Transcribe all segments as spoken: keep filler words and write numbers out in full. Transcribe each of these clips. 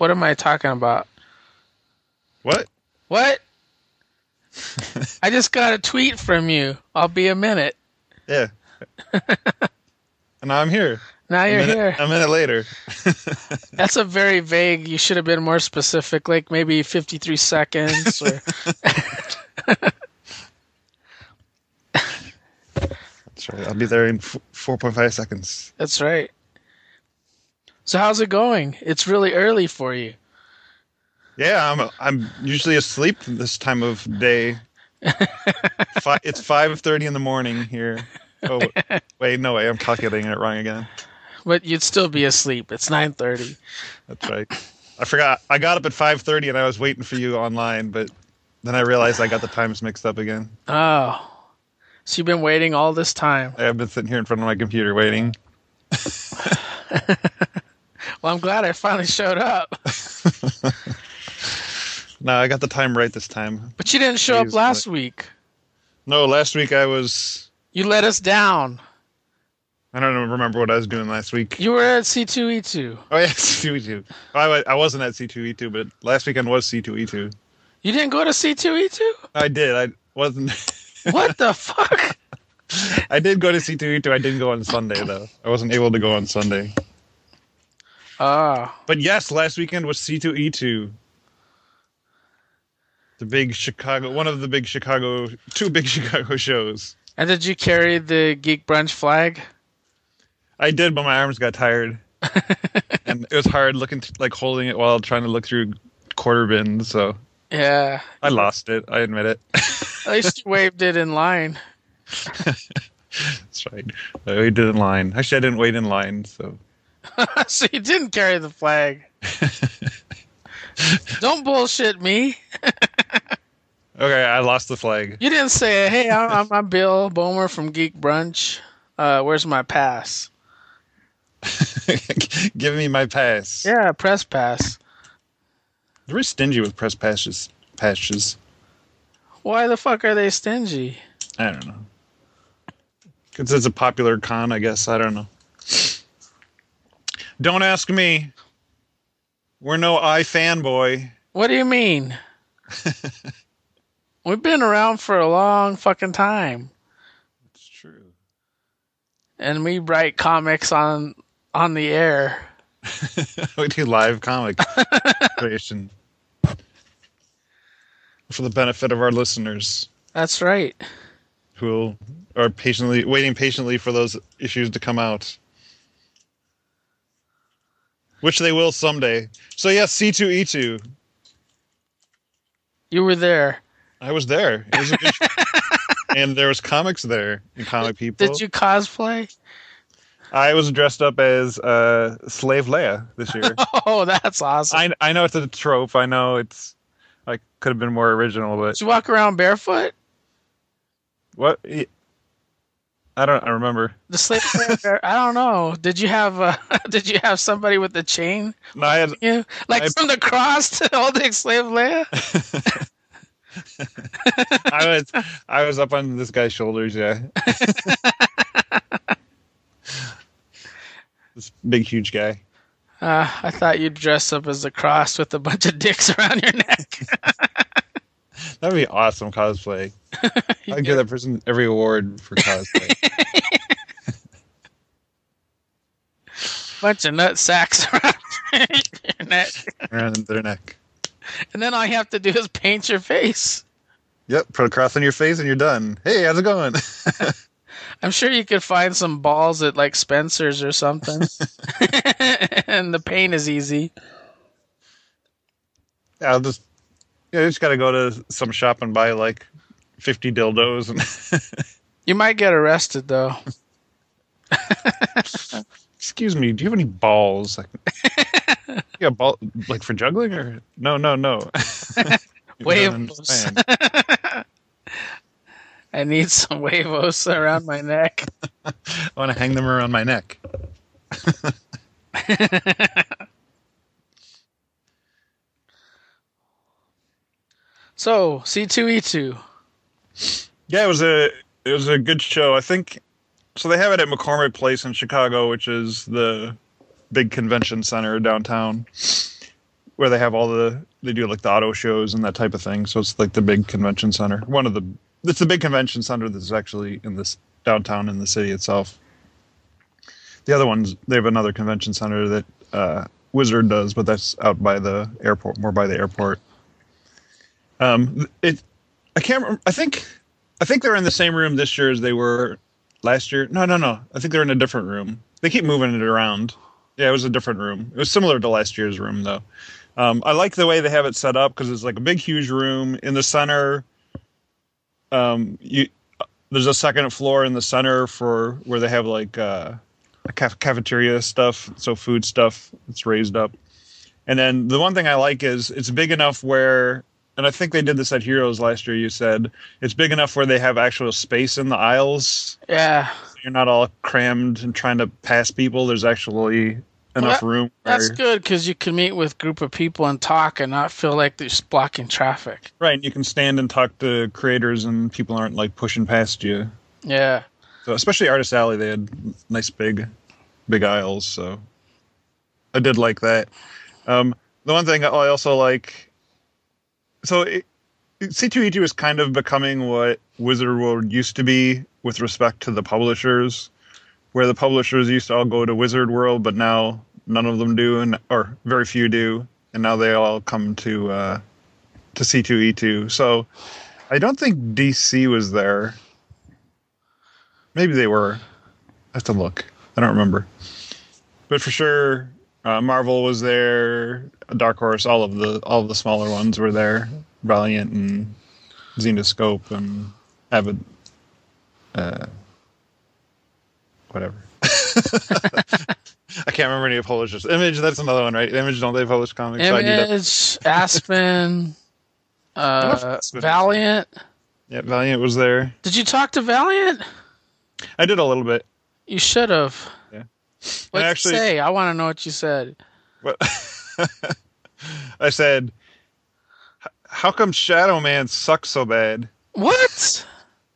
What am I talking about? What? What? I just got a tweet from you. I'll be a minute. Yeah. And now I'm here. Now you're a minute, here. A minute later. That's a very vague. You should have been more specific, like maybe fifty-three seconds. Or That's right. I'll be there in f- four point five seconds. That's right. So how's it going? It's really early for you. Yeah, I'm I'm usually asleep this time of day. Fi- it's five thirty in the morning here. Oh, wait, no way. I'm calculating it wrong again. But you'd still be asleep. It's nine thirty. That's right. I forgot. I got up at five thirty and I was waiting for you online, but then I realized I got the times mixed up again. Oh. So you've been waiting all this time. I have been sitting here in front of my computer waiting. Well, I'm glad I finally showed up. No, I got the time right this time. But you didn't show Jeez, up last like- week. No, last week I was... You let us down. I don't remember what I was doing last week. You were at C two E two. Oh, yeah, C two E two. Oh, I, wa- I wasn't at C two E two, but last weekend was C two E two. You didn't go to C two E two? I did. I wasn't... What the fuck? I did go to C two E two. I didn't go on Sunday, though. I wasn't able to go on Sunday. Ah. But yes, last weekend was C two E two. The big Chicago... One of the big Chicago... Two big Chicago shows. And did you carry the Geek Brunch flag? I did, but my arms got tired. And it was hard looking, th- like holding it while trying to look through quarter bins, so... Yeah. I lost it. I admit it. At least you waved it in line. That's right. I waited in line. Actually, I didn't wait in line, so... So you didn't carry the flag. Don't bullshit me. Okay, I lost the flag. You didn't say, hey, I'm, I'm, I'm Bill Bomer from Geek Brunch. Uh, where's my pass? Give me my pass. Yeah, press pass. They're very stingy with press passes. Passes. Why the fuck are they stingy? I don't know. Because it's a popular con, I guess. I don't know. Don't ask me. We're no iFanboy. What do you mean? We've been around for a long fucking time. It's true. And we write comics on on the air. We do live comic creation. For the benefit of our listeners. That's right. Who are patiently waiting patiently for those issues to come out. Which they will someday. So yes, C two E two. You were there. I was there. It was a good show. And there was comics there and comic people. Did you cosplay? I was dressed up as uh, Slave Leia this year. Oh, that's awesome. I I know it's a trope. I know it's like could have been more original, but Did you walk around barefoot? what? I don't. I remember. The slave player, I don't know. Did you have uh, did you have somebody with a chain? No, I had. You like I- from the cross to holding slave Leia? I was. I was up on this guy's shoulders. Yeah. This big, huge guy. Uh, I thought you'd dress up as a cross with a bunch of dicks around your neck. That'd be awesome cosplay. I'd give that person every award for cosplay. Bunch of nut sacks around your neck. Around their neck. And then all you have to do is paint your face. Yep, put a cross on your face and you're done. Hey, how's it going? I'm sure you could find some balls at like Spencer's or something. And the paint is easy. Yeah, I'll just yeah, you just gotta go to some shop and buy like fifty dildos and You might get arrested though. excuse me, do you have any balls? Like, you got ball like for juggling or no no no. You don't Huevos. understand. I need some huevos around my neck. I want to hang them around my neck. So, C two E two. Yeah, it was a it was a good show. I think so. They have it at McCormick Place in Chicago, which is the big convention center downtown. where they have all the they do like the auto shows and that type of thing. So it's like the big convention center. One of the it's the big convention center that's actually in this downtown in the city itself. The other ones, they have another convention center that uh, Wizard does, but that's out by the airport, more by the airport. Um, it, I can't remember. I think, I think they're in the same room this year as they were last year. No, no, no. I think they're in a different room. They keep moving it around. Yeah, it was a different room. It was similar to last year's room, though. Um, I like the way they have it set up because it's like a big, huge room in the center. Um, you, there's a second floor in the center for where they have like. Uh, Caf- cafeteria stuff, so food stuff that's raised up. And then the one thing I like is it's big enough where, and I think they did this at Heroes last year, you said, it's big enough where they have actual space in the aisles. Yeah. So you're not all crammed and trying to pass people. There's actually enough well, that, room. Where... That's good because you can meet with a group of people and talk and not feel like they're blocking traffic. Right, and you can stand and talk to creators and people aren't like pushing past you. Yeah. So especially Artist Alley, they had nice big, big aisles. So I did like that. Um, the one thing I also like, so it, C two E two is kind of becoming what Wizard World used to be with respect to the publishers, where the publishers used to all go to Wizard World, but now none of them do, and or very few do, and now they all come to uh, to C two E two. So I don't think D C was there. Maybe they were. I have to look. I don't remember. But for sure, uh, Marvel was there. Dark Horse, all of the all of the smaller ones were there. Valiant and Xenoscope and Avid. Uh, whatever. I can't remember any of the publishers. Image, that's another one, right? Image, don't they publish comics? Image, so Aspen, uh, Valiant. Yeah, Valiant was there. Did you talk to Valiant? I did a little bit. You should have. Yeah. What'd actually, you say? I want to know what you said. What I said, how come Shadow Man sucks so bad? What?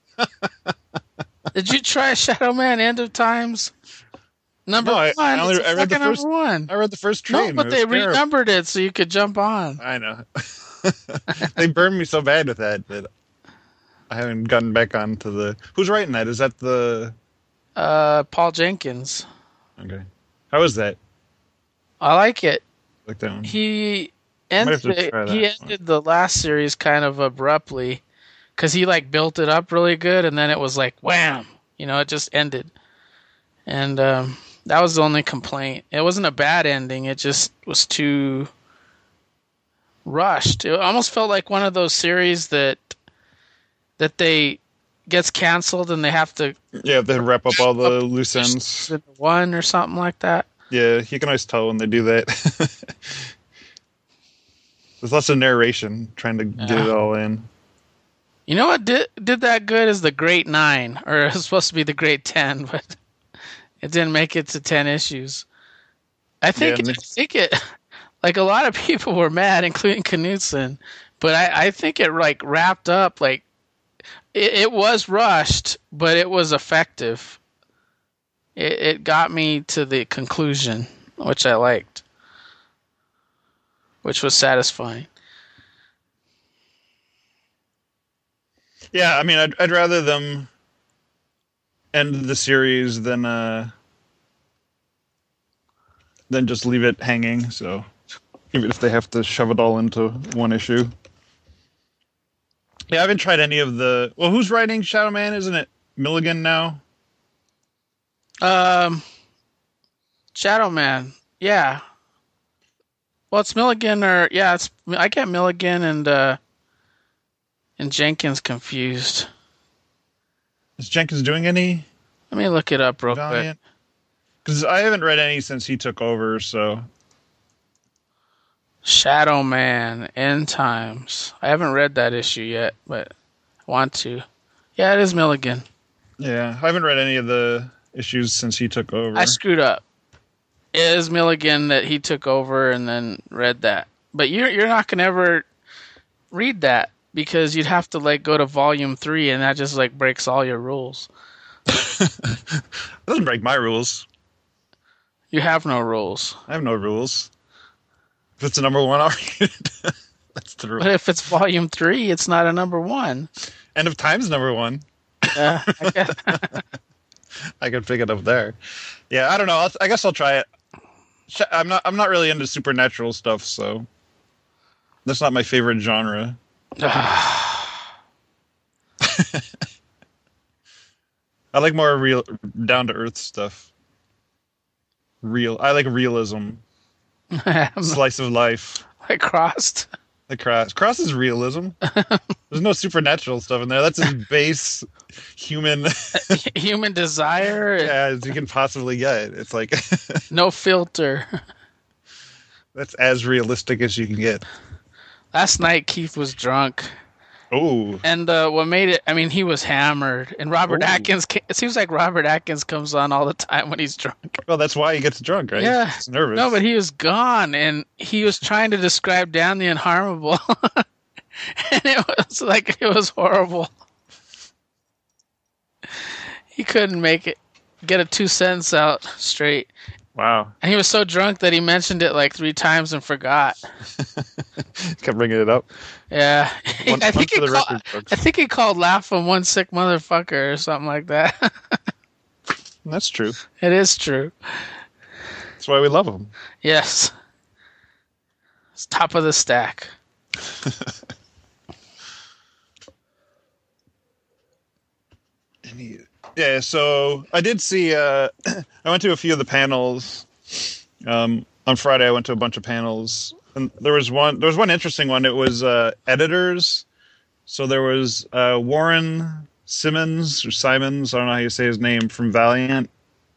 Did you try Shadow Man End of Times? Number no, I, one. I, only, I read the first number one. I read the first trade. No, but they terrible. renumbered it so you could jump on. I know. They burned me so bad with that that I haven't gotten back onto the. Who's writing that? Is that the? Uh, Paul Jenkins. Okay. How is that? I like it. Like that one. He ended. He ended the last series kind of abruptly, because he like built it up really good, and then it was like wham. You know, it just ended, and um, that was the only complaint. It wasn't a bad ending. It just was too rushed. It almost felt like one of those series that that they gets canceled and they have to yeah they wrap up all the loose ends one or something like that. Yeah, you can always tell when they do that. There's lots of narration trying to get yeah. it all in. You know what did did that good is the Great Nine, or it was supposed to be the Great Ten, but it didn't make it to ten issues. I think yeah, it, I think it like a lot of people were mad, including Knudsen, but I, I think it like wrapped up like it, it was rushed, but it was effective. It, it got me to the conclusion, which I liked, which was satisfying. Yeah, I mean, I'd, I'd rather them end the series than uh, than just leave it hanging. So, even if they have to shove it all into one issue. Yeah, I haven't tried any of the. Well, who's writing Shadow Man? Isn't it Milligan now? Um, Shadow Man. Yeah. Well, it's Milligan, or yeah, it's I get Milligan and. Uh, And Jenkins confused. Is Jenkins doing any? Let me look it up real quick. Because I haven't read any since he took over, so. Shadow Man, End Times. I haven't read that issue yet, but I want to. Yeah, it is Milligan. Yeah, I haven't read any of the issues since he took over. I screwed up. It is Milligan that he took over and then read that. But you're, you're not going to ever read that. Because you'd have to like go to volume three, and that just like breaks all your rules. It doesn't break my rules. You have no rules. I have no rules. If it's a number one, I'll read it. That's true. But if it's volume three, it's not a number one. End of Time's number one. Yeah, I guess. I could pick it up there. Yeah, I don't know. I'll, I guess I'll try it. I'm not. I'm not really into supernatural stuff, so that's not my favorite genre. I like more real, down to earth stuff. Real. I like realism. Slice of life. Like Crossed. Like Cross. Cross is realism. There's no supernatural stuff in there. That's as base human human desire. Yeah, as you can possibly get. It's like no filter. That's as realistic as you can get. Last night Keith was drunk. Oh. And uh, what made it, I mean, he was hammered. And Robert Ooh. Atkins, it seems like Robert Atkins comes on all the time when he's drunk. Well, that's why he gets drunk, right? Yeah. He's nervous. No, but he was gone. And he was trying to describe Dan the Unharmable. And it was like, it was horrible. He couldn't make it, get a two cents out straight. Wow. And he was so drunk that he mentioned it like three times and forgot. Kept bringing it up. Yeah. One, I, think he the called, I think he called Laugh-In one sick motherfucker or something like that. That's true. It is true. That's why we love him. Yes. It's top of the stack. Yeah, so I did see, uh, I went to a few of the panels. Um, on Friday, I went to a bunch of panels. And there was one, there was one interesting one. It was uh, editors. So there was uh, Warren Simmons, or Simons, I don't know how you say his name, from Valiant.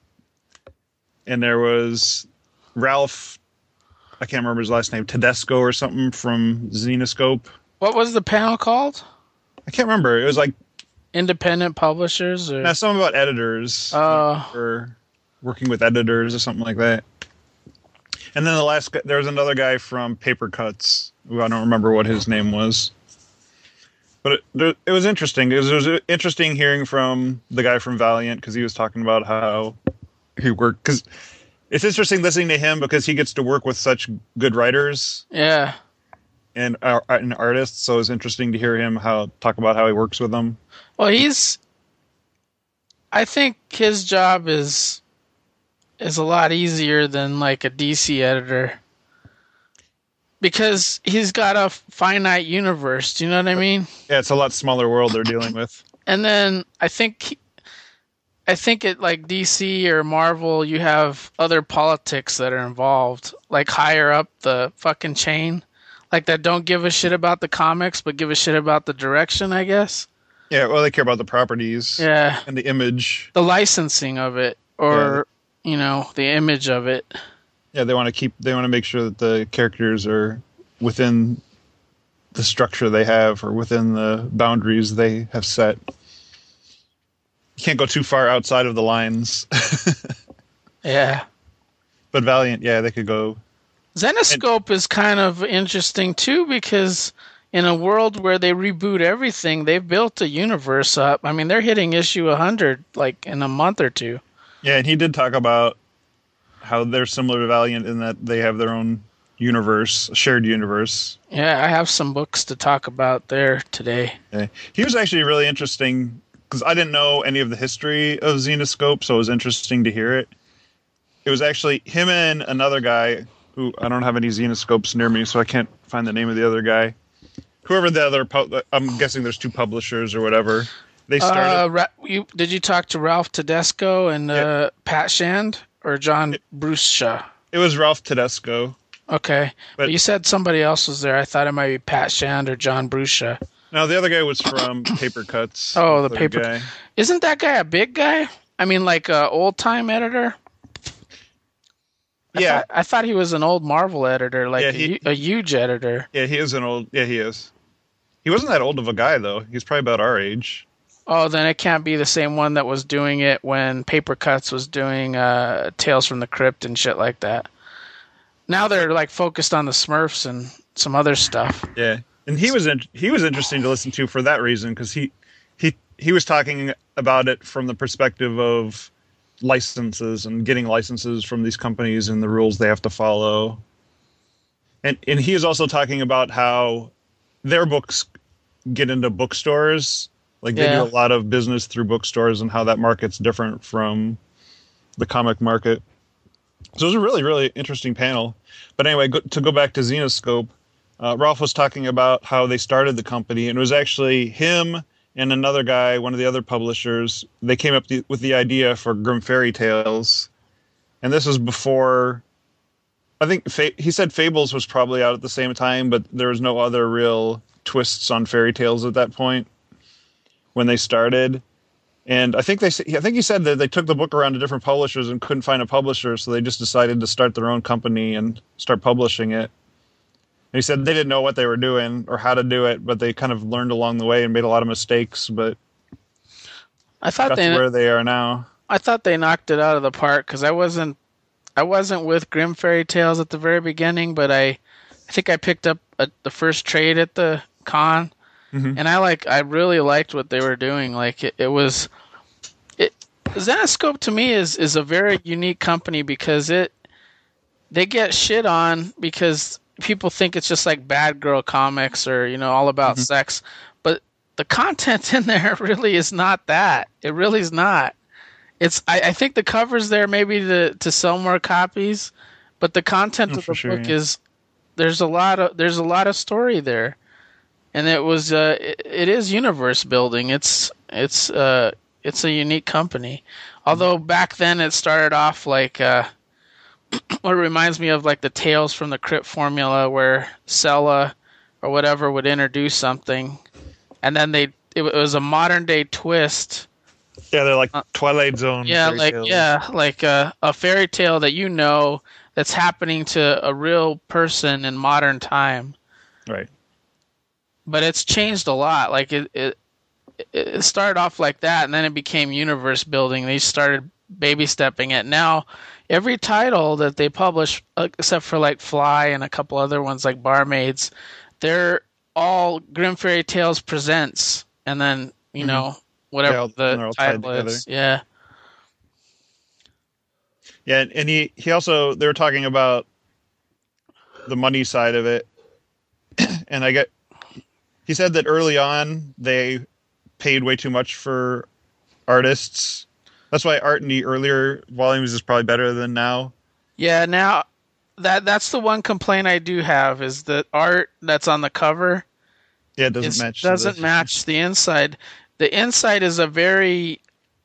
And there was Ralph, I can't remember his last name, Tedesco or something from Zenescope. What was the panel called? I can't remember. It was like independent publishers? Or? No, something about editors. Oh. Or working with editors or something like that. And then the last guy, there was another guy from Paper Cuts, who I don't remember what his name was. But it, it was interesting. It was, it was interesting hearing from the guy from Valiant, because he was talking about how he worked. Because it's interesting listening to him because he gets to work with such good writers. Yeah. And, uh, and artists, so it's interesting to hear him how talk about how he works with them. Well, he's... I think his job is is a lot easier than like a D C editor. Because he's got a finite universe, do you know what I mean? Yeah, it's a lot smaller world they're dealing with. And then I think... He, I think at like D C or Marvel, you have other politics that are involved, like higher up the fucking chain. Like that don't give a shit about the comics, but give a shit about the direction, I guess. Yeah, well, they care about the properties. Yeah. And the image. The licensing of it, or, yeah. you know, the image of it. Yeah, they want to keep, they want to make sure that the characters are within the structure they have, or within the boundaries they have set. You can't go too far outside of the lines. Yeah. But Valiant, yeah, they could go. Zenescope and, is kind of interesting too, because in a world where they reboot everything, they've built a universe up. I mean, they're hitting issue one hundred like in a month or two. Yeah, and he did talk about how they're similar to Valiant in that they have their own universe, a shared universe. Yeah, I have some books to talk about there today. Yeah. He was actually really interesting, because I didn't know any of the history of Zenescope, so it was interesting to hear it. It was actually him and another guy who, I don't have any Zenescopes near me, so I can't find the name of the other guy. Whoever the other, pu- I'm guessing there's two publishers or whatever. They started. Uh, Ra- you, did you talk to Ralph Tedesco and yeah. uh, Pat Shand or John it, Bruce Shaw? It was Ralph Tedesco. Okay, but, but you said somebody else was there. I thought it might be Pat Shand or John Bruce Shaw. No, the other guy was from Paper Cuts. Oh, the paper guy. Isn't that guy a big guy? I mean, like a old time editor. I yeah, thought, I thought he was an old Marvel editor, like yeah, he, a, a huge editor. Yeah, he is an old. Yeah, he is. He wasn't that old of a guy though. He's probably about our age. Oh, then it can't be the same one that was doing it when Paper Cuts was doing uh, Tales from the Crypt and shit like that. Now they're like focused on the Smurfs and some other stuff. Yeah. And he was in, he was interesting to listen to for that reason, because he, he he was talking about it from the perspective of licenses and getting licenses from these companies and the rules they have to follow. And and he is also talking about how their books get into bookstores. Like they yeah. do a lot of business through bookstores, and how that market's different from the comic market. So it was a really, really interesting panel. But anyway, go, to go back to Zenescope, uh, Ralph was talking about how they started the company, and it was actually him and another guy, one of the other publishers. They came up the, with the idea for Grim Fairy Tales, and this was before. I think Fa- he said Fables was probably out at the same time, but there was no other real twists on fairy tales at that point when they started. And I think they, I think he said that they took the book around to different publishers and couldn't find a publisher, so they just decided to start their own company and start publishing it. And he said they didn't know what they were doing or how to do it, but they kind of learned along the way and made a lot of mistakes. But I thought that's they, where they are now. I thought they knocked it out of the park because I wasn't, I wasn't with Grim Fairy Tales at the very beginning, but I, I think I picked up a, the first trade at the con. Mm-hmm. And I like, I really liked what they were doing. Like it, it was, it Zenescope to me is is a very unique company because it, they get shit on because people think it's just like Bad Girl Comics or you know all about mm-hmm. sex, but the content in there really is not that. It really is not. It's I, I think the cover's there maybe to to sell more copies, but the content oh, of the sure, book yeah. is there's a lot of there's a lot of story there. And it was, uh, it, it is universe building. It's, it's, uh, it's a unique company. Although back then it started off like, uh, what reminds me of like the Tales from the Crypt formula, where Sella or whatever would introduce something, and then they, it was a modern day twist. Yeah, they're like Twilight Zone. Yeah, like tales. yeah, like a, a fairy tale that you know that's happening to a real person in modern time. Right. But it's changed a lot. Like it, it, it started off like that, and then it became universe building. They started baby stepping it. Now, every title that they publish, uh, except for like Fly and a couple other ones like Barmaids, they're all Grim Fairy Tales Presents, and then you mm-hmm. know whatever yeah, the title is. Yeah. Yeah, and he he also they were talking about the money side of it, and I get. He said that early on they paid way too much for artists. That's why art in the earlier volumes is probably better than now. Yeah, now that that's the one complaint I do have is that art that's on the cover. Yeah, it doesn't match. Doesn't the... match the inside. The inside is a very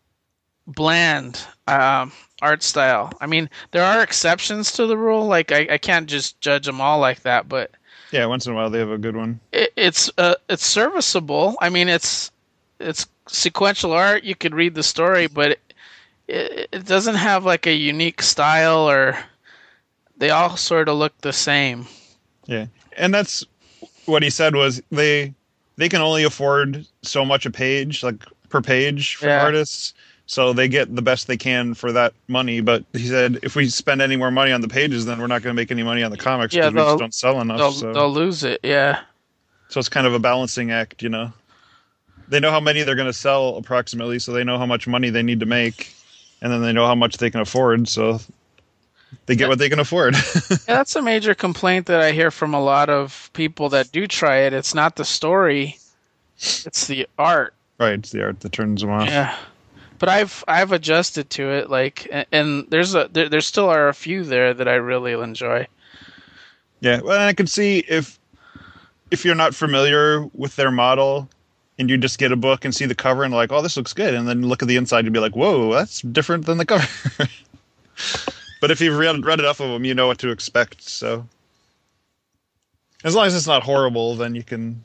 bland um, art style. I mean, there are exceptions to the rule. Like I, I can't just judge them all like that, but. Yeah, once in a while they have a good one. It, it's uh, it's serviceable. I mean, it's it's sequential art. You could read the story, but it, it, it doesn't have like a unique style, or they all sort of look the same. Yeah, and that's what he said was they they can only afford so much a page, like per page for yeah. artists. So they get the best they can for that money. But he said, if we spend any more money on the pages, then we're not going to make any money on the comics because yeah, we just don't sell enough. They'll, so. they'll lose it, yeah. So it's kind of a balancing act, you know. They know how many they're going to sell approximately, so they know how much money they need to make, and then they know how much they can afford, so they get yeah. what they can afford. Yeah, that's a major complaint that I hear from a lot of people that do try it. It's not the story, it's the art. Right, it's the art that turns them off. Yeah. But I've I've adjusted to it, like, and there's a there, there still are a few there that I really enjoy. Yeah, well, I can see if if you're not familiar with their model, and you just get a book and see the cover and like, oh, this looks good, and then look at the inside and be like, whoa, that's different than the cover. But if you've read read enough of them, you know what to expect. So as long as it's not horrible, then you can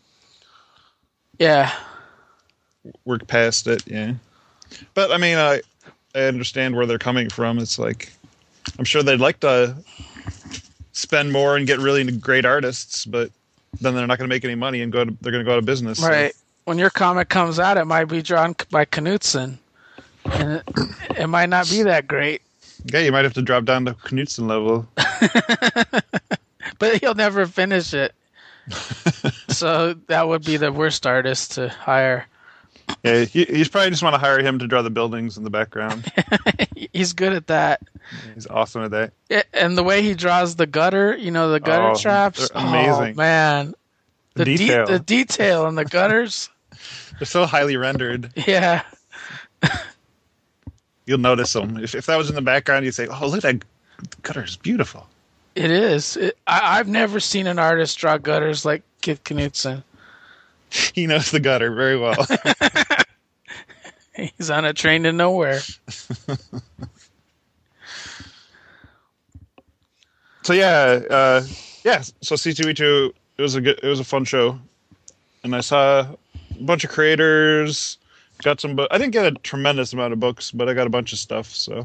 yeah work past it. Yeah. But I mean, I I understand where they're coming from. It's like I'm sure they'd like to spend more and get really great artists, but then they're not going to make any money and go to, they're going to go out of business. Right. So. When your comic comes out, it might be drawn by Knudsen, and it, it might not be that great. Yeah, you might have to drop down to Knudsen level. But he'll never finish it. So that would be the worst artist to hire. Yeah, he, he's probably just want to hire him to draw the buildings in the background. He's good at that. He's awesome at that. It, and the way he draws the gutter, you know, the gutter oh, traps. Amazing. Oh, man. The, the detail. De- the detail in the gutters. They're so highly rendered. Yeah. You'll notice them. If, if that was in the background, you'd say, oh, look, that gutter is beautiful. It is. It, I, I've never seen an artist draw gutters like Kit Knudsen. He knows the gutter very well. He's on a train to nowhere. So yeah, uh, yeah. So C two E two, it was a good, it was a fun show, and I saw a bunch of creators. Got some, I didn't get a tremendous amount of books, but I got a bunch of stuff. So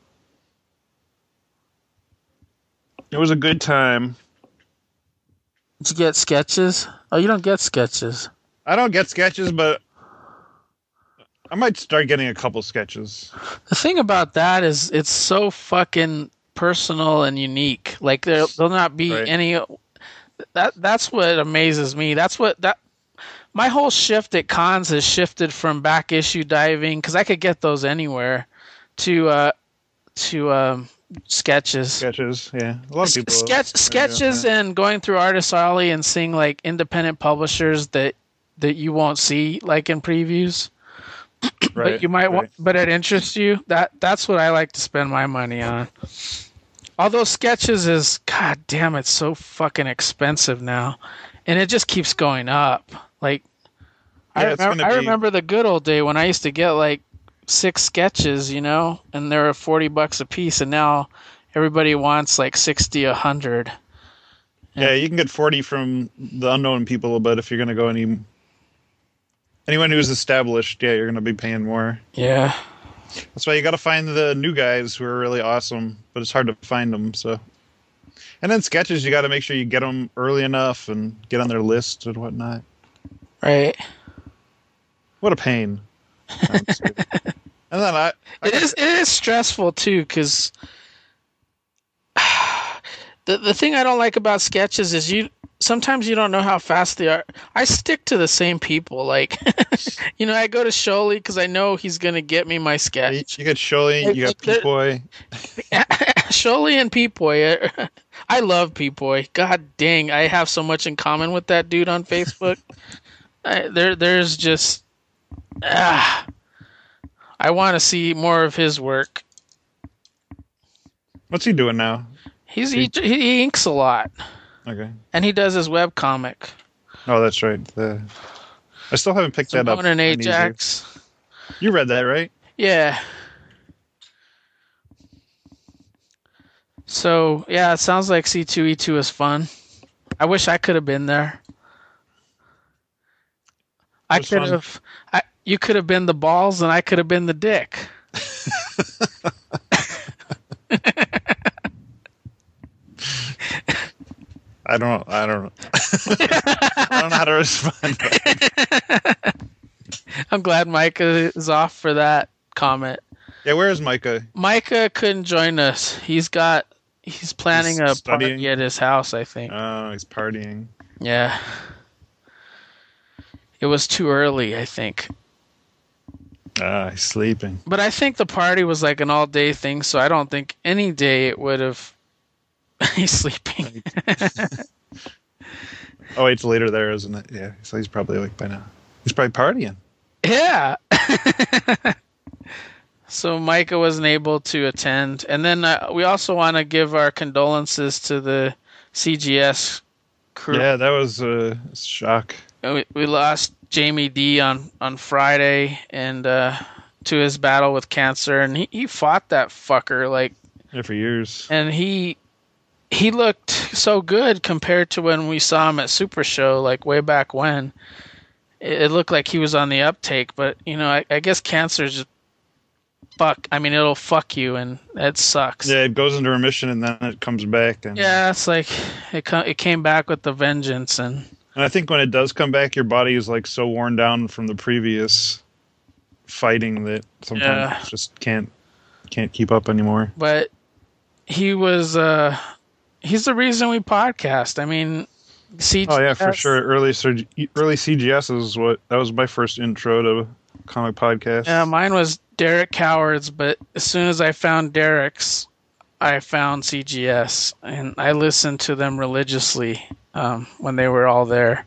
it was a good time. Did you get sketches? Oh, you don't get sketches. I don't get sketches, but I might start getting a couple sketches. The thing about that is it's so fucking personal and unique. Like there, there'll not be right. any. That that's what amazes me. That's what that. My whole shift at cons has shifted from back issue diving, because I could get those anywhere, to uh, to um, sketches. Sketches, yeah. A lot of people. Sketch, sketches yeah. And going through Artist Alley and seeing like independent publishers that that you won't see like in previews. Right, but you might right. want, but it interests you. That that's what I like to spend my money on. Although sketches is, god damn, it's so fucking expensive now, and it just keeps going up. Like, yeah, I remember, be... I remember the good old day when I used to get like six sketches, you know, and they were forty bucks a piece, and now everybody wants like sixty, a hundred. Yeah, you can get forty from the unknown people, but if you're gonna go any. Anyone who's established, yeah, you're going to be paying more. Yeah. That's why you got to find the new guys who are really awesome, but it's hard to find them. So, and then sketches, you got to make sure you get them early enough and get on their list and whatnot. Right. What a pain. and then I, I it is it is stressful too, because the the thing I don't like about sketches is you. Sometimes you don't know how fast they are. I stick to the same people. Like, you know, I go to Sholey because I know he's going to get me my sketch. You got Sholey, you got Peepoy. Sholey and Peepoy. I love Peepoy. God dang, I have so much in common with that dude on Facebook. I, there, There's just... Ah, I want to see more of his work. What's he doing now? He's he, he inks a lot. Okay. And he does his webcomic. Oh, that's right. The, I still haven't picked Simone that up. and Ajax. You read that, right? Yeah. So, yeah, it sounds like C two E two is fun. I wish I could have been there. I could have... I, you could have been the balls and I could have been the dick. I don't. I don't. I don't know how to respond. I'm glad Micah is off for that comment. Yeah, where is Micah? Micah couldn't join us. He's got. He's planning he's a studying. party at his house, I think. Oh, he's partying. Yeah. It was too early, I think. Ah, he's sleeping. But I think the party was like an all-day thing, so I don't think any day it would have. He's sleeping. Oh, it's later there, isn't it? Yeah, so he's probably awake by now. He's probably partying. Yeah. So Micah wasn't able to attend. And then uh, we also want to give our condolences to the C G S crew. Yeah, that was a shock. We, we lost Jamie D on, on Friday and uh, to his battle with cancer. And he, he fought that fucker. like Yeah, for years. And he... He looked so good compared to when we saw him at Super Show, like way back when. It, it looked like he was on the uptake, but you know, I, I guess cancer just fuck. I mean, it'll fuck you, and it sucks. Yeah, it goes into remission and then it comes back. And yeah, it's like it it came back with the vengeance, and and I think when it does come back, your body is like so worn down from the previous fighting that sometimes yeah. it just can't can't keep up anymore. But he was. Uh, He's the reason we podcast. I mean, C G S. Oh yeah, for sure. Early early C G S is what that was my first intro to comic podcast? Yeah, mine was Derek Cowards, but as soon as I found Derek's, I found C G S, and I listened to them religiously um, when they were all there.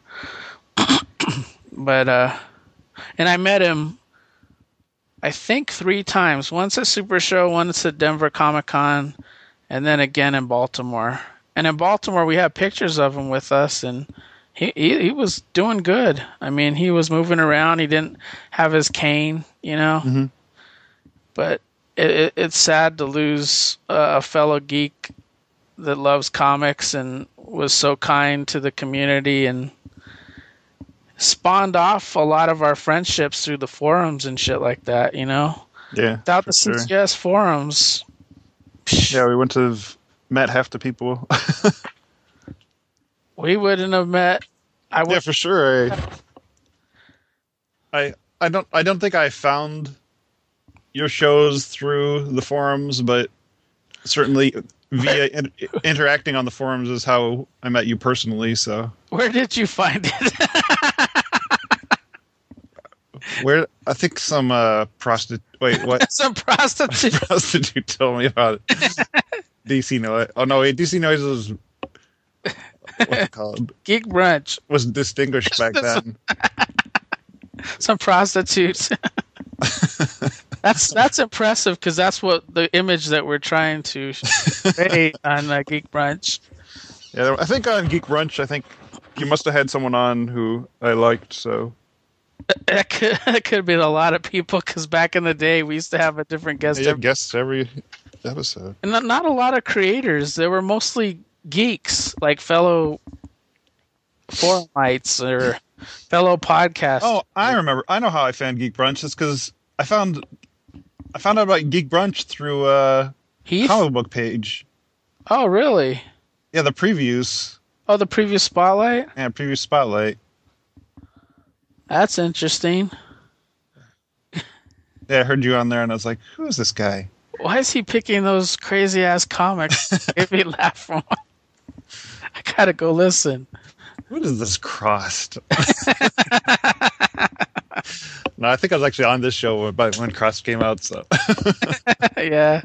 But uh, and I met him, I think three times. Once at Super Show, once at Denver Comic Con, and then again in Baltimore. And in Baltimore, we have pictures of him with us, and he, he he was doing good. I mean, he was moving around. He didn't have his cane, you know. Mm-hmm. But it, it, it's sad to lose uh, a fellow geek that loves comics and was so kind to the community and spawned off a lot of our friendships through the forums and shit like that, you know. Yeah. Without the C G S sure. forums. Yeah, we wouldn't have met half the people. We wouldn't have met. I would. Yeah, for sure. I, I, I don't. I don't think I found your shows through the forums, but certainly via in, interacting on the forums is how I met you personally. So, where did you find it? Where I think some uh, prostitute. Wait, what? Some prostitute. prostitute told me about it. D C Noise. Oh no, wait, D C Noise was what's it called? Geek Brunch was distinguished back then. Some prostitutes. That's that's impressive because that's what the image that we're trying to create on uh, Geek Brunch. Yeah, I think on Geek Brunch, I think you must have had someone on who I liked. So that could that could have been a lot of people because back in the day we used to have a different guest. Yeah, every guests every episode, and not, not a lot of creators. They were mostly geeks, like fellow forumites or fellow podcasters. Oh, I remember. I know how I found Geek Brunch. It's because I found I found out about Geek Brunch through a Heath? comic book page. Oh, really? Yeah, the previews. Oh, the preview spotlight? Yeah, preview spotlight. That's interesting. Yeah, I heard you on there, and I was like, "Who is this guy? Why is he picking those crazy ass comics?" If he laughed from one. I gotta go listen. What is this Crossed? No, I think I was actually on this show when, when Crossed came out. So yeah,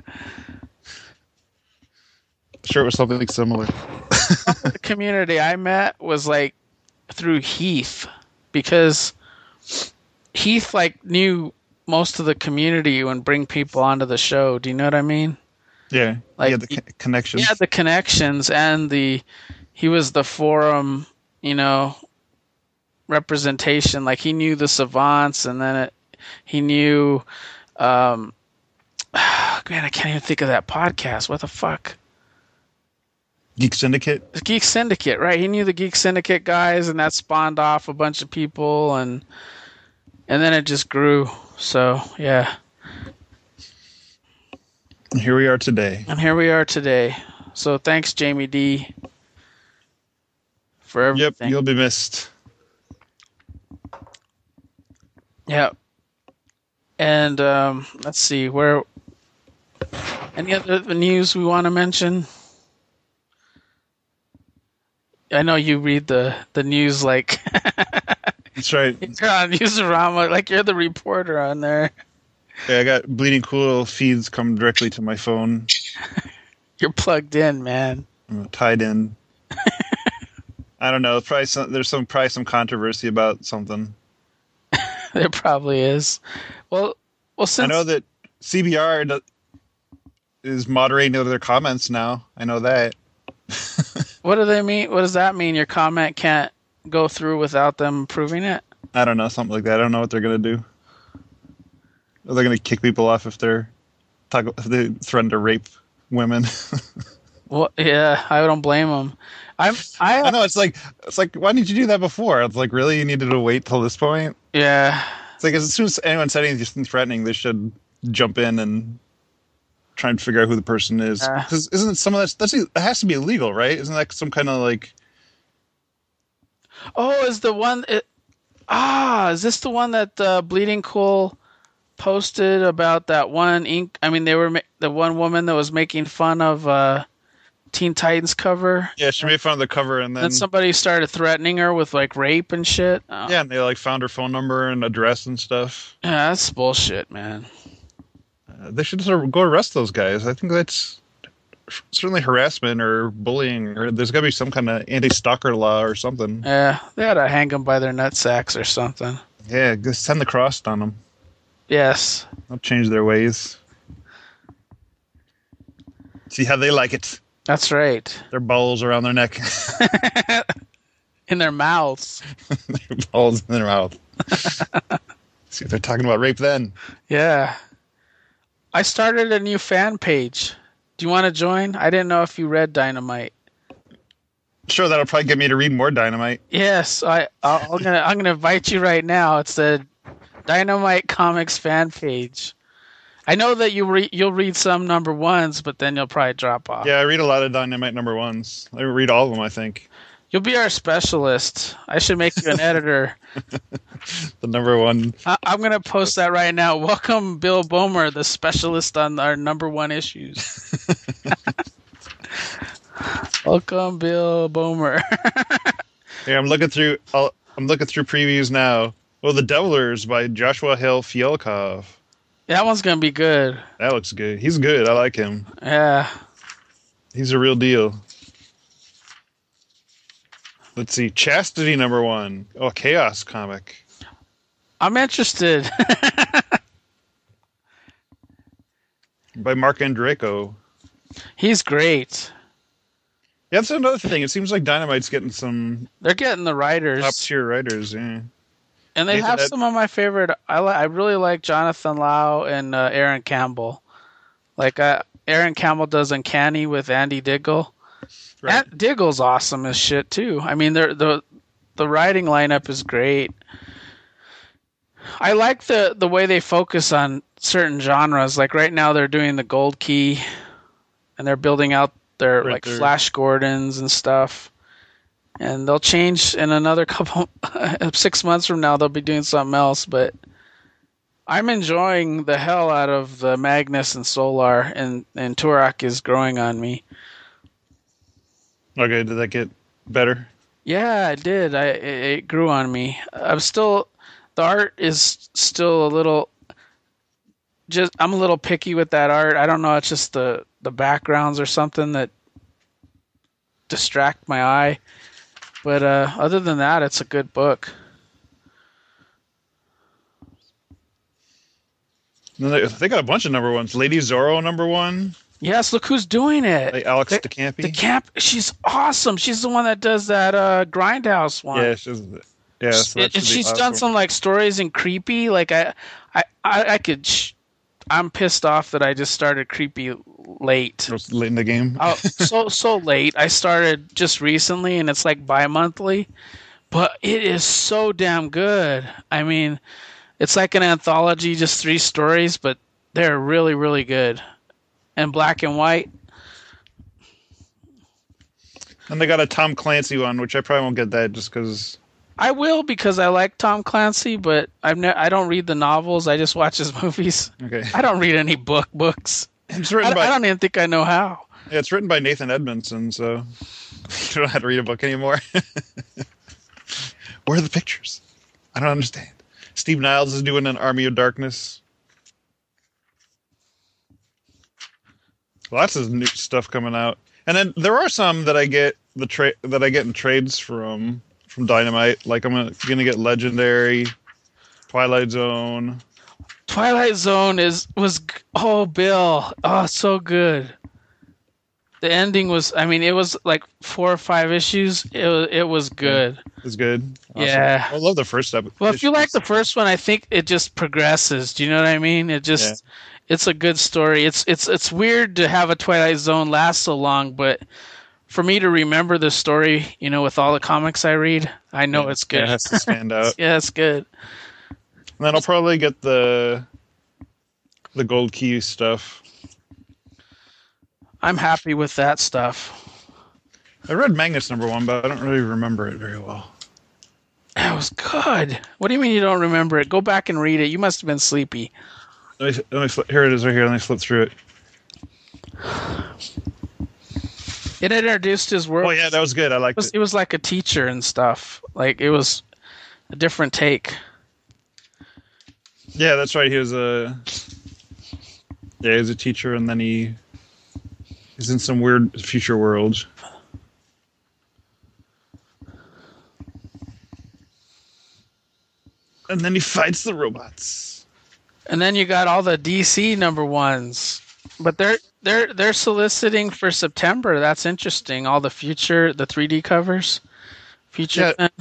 sure, it was something similar. The community I met was like through Heath because Heath like knew most of the community and bring people onto the show. Do you know what I mean? Yeah, like yeah, the co- connections. Yeah, the connections and the he was the forum, you know, representation. Like he knew the savants, and then it, he knew. Um, man, I can't even think of that podcast. What the fuck? Geek Syndicate. Geek Syndicate, right? He knew the Geek Syndicate guys, and that spawned off a bunch of people, and and then it just grew. So yeah. And here we are today. And here we are today. So thanks, Jamie D, for everything. Yep, you'll be missed. Yeah. And um, let's see, where any other news we want to mention? I know you read the, the news like That's right. You're on Newsarama, like you're the reporter on there. Yeah, I got Bleeding Cool feeds come directly to my phone. You're plugged in, man. I'm tied in. I don't know. Probably some, there's some probably some controversy about something. There probably is. Well, well, since I know that C B R is moderating their comments now. I know that. What do they mean? What does that mean? Your comment can't go through without them approving it? I don't know, something like that. I don't know what they're gonna do. Are they gonna kick people off if they're talk, if they threaten to rape women? Well, yeah, I don't blame them. I'm, I, I know it's like it's like why didn't you do that before? It's like really you needed to wait till this point. Yeah, it's like as soon as anyone said anything threatening, they should jump in and try and figure out who the person is. Because uh, isn't some of that that's it has to be illegal, right? Isn't that some kind of like? Oh, is the one? It, ah, is this the one that uh, Bleeding Cool posted about that one ink? I mean, they were ma- the one woman that was making fun of uh, Teen Titans cover. Yeah, she made fun of the cover, and then... then somebody started threatening her with like rape and shit. Oh. Yeah, and they like found her phone number and address and stuff. Yeah, that's bullshit, man. Uh, they should just go arrest those guys. I think that's certainly harassment or bullying, or there's got to be some kind of anti-stalker law or something. Yeah, they ought to hang them by their nutsacks or something. Yeah, just send the cross on them. Yes. They'll change their ways. See how they like it. That's right. Their balls around their neck. In their mouths. Their balls in their mouth. See if they're talking about rape then. Yeah. I started a new fan page. Do you want to join? I didn't know if you read Dynamite. Sure, that'll probably get me to read more Dynamite. Yes, I, I'll, I'm gonna I'm gonna invite you right now. It's the Dynamite Comics fan page. I know that you re- you'll read some number ones, but then you'll probably drop off. Yeah, I read a lot of Dynamite number ones. I read all of them, I think. You'll be our specialist. I should make you an editor. The number one. I- I'm going to post that right now. Welcome, Bill Bomer, the specialist on our number one issues. Welcome, Bill Bomer. Yeah, I'm looking through. I'll, I'm looking through previews now. Well, The Devilers by Joshua Hill Fialkov. That one's going to be good. That looks good. He's good. I like him. Yeah. He's a real deal. Let's see. Chastity number one. Oh, Chaos comic. I'm interested. By Mark Andreyko. He's great. Yeah, that's another thing. It seems like Dynamite's getting some... They're getting the writers. Top-tier writers, yeah. And they Nathan have Ed- some of my favorite. I li- I really like Jonathan Lau and uh, Aaron Campbell. Like uh, Aaron Campbell does Uncanny with Andy Diggle. Right. And Diggle's awesome as shit too. I mean, they're, the the writing lineup is great. I like the the way they focus on certain genres. Like right now, they're doing the Gold Key, and they're building out their Right like there. Flash Gordons and stuff. And they'll change in another couple six months from now. They'll be doing something else, but I'm enjoying the hell out of the Magnus and Solar, and and Turok is growing on me. Okay, did that get better? Yeah, it did. I it, it grew on me. I'm still the art is still a little. Just I'm a little picky with that art. I don't know. It's just the the backgrounds or something that distract my eye. But uh, other than that, it's a good book. No, They they got a bunch of number ones. Lady Zorro number one. Yes, look who's doing it. Like Alex the, DeCampi. The camp. She's awesome. She's the one that does that uh, Grindhouse one. Yeah, she's yeah. So that and should be she's awesome. done some like stories and creepy. Like I, I, I, I could. Sh- I'm pissed off that I just started creepy late. It was late in the game. Oh, so so late. I started just recently, and it's like bi-monthly, but it is so damn good. I mean, it's like an anthology, just three stories, but they're really really good, and black and white. And they got a Tom Clancy one, which I probably won't get that just because. I will because I like Tom Clancy, but I've ne- I don't read the novels. I just watch his movies. Okay. I don't read any book books. It's written I, by. I don't even think I know how. Yeah, it's written by Nathan Edmondson, so you don't have to read a book anymore. Where are the pictures? I don't understand. Steve Niles is doing an Army of Darkness. Lots of new stuff coming out, and then there are some that I get the tra- that I get in trades from from Dynamite. Like I'm gonna, gonna get Legendary, Twilight Zone. Twilight Zone is was oh Bill oh so good. The ending was I mean it was like four or five issues. It was it was good. It's good. Awesome. Yeah. I love the first step. Well, if you like the first one, I think it just progresses. Do you know what I mean? It just yeah. It's a good story. It's it's it's weird to have a Twilight Zone last so long, but for me to remember the story, you know, with all the comics I read, I know yeah, it's good. It has to stand out. Yeah, it's good. And then I'll probably get the the Gold Key stuff. I'm happy with that stuff. I read Magnus number one, but I don't really remember it very well. That was good. What do you mean you don't remember it? Go back and read it. You must have been sleepy. Let me, let me flip, here it is right here. Let me flip through it. It introduced his world. Oh yeah, that was good. I liked it. Was, it. It was like a teacher and stuff. Like it was a different take. Yeah, that's right. He was a yeah, he was a teacher, and then he is in some weird future world. And then he fights the robots. And then you got all the D C number ones, but they're they're they're soliciting for September. That's interesting. All the future, the three D covers, future. Yeah.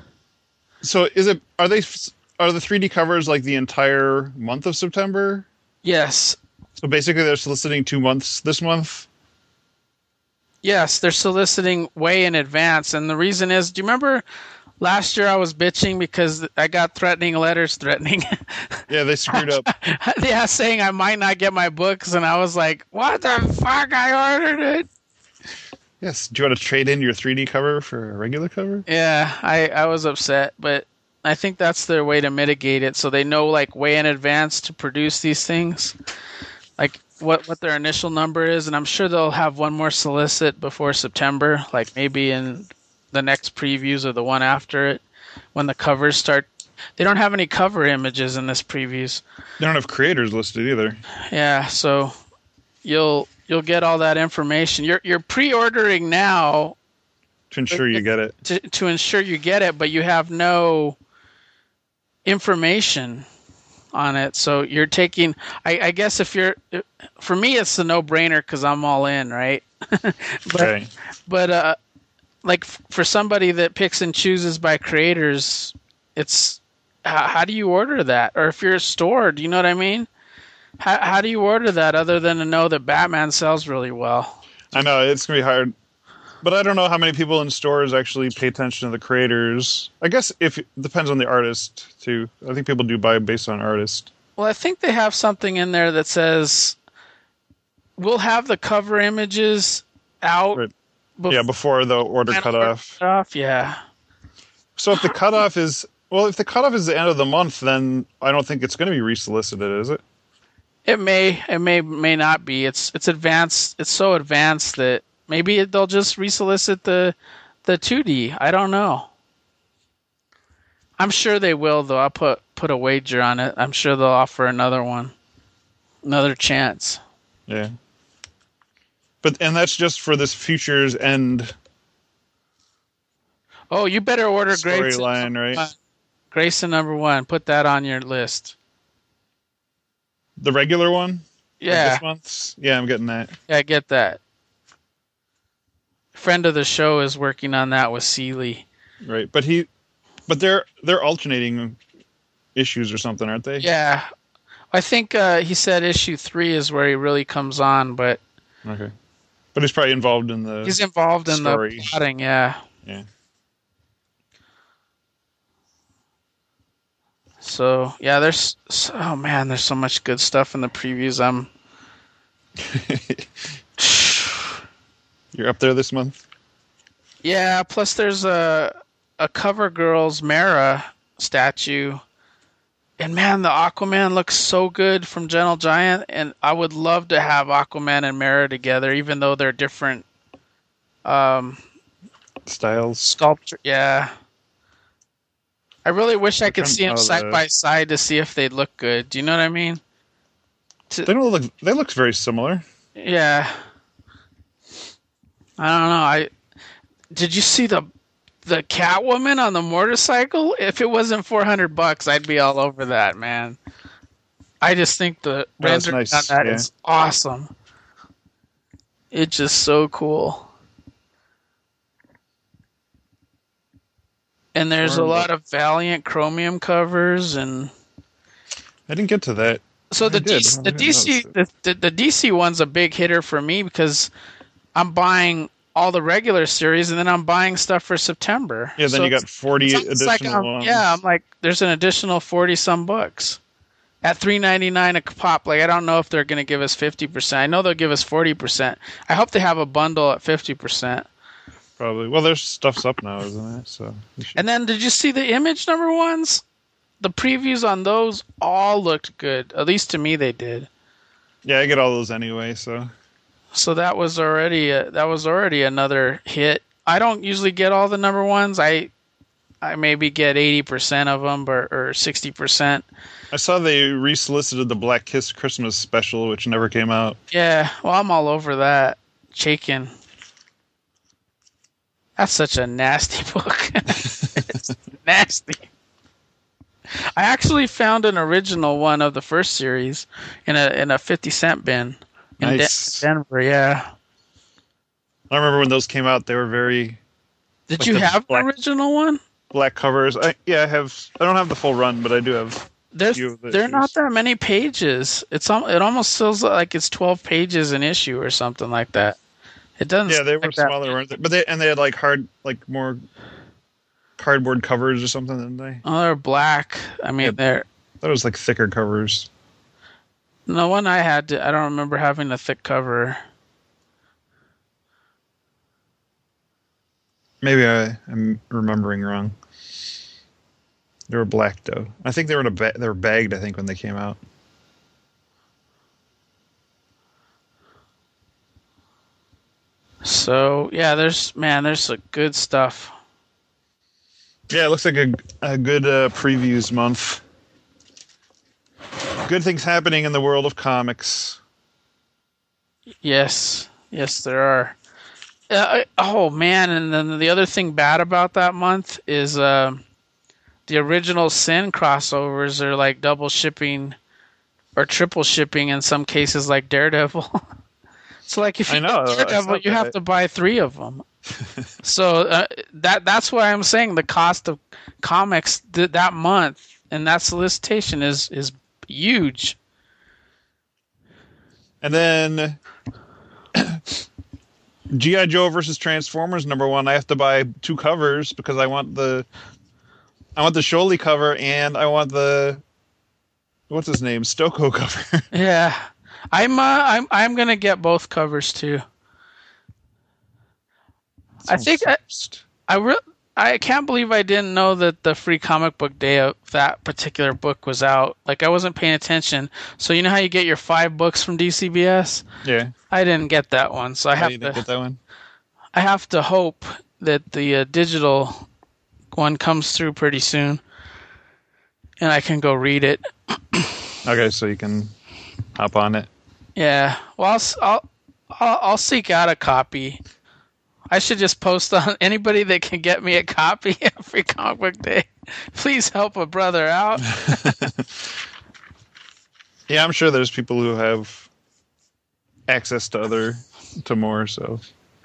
So is it? Are they? Are the three D covers like the entire month of September? Yes. So basically, they're soliciting two months this month. Yes, they're soliciting way in advance, and the reason is, do you remember? Last year I was bitching because I got threatening letters threatening. Yeah, they screwed up. Yeah, saying I might not get my books, and I was like, what the fuck? I ordered it. Yes. Do you want to trade in your three D cover for a regular cover? Yeah, I, I was upset, but I think that's their way to mitigate it, so they know like way in advance to produce these things. Like what, what their initial number is, and I'm sure they'll have one more solicit before September, like maybe in the next previews or the one after it, when the covers start. They don't have any cover images in this previews. They don't have creators listed either. Yeah, so you'll you'll get all that information. You're you're pre-ordering now to ensure you get it. To to ensure you get it, but you have no information on it. So you're taking. I, I guess if you're, for me, it's a no-brainer because I'm all in, right? but okay. but uh. Like for somebody that picks and chooses by creators, it's how, how do you order that? Or if you're a store, do you know what I mean? How how do you order that other than to know that Batman sells really well? I know it's gonna be hard, but I don't know how many people in stores actually pay attention to the creators. I guess if it depends on the artist too. I think people do buy based on artist. Well, I think they have something in there that says we'll have the cover images out. Right. Bef- yeah, before the order cutoff. Off, yeah. So if the cutoff is well, if the cutoff is the end of the month, then I don't think it's going to be resolicited, is it? It may, it may, may not be. It's it's advanced. It's so advanced that maybe they'll just resolicit the the two D. I don't know. I'm sure they will, though. I'll put put a wager on it. I'm sure they'll offer another one, another chance. Yeah. But and that's just for this Futures End. Oh, you better order Grayson. Storyline, right? Grayson number one. Put that on your list. The regular one? Yeah. Like this month's? Yeah, I'm getting that. Yeah, get that. Friend of the show is working on that with Seeley. Right, but he, but they're they're alternating issues or something, aren't they? Yeah, I think uh, he said issue three is where he really comes on, but okay. But he's probably involved in the He's involved in story. the plotting, yeah. Yeah. So, yeah, there's... Oh, man, there's so much good stuff in the previews. I'm... You're up there this month? Yeah, plus there's a, a CoverGirl's Mara statue. And, man, the Aquaman looks so good from Gentle Giant, and I would love to have Aquaman and Mara together, even though they're different um, styles. Sculpture, yeah. I really wish I could see them side the... by side to see if they'd look good. Do you know what I mean? To... They don't look. They look very similar. Yeah. I don't know. I did you see the the Catwoman on the motorcycle? If it wasn't four hundred bucks, I'd be all over that, man. I just think the That's rendering nice. on that yeah. is awesome. It's just so cool. And there's a lot of Valiant Chromium covers, and I didn't get to that. so the D C, the D C the, the the D C one's a big hitter for me because I'm buying all the regular series, and then I'm buying stuff for September. Yeah, then so you got forty additional like ones. Yeah, I'm like, there's an additional forty some bucks at three ninety-nine a pop. Like, I don't know if they're going to give us fifty percent. I know they'll give us forty percent. I hope they have a bundle at fifty percent. Probably. Well, there's stuff's up now, isn't it? So. And then, did you see the Image number ones? The previews on those all looked good. At least to me, they did. Yeah, I get all those anyway. So. So that was already a, that was already another hit. I don't usually get all the number ones. I I maybe get eighty percent of them, or, or sixty percent. I saw they resolicited the Black Kiss Christmas special, which never came out. Yeah, well, I'm all over that. Chaikin. That's such a nasty book. It's nasty. I actually found an original one of the first series in a in a fifty cent bin in Nice. De- Denver. Yeah. I remember when those came out; they were very. Did like you the have black, an original one? Black covers. I, yeah, I have. I don't have the full run, but I do have. There's few of the there are issues. not that many pages. It's al- it almost feels like it's twelve pages an issue or something like that. It doesn't. Yeah, they were like that. smaller, weren't they? But they and they had like hard, like more cardboard covers or something, didn't they? Oh, they're black. I mean, Yeah. they're That was like thicker covers. the one I had. I don't remember having a thick cover. Maybe I, I'm remembering wrong. They were black though. I think they were in a ba- they were bagged. I think when they came out. So yeah, there's man, there's some good stuff. Yeah, it looks like a a good uh, previews month. Good things happening in the world of comics. Yes, yes, there are. Uh, oh man, and then the other thing bad about that month is uh, the original Sin crossovers are like double shipping or triple shipping in some cases, like Daredevil. So like if you I know, get Daredevil, you have to buy three of them. So uh, that that's why I'm saying the cost of comics th- that month and that solicitation is is huge. And then G I. Joe versus Transformers number one. I have to buy two covers because I want the I want the Sholey cover and I want the what's his name Stoko cover. Yeah, I'm uh, I'm I'm gonna get both covers too. I think I, I re- I can't believe I didn't know that the free comic book day of that particular book was out. Like I wasn't paying attention. So you know how you get your five books from D C B S? Yeah, I didn't get that one, so I oh, have you to didn't get that one. I have to hope that the uh, digital one comes through pretty soon, and I can go read it. Okay, so you can hop on it. Yeah, well, I'll s- I'll I'll, I'll seek out a copy. I should just post on anybody that can get me a copy of Free Comic Book Day. Please help a brother out. Yeah, I'm sure there's people who have access to other to more. So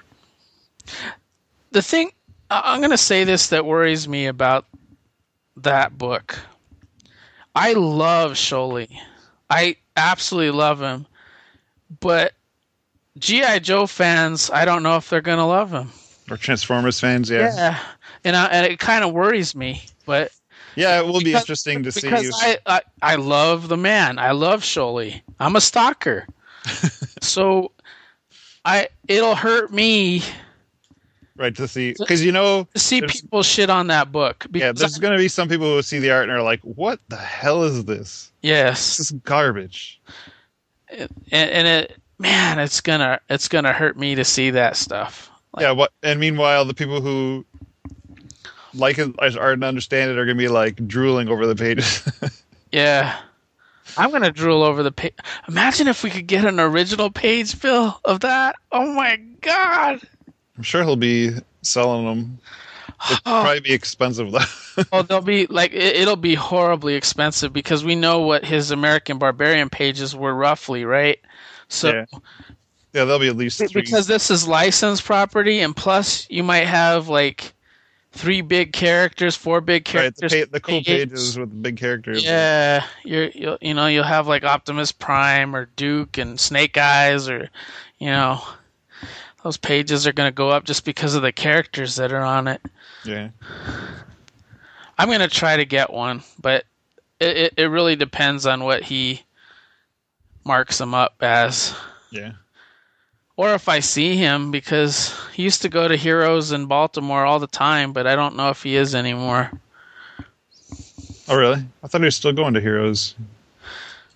The thing I- I'm going to say this that worries me about that book. I love Sholey. I absolutely love him. But G I. Joe fans, I don't know if they're going to love him. or Transformers fans, yeah, Yeah. And, I, and it kind of worries me. But yeah, it will be because, interesting to see. because You. I, I, I love the man. I love Sholey. I'm a stalker. So I it'll hurt me Right, to see, because you know, to see there's- people shit on that book. yeah, Because there's I- going to be some people who see the art and are like, "What the hell is this? yes. This is garbage." and, and it man it's gonna it's gonna hurt me to see that stuff. Like, Yeah, what? And meanwhile, the people who like it as art and understand it are going to be like drooling over the pages. yeah, I'm gonna drool over the page. Imagine if we could get an original page, Bill, of that. Oh my god. I'm sure he'll be selling them. It'll Oh, probably be expensive though. oh, they'll be like it, it'll be horribly expensive because we know what his American Barbarian pages were roughly, right? So Yeah. Yeah, there'll be at least three. because this is licensed property, and plus you might have like three big characters, four big right, the, characters, pa- the cool page. pages with the big characters. Yeah, you're you'll, you know you'll have like Optimus Prime or Duke and Snake Eyes, or you know those pages are going to go up just because of the characters that are on it. Yeah. I'm going to try to get one, but it, it it really depends on what he marks them up as, Yeah. or if I see him, because he used to go to Heroes in Baltimore all the time, but I don't know if he is anymore. Oh, really? I thought he was still going to Heroes.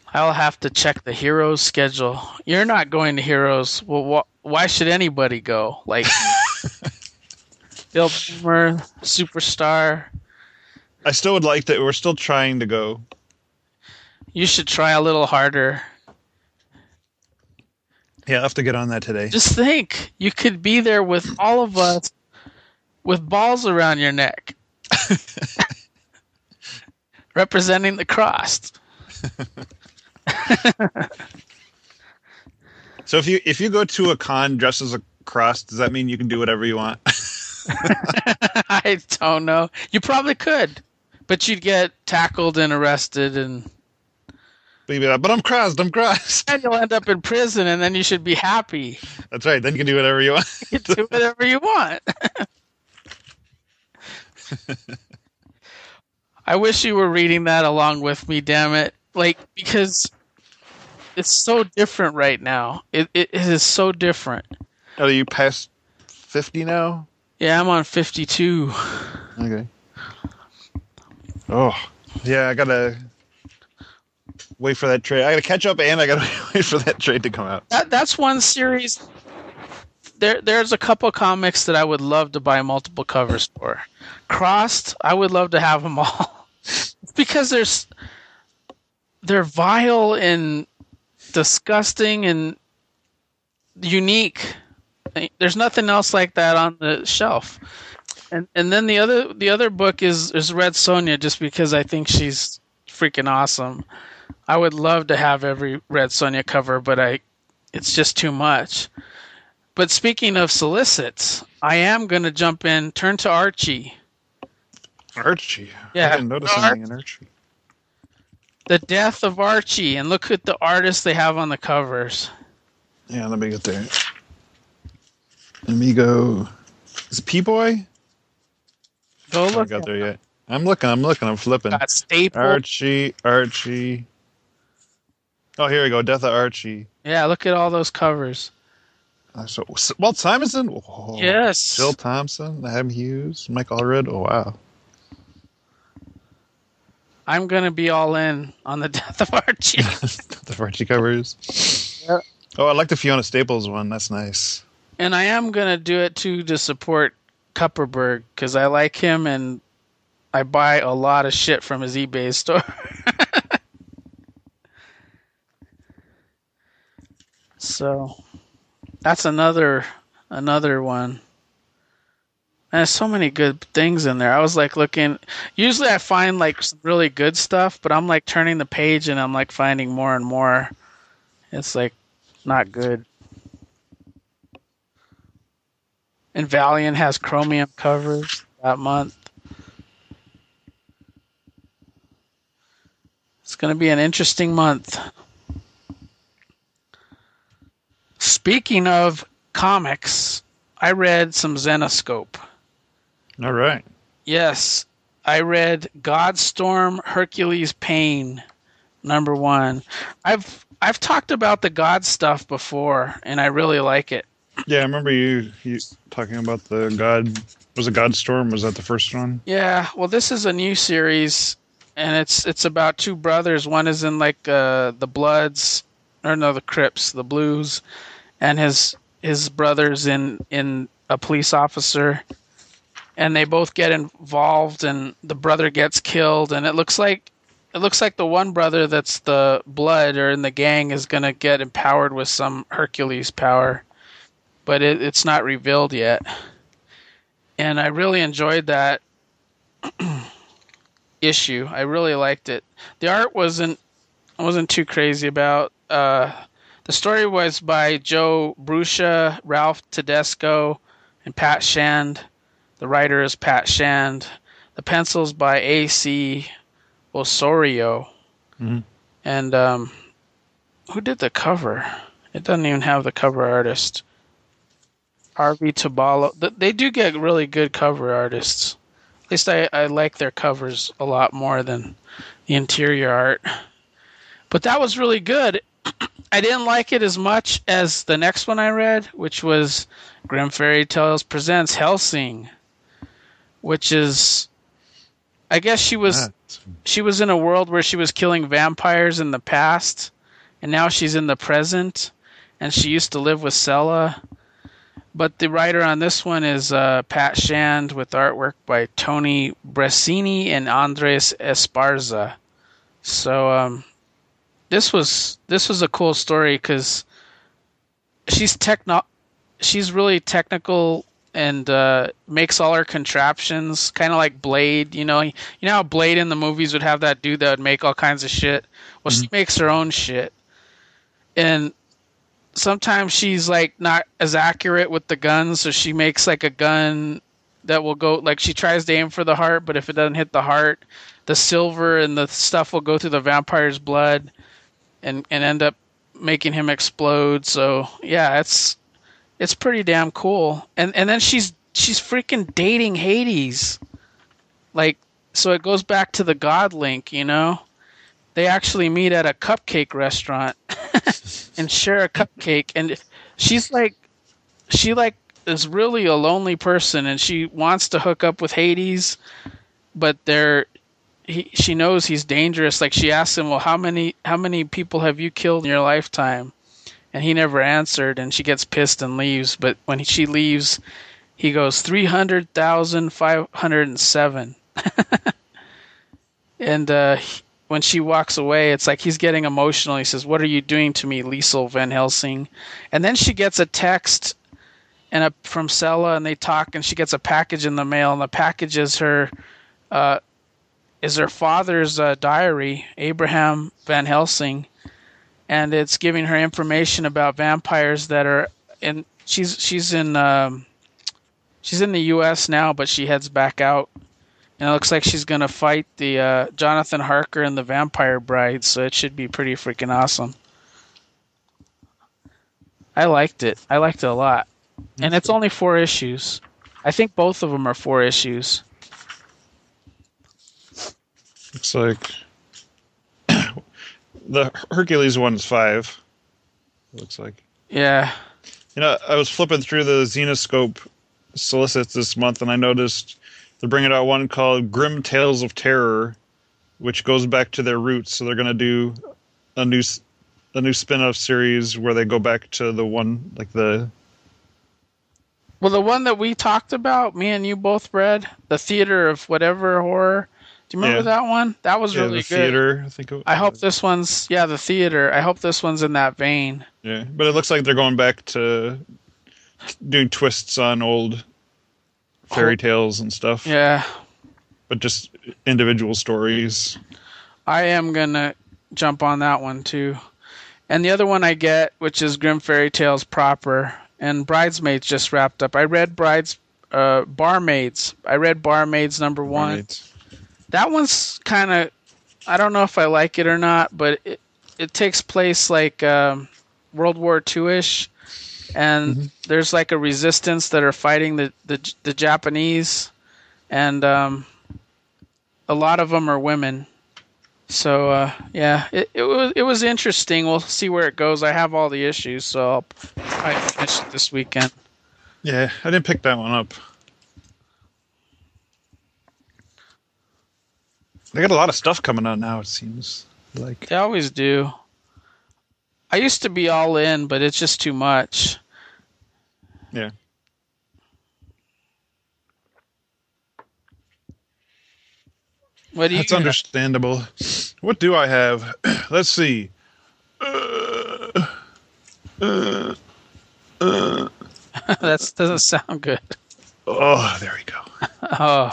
I'll have to check the Heroes schedule. You're not going to Heroes. Well, wh- why should anybody go? Like Bill Boomer, Superstar. I still would like that. We're still trying to go. You should try a little harder. Yeah, I'll have to get on that today. Just think, you could be there with all of us with balls around your neck. Representing the cross. So if you if you go to a con dressed as a cross, does that mean you can do whatever you want? I don't know. You probably could, but you'd get tackled and arrested, and Like, but I'm crossed. I'm crossed. and you'll end up in prison, and then you should be happy. That's right. Then you can do whatever you want. You can do whatever you want. I wish you were reading that along with me. Damn it! Like, because it's so different right now. It it is so different. Are you past fifty now? Yeah, I'm on fifty-two. Okay. Oh, yeah. I gotta wait for that trade. I gotta catch up, and I gotta wait for that trade to come out. That that's one series. There there's a couple comics that I would love to buy multiple covers for. Crossed, I would love to have them all. Because there's they're vile and disgusting and unique. There's nothing else like that on the shelf. And and then the other the other book is, is Red Sonja, just because I think she's freaking awesome. I would love to have every Red Sonja cover, but I it's just too much. But speaking of solicits, I am going to jump in, turn to Archie. Archie? Yeah. I didn't notice Ar- anything in Archie. The Death of Archie, and look at the artists they have on the covers. Yeah, let me get there. Amigo. Is it P-Boy? Go I look. haven't got there yet. I'm looking, I'm looking, I'm flipping. Got Staple. Archie, Archie. Oh, here we go. Death of Archie. Yeah, look at all those covers. Uh, so, Walt Simonson? Oh, Yes. Jill Thompson, Adam Hughes, Mike Allred. Oh, wow. I'm going to be all in on the Death of Archie. The Archie covers. Yep. Oh, I like the Fiona Staples one. That's nice. And I am going to do it, too, to support Kupperberg, because I like him, and I buy a lot of shit from his eBay store. So, that's another another one. And there's so many good things in there. I was like looking. Usually I find like some really good stuff, but I'm like turning the page and I'm like finding more and more. It's like not good. And Valiant has chromium covers that month. It's going to be an interesting month. Speaking of comics, I read some Zenoscope. All right. Yes, I read Godstorm Hercules Pain, number one. I've I've talked about the God stuff before, and I really like it. Yeah, I remember you, you talking about the God. Was it Godstorm? Was that the first one? Yeah, well, this is a new series, and it's it's about two brothers. One is in like uh, the Bloods, or no, the Crips, the Blues, and his his brother's in in a police officer, and they both get involved, and the brother gets killed, and it looks like it looks like the one brother that's the Blood or in the gang is gonna get empowered with some Hercules power, but it, it's not revealed yet. And I really enjoyed that issue. I really liked it. The art wasn't I wasn't too crazy about. Uh, the story was by Joe Bruscia, Ralph Tedesco, and Pat Shand. The writer is Pat Shand. The pencils by A C Osorio. Mm-hmm. And um, who did the cover? It doesn't even have the cover artist. R V Tabalo. They do get really good cover artists. At least I, I like their covers a lot more than the interior art. But that was really good. I didn't like it as much as the next one I read, which was Grim Fairy Tales Presents Hellsing, which is I guess she was she was in a world where she was killing vampires in the past, and now she's in the present, and she used to live with Sela. But the writer on this one is uh, Pat Shand with artwork by Tony Bressini and Andres Esparza. So um, this was this was a cool story because she's techno she's really technical and uh, makes all her contraptions, kind of like Blade. You know, you know how Blade in the movies would have that dude that would make all kinds of shit. Well, mm-hmm. she makes her own shit, and sometimes she's like not as accurate with the guns, so she makes like a gun that will go like she tries to aim for the heart, but if it doesn't hit the heart, the silver and the stuff will go through the vampire's blood and and end up making him explode. So yeah, it's it's pretty damn cool. And and then she's she's freaking dating Hades. Like, so it goes back to the God link, you know? They actually meet at a cupcake restaurant and share a cupcake, and she's like she like is really a lonely person, and she wants to hook up with Hades, but they're he, she knows he's dangerous. Like, she asks him, well, how many how many people have you killed in your lifetime? And he never answered, and she gets pissed and leaves. But when she leaves, he goes three hundred thousand five hundred seven. And uh, when she walks away, it's like he's getting emotional. He says, what are you doing to me, Liesel Van Helsing? And then she gets a text and a, from Sela, and they talk, and she gets a package in the mail, and the package is her uh, is her father's uh, diary, Abraham Van Helsing, and it's giving her information about vampires that are in. She's she's in um, she's in the U S now, but she heads back out, and it looks like she's gonna fight the uh, Jonathan Harker and the Vampire Bride. So it should be pretty freaking awesome. I liked it. I liked it a lot, That's and it's good. Only four issues. I think both of them are four issues. Looks like the Hercules one's five. It looks like. Yeah. You know, I was flipping through the Zenoscope solicits this month, and I noticed they're bringing out one called Grim Tales of Terror, which goes back to their roots. So they're going to do a new a new spin-off series where they go back to the one, like the... Well, the one that we talked about, me and you both read, The Theater of Whatever Horror. Do you remember yeah. that one? That was yeah, really the good. Theater, I think. It was. I hope this one's yeah, The Theater. I hope this one's in that vein. Yeah, but it looks like they're going back to doing twists on old fairy tales and stuff. Yeah, but just individual stories. I am gonna jump on that one too, and the other one I get, which is Grim Fairy Tales proper, and Bridesmaids just wrapped up. I read Brides, uh, Barmaids. I read Barmaids number one. Barmaids. That one's kind of, I don't know if I like it or not, but it, it takes place like um, World War Two-ish, and mm-hmm. there's like a resistance that are fighting the, the, the Japanese, and um, a lot of them are women. So, uh, yeah, it, it, was, it was interesting. We'll see where it goes. I have all the issues, so I'll probably finish it this weekend. Yeah, I didn't pick that one up. They got a lot of stuff coming out now, it seems like. They always do. I used to be all in, but it's just too much. Yeah. What do you That's got? Understandable. What do I have? Let's see. Uh, uh, uh. That doesn't sound good. Oh, there we go. Oh.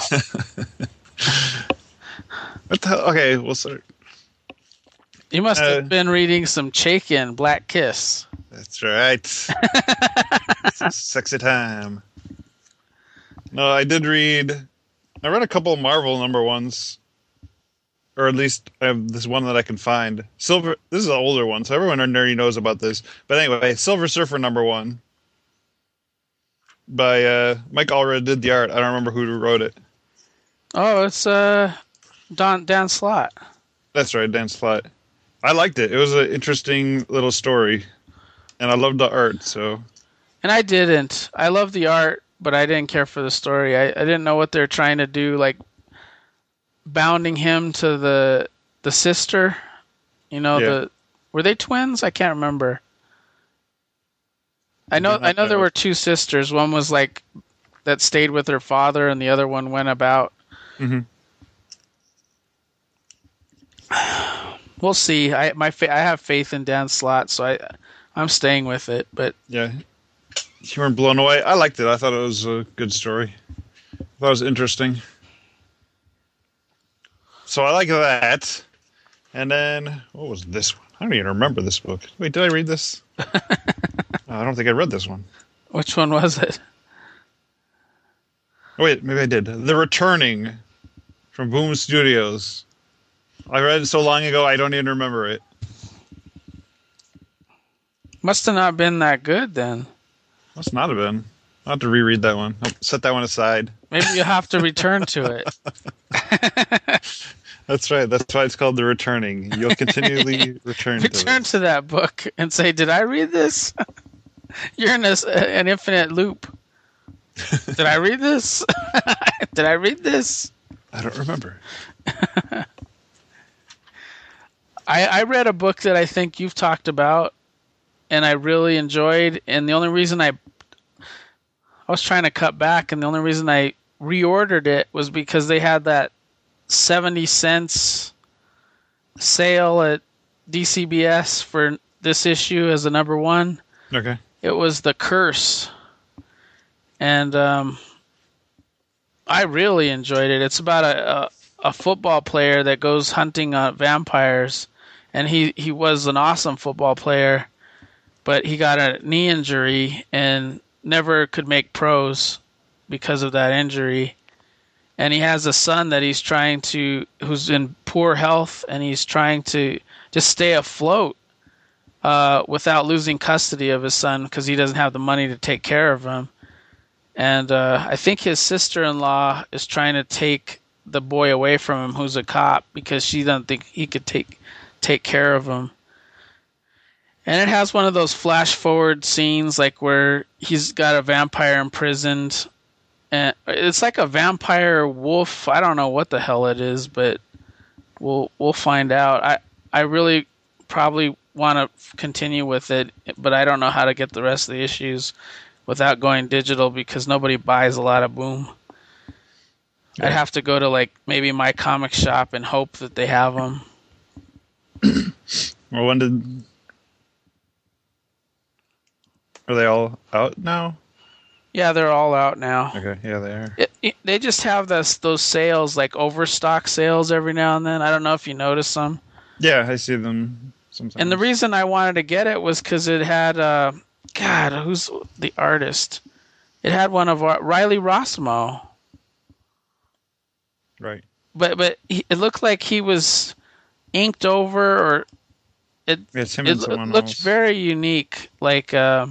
What the hell? Okay, we'll start. You must have uh, been reading some Chaikin, Black Kiss. That's right. It's a sexy time. No, I did read... I read a couple of Marvel number ones. Or at least I have this one that I can find. Silver... This is an older one, so everyone already knows about this. But anyway, Silver Surfer number one. By uh, Mike Allred did the art. I don't remember who wrote it. Oh, it's... uh. Don Dan Slott. That's right, Dan Slott. I liked it. It was an interesting little story, and I loved the art. So, and I didn't. I love the art, but I didn't care for the story. I, I didn't know what they're trying to do. Like, bounding him to the the sister. You know, yeah. the were they twins? I can't remember. I know I know there were two sisters. One was like that stayed with her father, and the other one went about. Mm-hmm. We'll see. I my fa- I have faith in Dan Slott, so I I'm staying with it. But yeah, you weren't blown away. I liked it. I thought it was a good story. I thought it was interesting. So I like that. And then what was this one? I don't even remember this book. Wait, did I read this? oh, I don't think I read this one. Which one was it? Oh, wait, maybe I did. The Returning from Boom Studios. I read it so long ago, I don't even remember it. Must have not been that good then. Must not have been. I'll have to reread that one. I'll set that one aside. Maybe you have to return to it. That's right. That's why it's called The Returning. You'll continually return to it. Return to that book and say, did I read this? You're in this, uh, an infinite loop. Did I read this? Did I read this? I don't remember. I, I read a book that I think you've talked about, and I really enjoyed. And the only reason I I was trying to cut back, and the only reason I reordered it was because they had that seventy cents sale at D C B S for this issue as the number one. Okay. It was The Curse. And um, I really enjoyed it. It's about a, a, a football player that goes hunting uh, vampires. And he, he was an awesome football player, but he got a knee injury and never could make pros because of that injury. And he has a son that he's trying to, who's in poor health, and he's trying to just stay afloat uh, without losing custody of his son because he doesn't have the money to take care of him. And uh, I think his sister-in-law is trying to take the boy away from him, who's a cop, because she doesn't think he could take take care of him. And it has one of those flash-forward scenes, like where he's got a vampire imprisoned. And it's like a vampire wolf. I don't know what the hell it is, but we'll we'll find out. I I really probably want to continue with it, but I don't know how to get the rest of the issues without going digital because nobody buys a lot of Boom. Yeah. I'd have to go to like maybe my comic shop and hope that they have them. Well, when did are they all out now? Yeah, they're all out now. Okay, yeah, they are. It, it, they just have this those sales, like overstock sales, every now and then. I don't know if you notice them. Yeah, I see them sometimes. And the reason I wanted to get it was because it had, uh, God, who's the artist? It had one of our, Riley Rossmo. Right. But but he, it looked like he was inked over, or it. It's him it and someone looked else. very unique, like. Uh,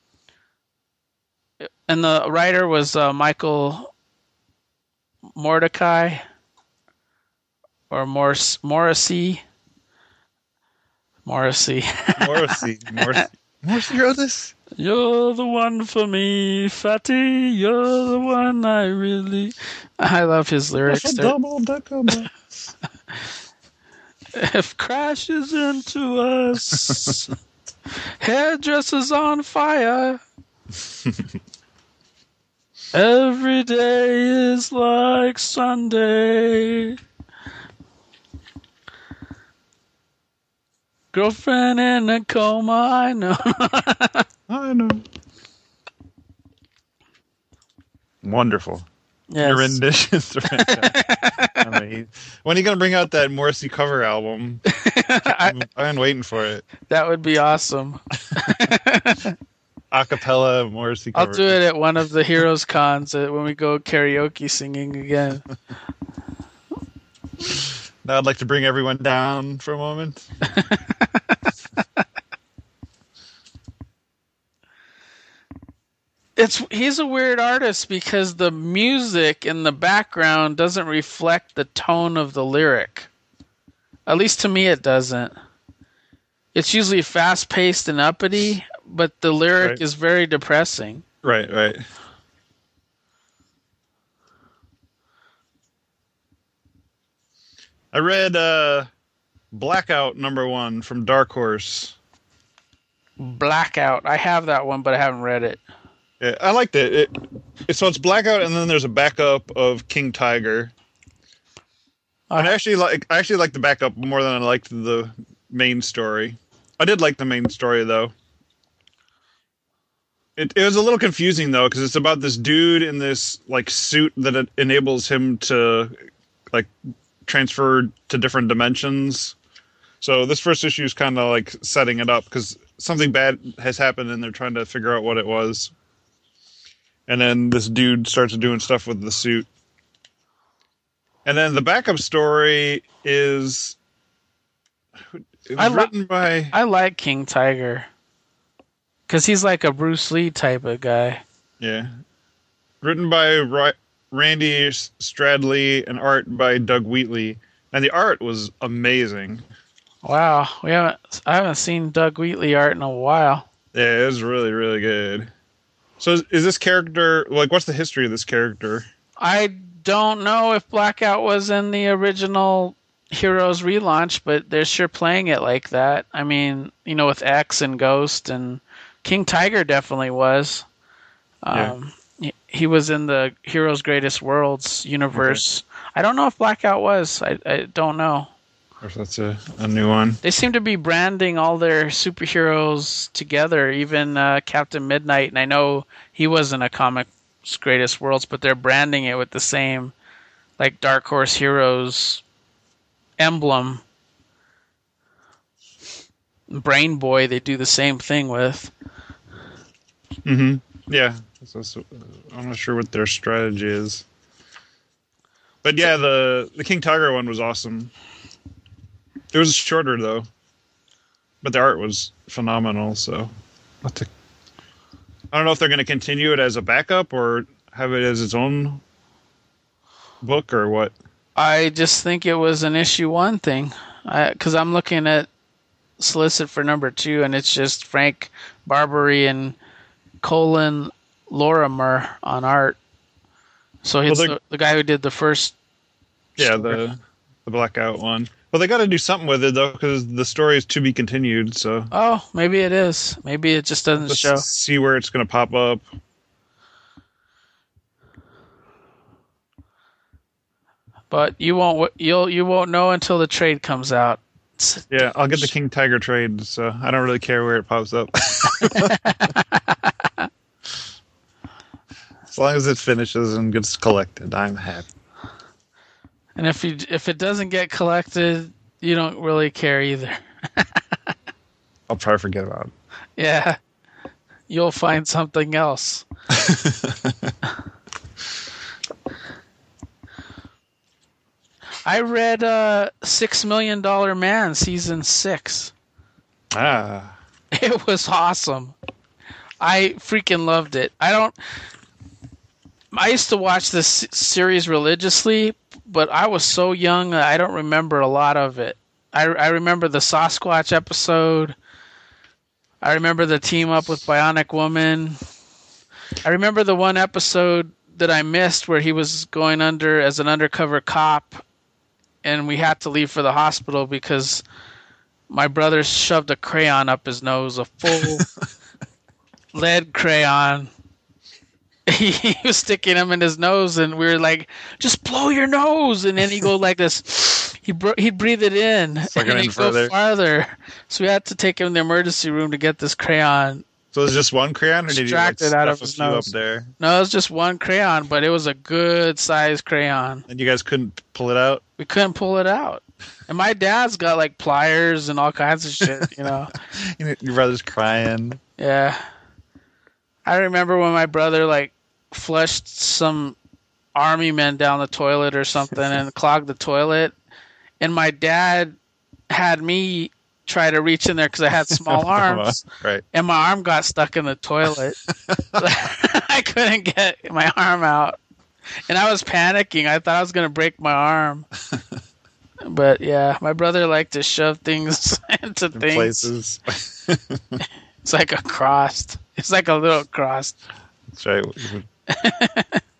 And the writer was uh, Michael Mordecai or Morris, Morrissey. Morrissey. Morrissey. Morrissey. Morrissey wrote this? You're the one for me, Fatty. You're the one I really... I love his lyrics. If crashes into us, hairdresser's on fire. Every day is like Sunday. Girlfriend in a coma, I know. I know. Wonderful. Yes. Your renditions are fantastic. I mean, when are you going to bring out that Morrissey cover album? I'm, I'm waiting for it. That would be awesome. Acapella Morrissey cover. I'll do it at one of the Heroes Cons uh, when we go karaoke singing again. Now I'd like to bring everyone down for a moment. It's he's a weird artist because the music in the background doesn't reflect the tone of the lyric. At least to me it doesn't. It's usually fast-paced and uppity, but the lyric right. is very depressing. Right, right. I read uh, Blackout number one from Dark Horse. Blackout. I have that one, but I haven't read it. Yeah, I liked it. It, it. So it's Blackout, and then there's a backup of King Tiger. Uh, and I actually like I actually like the backup more than I liked the main story. I did like the main story though. It it was a little confusing though because it's about this dude in this like suit that it enables him to like transfer to different dimensions. So this first issue is kind of like setting it up because something bad has happened and they're trying to figure out what it was. And then this dude starts doing stuff with the suit. And then the backup story is it was I li- written by... I like King Tiger. Because he's like a Bruce Lee type of guy. Yeah. Written by Ra- Randy Stradley and art by Doug Wheatley. And the art was amazing. Wow. we haven't I haven't seen Doug Wheatley art in a while. Yeah, it was really, really good. So is, is this character... Like, what's the history of this character? I don't know if Blackout was in the original Heroes relaunch, but they're sure playing it like that. I mean, you know, with X and Ghost, and King Tiger definitely was. Um, yeah. he, he was in the Heroes Greatest Worlds universe. Okay. I don't know if Blackout was. I, I don't know. Or if that's a, a new one. They seem to be branding all their superheroes together, even uh, Captain Midnight, and I know he wasn't a comic Greatest Worlds, but they're branding it with the same like Dark Horse Heroes emblem. Brain Boy, they do the same thing with. Mm-hmm. Yeah. So, so, I'm not sure what their strategy is. But yeah, the, the King Tiger one was awesome. It was shorter though. But the art was phenomenal, so what the I don't know if they're going to continue it as a backup or have it as its own book or what. I just think it was an issue one thing. Because I'm looking at solicit for number two, and it's just Frank Barbary and Colin Lorimer on art. So he's well, the, the guy who did the first Yeah, story. the the Blackout one. Well, they got to do something with it, though, because the story is to be continued, so... Oh, maybe it is. Maybe it just doesn't Let's show. see where it's going to pop up. But you won't you'll you won't know until the trade comes out. Yeah, I'll get the King Tiger trade, so I don't really care where it pops up. As long as it finishes and gets collected, I'm happy. And if you if it doesn't get collected, you don't really care either. I'll probably forget about it. Yeah. You'll find something else. I read uh, Six Million Dollar Man season six. Ah. It was awesome. I freaking loved it. I don't... I used to watch this series religiously, but I was so young that I don't remember a lot of it. I, I remember the Sasquatch episode. I remember the team up with Bionic Woman. I remember the one episode that I missed where he was going under as an undercover cop, and we had to leave for the hospital because my brother shoved a crayon up his nose, a full lead crayon. He was sticking him in his nose, and we were like, "Just blow your nose!" And then he go like this. He br- he'd breathe it in, and he'd go further. farther. So we had to take him to the emergency room to get this crayon. So it was just one crayon, or did you like out of stuff his a few nose. up there? No, it was just one crayon, but it was a good size crayon. And you guys couldn't pull it out? We couldn't pull it out. And my dad's got like pliers and all kinds of shit, you know. Your brother's crying. Yeah. I remember when my brother like flushed some army men down the toilet or something and clogged the toilet, and my dad had me try to reach in there because I had small arms, right? And my arm got stuck in the toilet. I couldn't get my arm out, and I was panicking. I thought I was going to break my arm. But yeah, my brother liked to shove things into in things. Places. It's like a cross. It's like a little cross. That's right.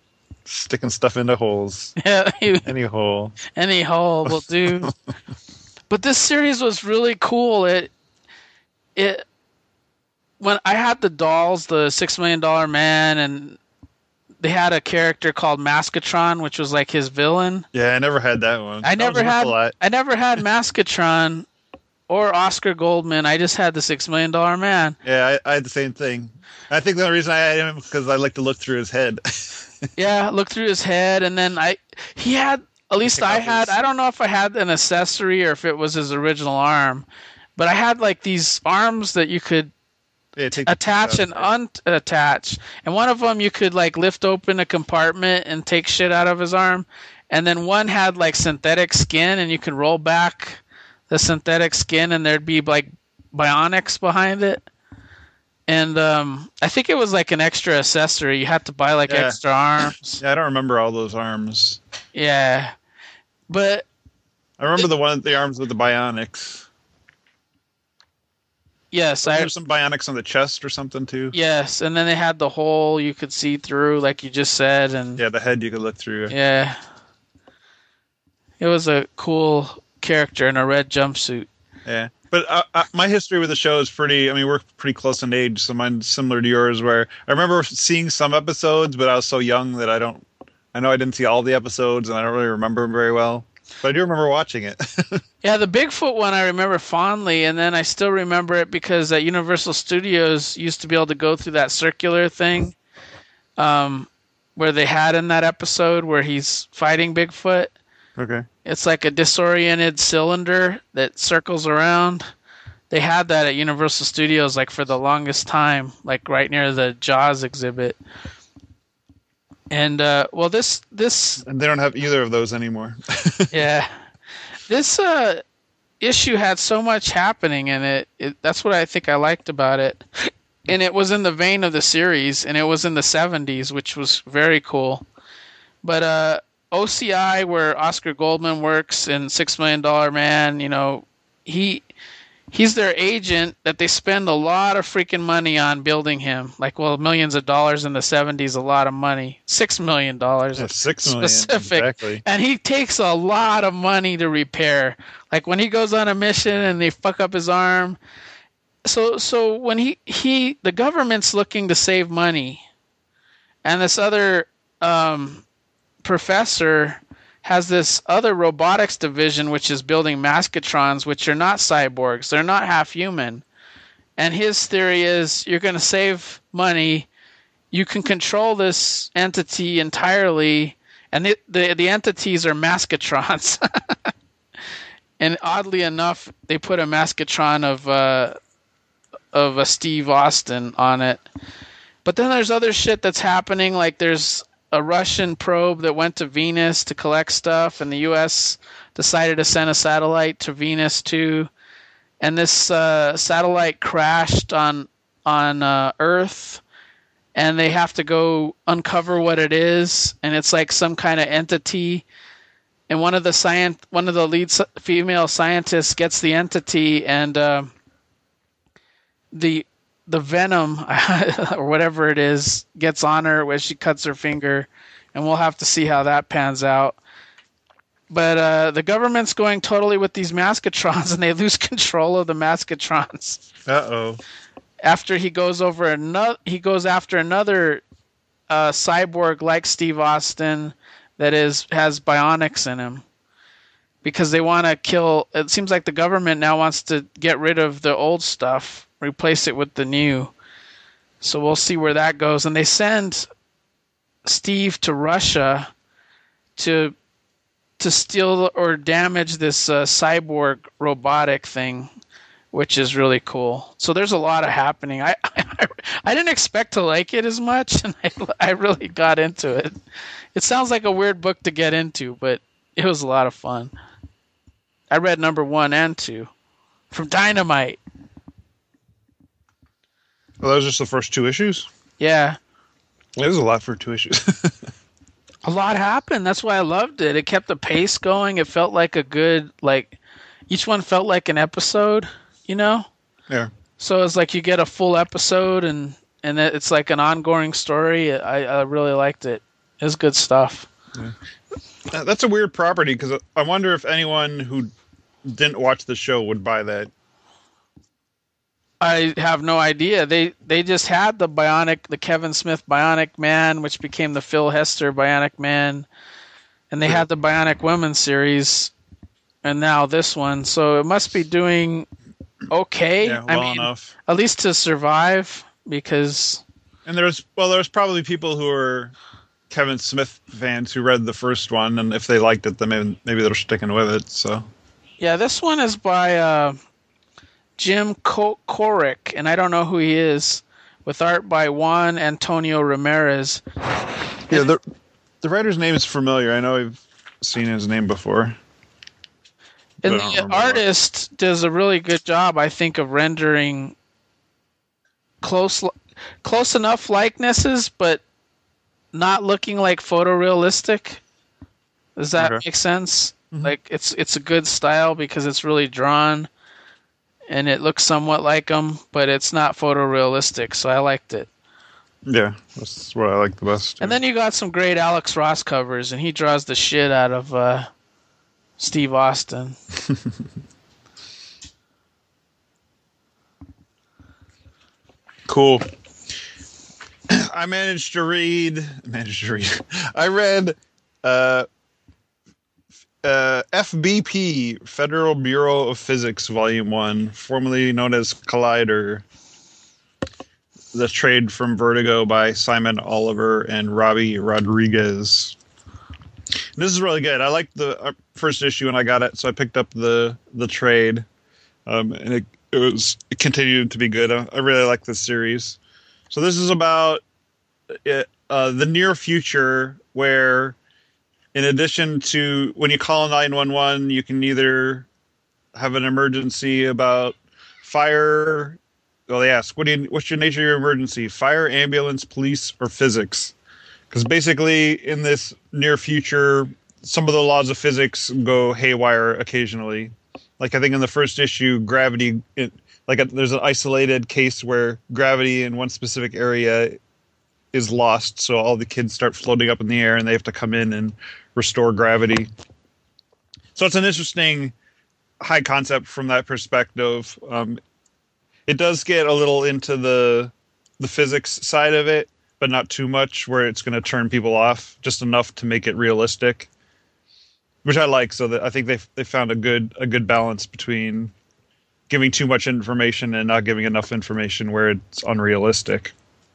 Sticking stuff into holes. Yeah, he, any hole. Any hole will do. But this series was really cool. It it when I had the dolls, the Six Million Dollar Man, and they had a character called Maskatron, which was like his villain. Yeah, I never had that one. I that never had. I never had Maskatron or Oscar Goldman. I just had the Six Million Dollar Man. Yeah, I, I had the same thing. I think the only reason I had him because I like to look through his head. Yeah, look through his head, and then I he had at least I had. His... I don't know if I had an accessory or if it was his original arm, but I had like these arms that you could yeah, attach and unattach, and one of them you could like lift open a compartment and take shit out of his arm, and then one had like synthetic skin, and you could roll back the synthetic skin, and there'd be like bionics behind it. And um, I think it was like an extra accessory. You had to buy like yeah. extra arms. Yeah, I don't remember all those arms. Yeah, but I remember it, the one, the arms with the bionics. Yes, I have some bionics on the chest or something too. Yes, and then they had the hole you could see through, like you just said, and yeah, the head you could look through. Yeah, it was a cool character in a red jumpsuit. Yeah. But uh, uh, my history with the show is pretty, I mean, we're pretty close in age, so mine's similar to yours, where I remember seeing some episodes, but I was so young that I don't, I know I didn't see all the episodes, and I don't really remember them very well. But I do remember watching it. Yeah, the Bigfoot one I remember fondly, and then I still remember it because at Universal Studios used to be able to go through that circular thing um, where they had in that episode where he's fighting Bigfoot. Okay. It's like a disoriented cylinder that circles around. They had that at Universal Studios like for the longest time, like right near the Jaws exhibit. And uh, well, this this and they don't have either of those anymore. Yeah, this uh, issue had so much happening in it. it. That's what I think I liked about it. And it was in the vein of the series, and it was in the seventies, which was very cool. But uh. O C I, where Oscar Goldman works in Six Million Dollar Man, you know, he he's their agent that they spend a lot of freaking money on building him. Like, well, millions of dollars in the seventies, a lot of money. Six million dollars. Yeah, six million, specific. Exactly. And he takes a lot of money to repair. Like when he goes on a mission and they fuck up his arm. So so when he, he the government's looking to save money, and this other um professor has this other robotics division which is building Maskatrons, which are not cyborgs. They're not half human. And his theory is you're going to save money. You can control this entity entirely. And the, the, the entities are Maskatrons. And oddly enough, they put a Maskatron of, uh, of a Steve Austin on it. But then there's other shit that's happening. Like there's a Russian probe that went to Venus to collect stuff, and the U S decided to send a satellite to Venus too. And this uh, satellite crashed on on uh, Earth, and they have to go uncover what it is. And it's like some kind of entity. And one of the science, one of the lead female scientists gets the entity, and uh, the the venom or whatever it is gets on her when she cuts her finger, and we'll have to see how that pans out. But uh, the government's going totally with these Maskatrons, and they lose control of the Maskatrons. Uh-oh. After he goes over another, he goes after another uh, cyborg like Steve Austin that is has bionics in him, because they want to kill. It seems like the government now wants to get rid of the old stuff, replace it with the new. So we'll see where that goes. And they send Steve to Russia to to steal or damage this uh, cyborg robotic thing, which is really cool. So there's a lot of happening. I I, I didn't expect to like it as much, and I, I really got into it. It sounds like a weird book to get into, but it was a lot of fun. I read number one and two from Dynamite. Well, those are just the first two issues? Yeah. It was a lot for two issues. A lot happened. That's why I loved it. It kept the pace going. It felt like a good, like, each one felt like an episode, you know? Yeah. So it's like you get a full episode, and, and it's like an ongoing story. I, I really liked it. It's good stuff. Yeah. That's a weird property because I wonder if anyone who didn't watch the show would buy that. I have no idea. They they just had the Bionic, the Kevin Smith Bionic Man, which became the Phil Hester Bionic Man, and they had the Bionic Woman series, and now this one. So it must be doing okay. Yeah, well I mean, enough. At least to survive, because. And there's well, there's probably people who are Kevin Smith fans who read the first one, and if they liked it, then maybe, maybe they're sticking with it. So. Yeah, this one is by. Uh, Jim Korick, and I don't know who he is, with art by Juan Antonio Ramirez. Yeah, the the writer's name is familiar. I know I've seen his name before. And the artist does a really good job, I think, of rendering close close enough likenesses, but not looking like photorealistic. Does that okay. make sense? Mm-hmm. Like it's it's a good style because it's really drawn. And it looks somewhat like them, but it's not photorealistic, so I liked it. Yeah, that's what I like the best. Too. And then you got some great Alex Ross covers, and he draws the shit out of uh, Steve Austin. Cool. I managed to read. Managed to read. I read. Uh, Uh, F B P, Federal Bureau of Physics, Volume one, formerly known as Collider. The trade from Vertigo by Simon Oliver and Robbie Rodriguez. And this is really good. I liked the first issue when I got it, so I picked up the the trade. Um, and it, it was it continued to be good. I, I really like this series. So this is about it, uh, the near future where... In addition to when you call nine one one, you can either have an emergency about fire. Well, they ask, what do you, what's your nature of your emergency? Fire, ambulance, police, or physics? Because basically in this near future, some of the laws of physics go haywire occasionally. Like I think in the first issue, gravity, it, like a, there's an isolated case where gravity in one specific area is lost. So all the kids start floating up in the air and they have to come in and restore gravity. So it's an interesting high concept from that perspective. Um, it does get a little into the the physics side of it, but not too much where it's going to turn people off, just enough to make it realistic, which I like. So that I think they they found a good a good balance between giving too much information and not giving enough information where it's unrealistic.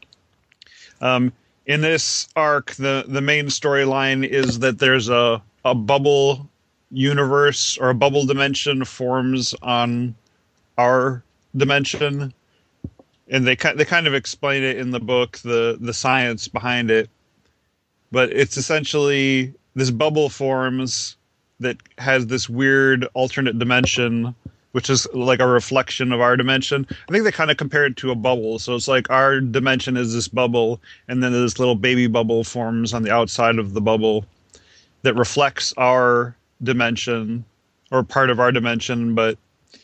Um, in this arc, the, the main storyline is that there's a, a bubble universe or a bubble dimension forms on our dimension. And they they kind of explain it in the book, the, the science behind it. But it's essentially this bubble forms that has this weird alternate dimension, which is like a reflection of our dimension. I think they kind of compare it to a bubble. So it's like our dimension is this bubble, and then this little baby bubble forms on the outside of the bubble that reflects our dimension or part of our dimension, but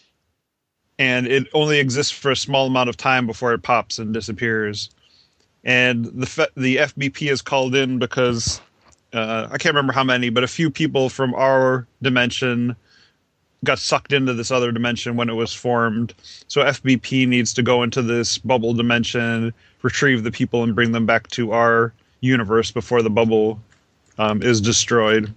and it only exists for a small amount of time before it pops and disappears. And the the F B P is called in because uh, I can't remember how many, but a few people from our dimension got sucked into this other dimension when it was formed. So F B P needs to go into this bubble dimension, retrieve the people, and bring them back to our universe before the bubble um, is destroyed.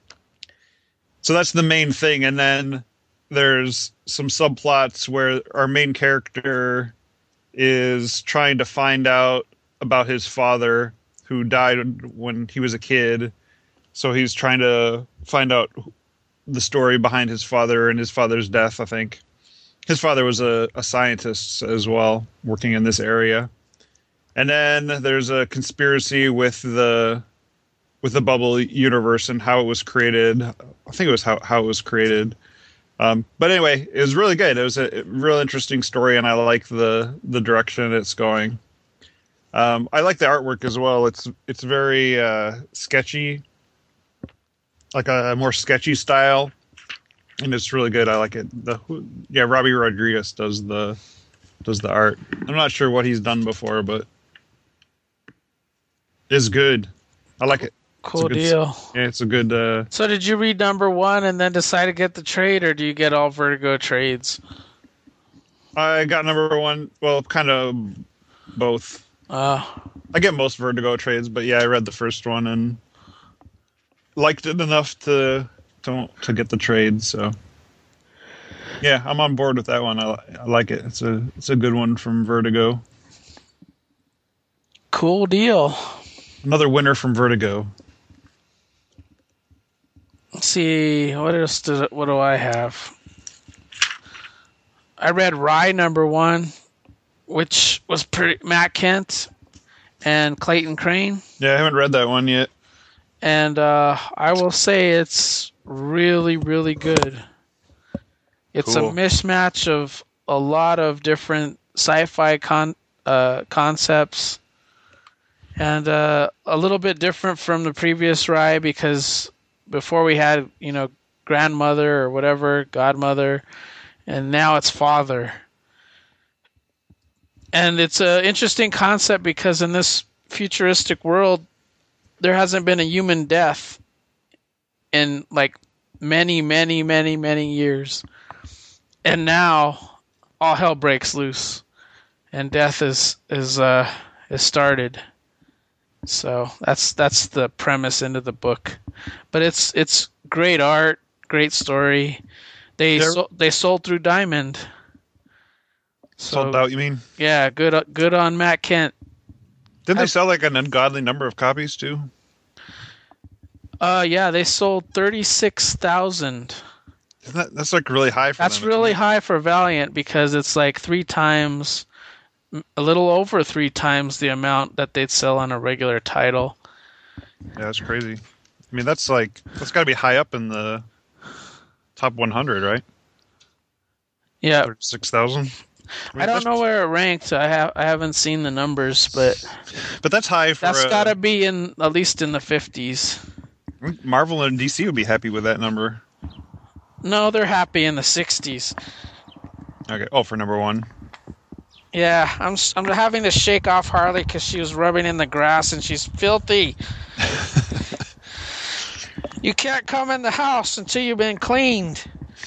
So that's the main thing. And then there's some subplots where our main character is trying to find out about his father who died when he was a kid. So he's trying to find out the story behind his father and his father's death, I think. His father was a, a scientist as well, working in this area. And then there's a conspiracy with the with the bubble universe and how it was created. I think it was how, how it was created. Um, but anyway, it was really good. It was a real interesting story, and I like the the direction it's going. Um, I like the artwork as well. It's it's very uh, sketchy, like a more sketchy style, and it's really good. I like it. The yeah, Robbie Rodriguez does the does the art. I'm not sure what he's done before, but it's good. I like it. Cool good, deal. Yeah, it's a good. Uh, so, did you read number one and then decide to get the trade, or do you get all Vertigo trades? I got number one. Well, kind of both. Uh, I get most Vertigo trades, but yeah, I read the first one and liked it enough to to to get the trade. So yeah, I'm on board with that one. I, I like it. It's a it's a good one from Vertigo. Cool deal. Another winner from Vertigo. Let's see, what else does it, what do I have? I read Rye number one, which was pretty Matt Kent and Clayton Crane. Yeah, I haven't read that one yet. And uh, I will say it's really, really good. It's cool. A mismatch of a lot of different sci-fi con- uh, concepts. And uh, a little bit different from the previous Rye because before we had, you know, grandmother or whatever, godmother, and now it's father. And it's an interesting concept because in this futuristic world, there hasn't been a human death in like many, many, many, many years. And now all hell breaks loose and death is is uh is started. So that's that's the premise into the book, but it's it's great art, great story. They so, they sold through Diamond. So, sold out, you mean? Yeah, good good on Matt Kent. Didn't they sell like an ungodly number of copies too? Uh, yeah, they sold thirty-six thousand. That, that's like really high for That's them. That's really high for Valiant because it's like three times. A little over three times the amount that they'd sell on a regular title. Yeah, that's crazy. I mean, that's like that's got to be high up in the top one hundred, right? Yeah, thirty-six thousand. I, mean, I don't know where it ranked. I have I haven't seen the numbers, but but that's high for. That's uh, got to be in at least in the fifties. Marvel and D C would be happy with that number. No, they're happy in the sixties. Okay. Oh, for number one. Yeah, I'm I'm having to shake off Harley because she was rubbing in the grass and she's filthy. You can't come in the house until you've been cleaned.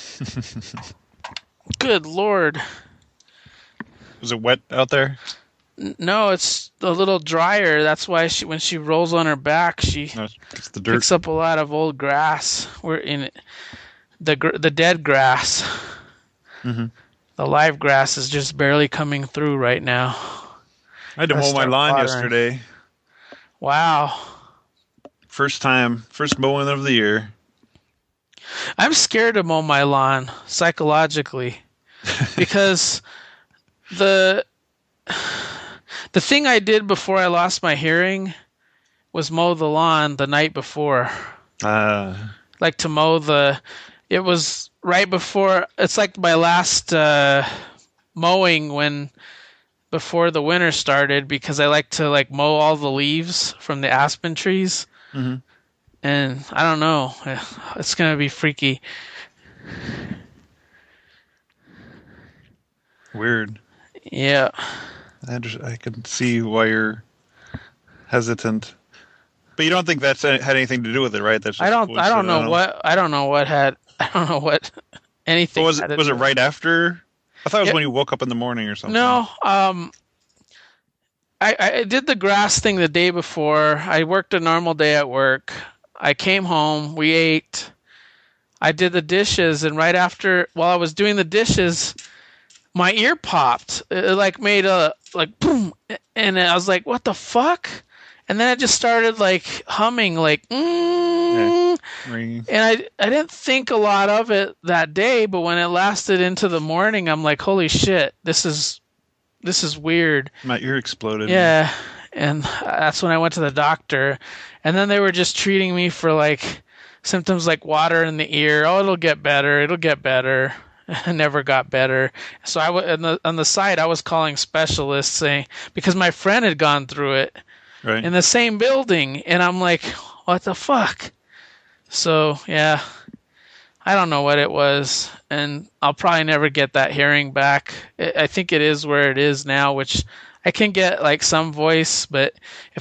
Good Lord. Was it wet out there? N- no, it's a little drier. That's why she, when she rolls on her back, she no, it's the dirt. Picks up a lot of old grass. We're in it. The the dead grass. Mm-hmm. The live grass is just barely coming through right now. I had to mow my lawn watering. yesterday. Wow. First time, first mowing of the year. I'm scared to mow my lawn psychologically because the the thing I did before I lost my hearing was mow the lawn the night before. Uh, like to mow the it was right before it's like my last uh, mowing when before the winter started because I like to like mow all the leaves from the aspen trees. Mm-hmm. And I don't know. It's going to be freaky. Weird. Yeah. I, just, I can see why you're hesitant. But you don't think that's had anything to do with it, right? That's just I don't I don't know what I don't know what had I don't know what anything. But was it was it right after? I thought it was yeah. when you woke up in the morning or something. No, um I, I did the grass thing the day before. I worked a normal day at work. I came home, we ate. I did the dishes, and right after, while I was doing the dishes, my ear popped. It like made a, like, boom, and I was like, what the fuck? And then it just started, like, humming, like, mm. Yeah. And I, I didn't think a lot of it that day, but when it lasted into the morning, I'm like, holy shit, this is, this is weird. My ear exploded. Yeah. And that's when I went to the doctor. And then they were just treating me for like symptoms like water in the ear. Oh, it'll get better. It'll get better. It never got better. So I w- on the on the side, I was calling specialists saying because my friend had gone through it right. in the same building, and I'm like, what the fuck? So yeah, I don't know what it was, and I'll probably never get that hearing back. I think it is where it is now, which I can get like some voice, but if I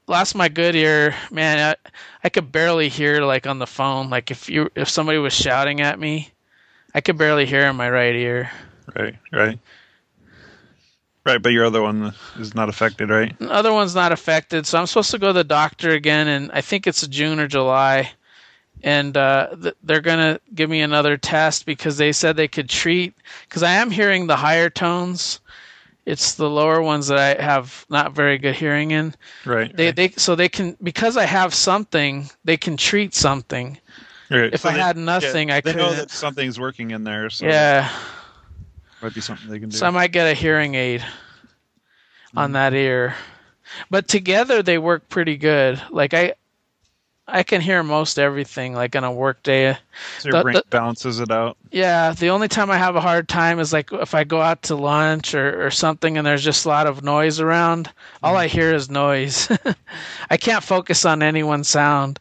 lost my good ear, man. I, I could barely hear like on the phone. Like if you if somebody was shouting at me, I could barely hear in my right ear. Right, right, right. But your other one is not affected, right? The other one's not affected, so I'm supposed to go to the doctor again, and I think it's June or July, and uh, th- they're gonna give me another test because they said they could treat because I am hearing the higher tones. It's the lower ones that I have not very good hearing in. Right. They right. they so they can because I have something, they can treat something. Right. If so I they, had nothing, yeah, I they couldn't. know that something's working in there. So Yeah. Might be something they can do. So I might get a hearing aid mm-hmm. on that ear. But together they work pretty good. Like I I can hear most everything like on a work day. So your the, brain the, balances it out. Yeah, the only time I have a hard time is like if I go out to lunch or, or something and there's just a lot of noise around. Mm-hmm. All I hear is noise. I can't focus on any one sound.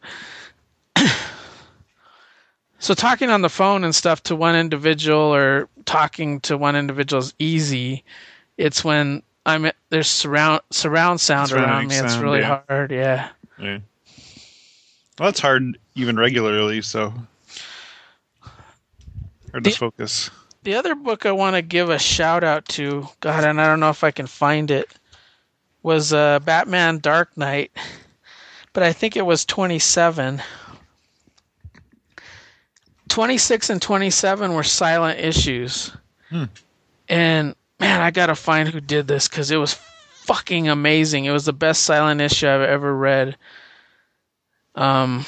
So talking on the phone and stuff to one individual or talking to one individual is easy. It's when I'm there's surround surround sound around me. Sound, it's really yeah. hard. Yeah. Yeah. Well, that's hard even regularly. So hard the, to focus. The other book I want to give a shout out to, God, and I don't know if I can find it, was uh, Batman Dark Knight, but I think it was twenty-seven. twenty-six and twenty-seven were silent issues. Hmm. And, man, I got to find who did this because it was fucking amazing. It was the best silent issue I've ever read. Um,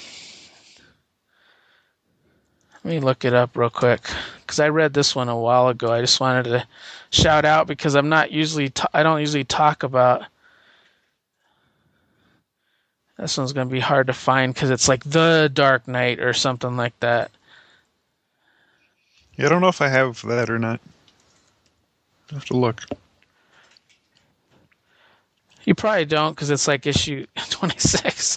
let me look it up real quick because I read this one a while ago. I just wanted to shout out because I'm not usually, t- I don't usually talk about. This one's going to be hard to find because it's like The Dark Knight or something like that. Yeah, I don't know if I have that or not. I have to look. You probably don't because it's like issue twenty-six.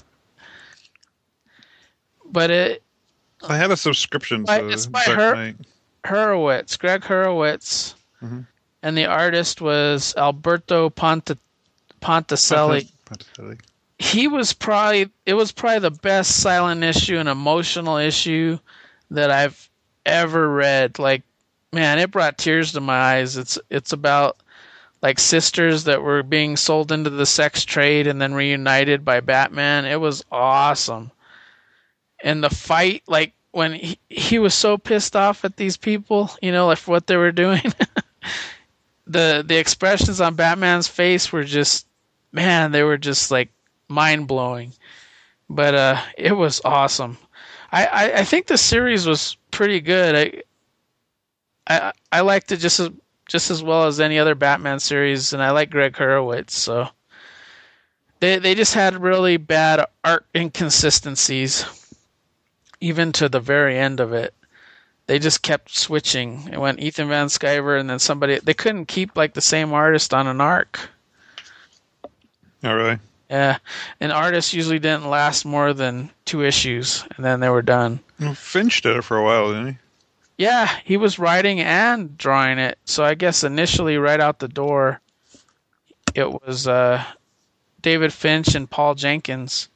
But it... I have a subscription by, to It's by Dark Her- Knight. Horowitz, Greg Horowitz. Mm-hmm. And the artist was Alberto Ponte- Ponticelli. Ponticelli. He was probably it was probably the best silent issue and emotional issue that I've ever read. Like, man, it brought tears to my eyes. It's it's about like sisters that were being sold into the sex trade and then reunited by Batman. It was awesome. And the fight, like when he, he was so pissed off at these people, you know, like for what they were doing. the the expressions on Batman's face were just, man, they were just like mind blowing, but uh, it was awesome. I, I, I think the series was pretty good. I I I liked it just as just as well as any other Batman series, and I like Greg Horowitz. So they they just had really bad art inconsistencies, even to the very end of it. They just kept switching. It went Ethan Van Sciver, and then somebody. They couldn't keep like the same artist on an arc. Oh, really? Yeah, and artists usually didn't last more than two issues, and then they were done. Well, Finch did it for a while, didn't he? Yeah, he was writing and drawing it. So I guess initially, right out the door, it was uh, David Finch and Paul Jenkins.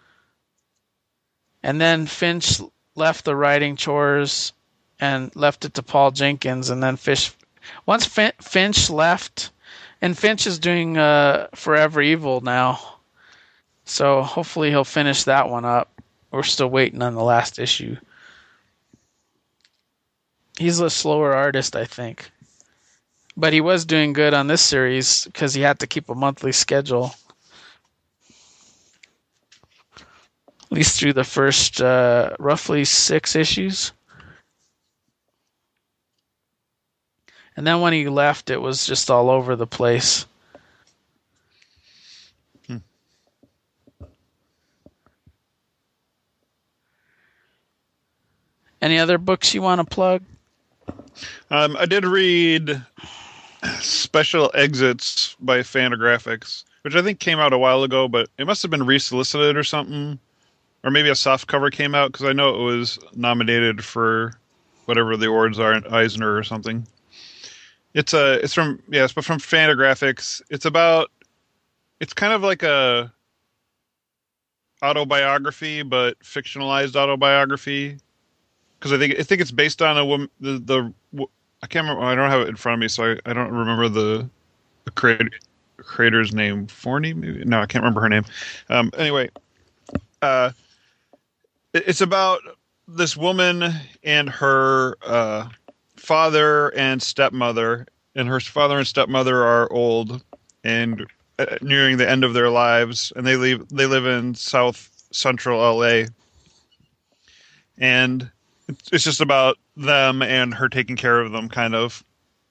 And then Finch left the writing chores and left it to Paul Jenkins. And then Fish, once fin- Finch left, and Finch is doing uh, Forever Evil now. So hopefully he'll finish that one up. We're still waiting on the last issue. He's a slower artist, I think. But he was doing good on this series because he had to keep a monthly schedule. At least through the first uh, roughly six issues. And then when he left, it was just all over the place. Hmm. Any other books you want to plug? Um, I did read Special Exits by Fantagraphics, which I think came out a while ago, but it must have been resolicited or something. Or maybe a soft cover came out, because I know it was nominated for whatever the awards are, Eisner or something. It's a, it's from, yes, but from Fantagraphics. It's about, it's kind of like a, autobiography, but fictionalized autobiography. Because I think I think it's based on a woman. The, the I can't remember. I don't have it in front of me, so I, I don't remember the, the creator, creator's name. Forney, maybe? No, I can't remember her name. Um, anyway, uh, it, it's about this woman and her uh, father and stepmother, and her father and stepmother are old and uh, nearing the end of their lives, and they leave. They live in South Central L A, and it's just about them and her taking care of them, kind of.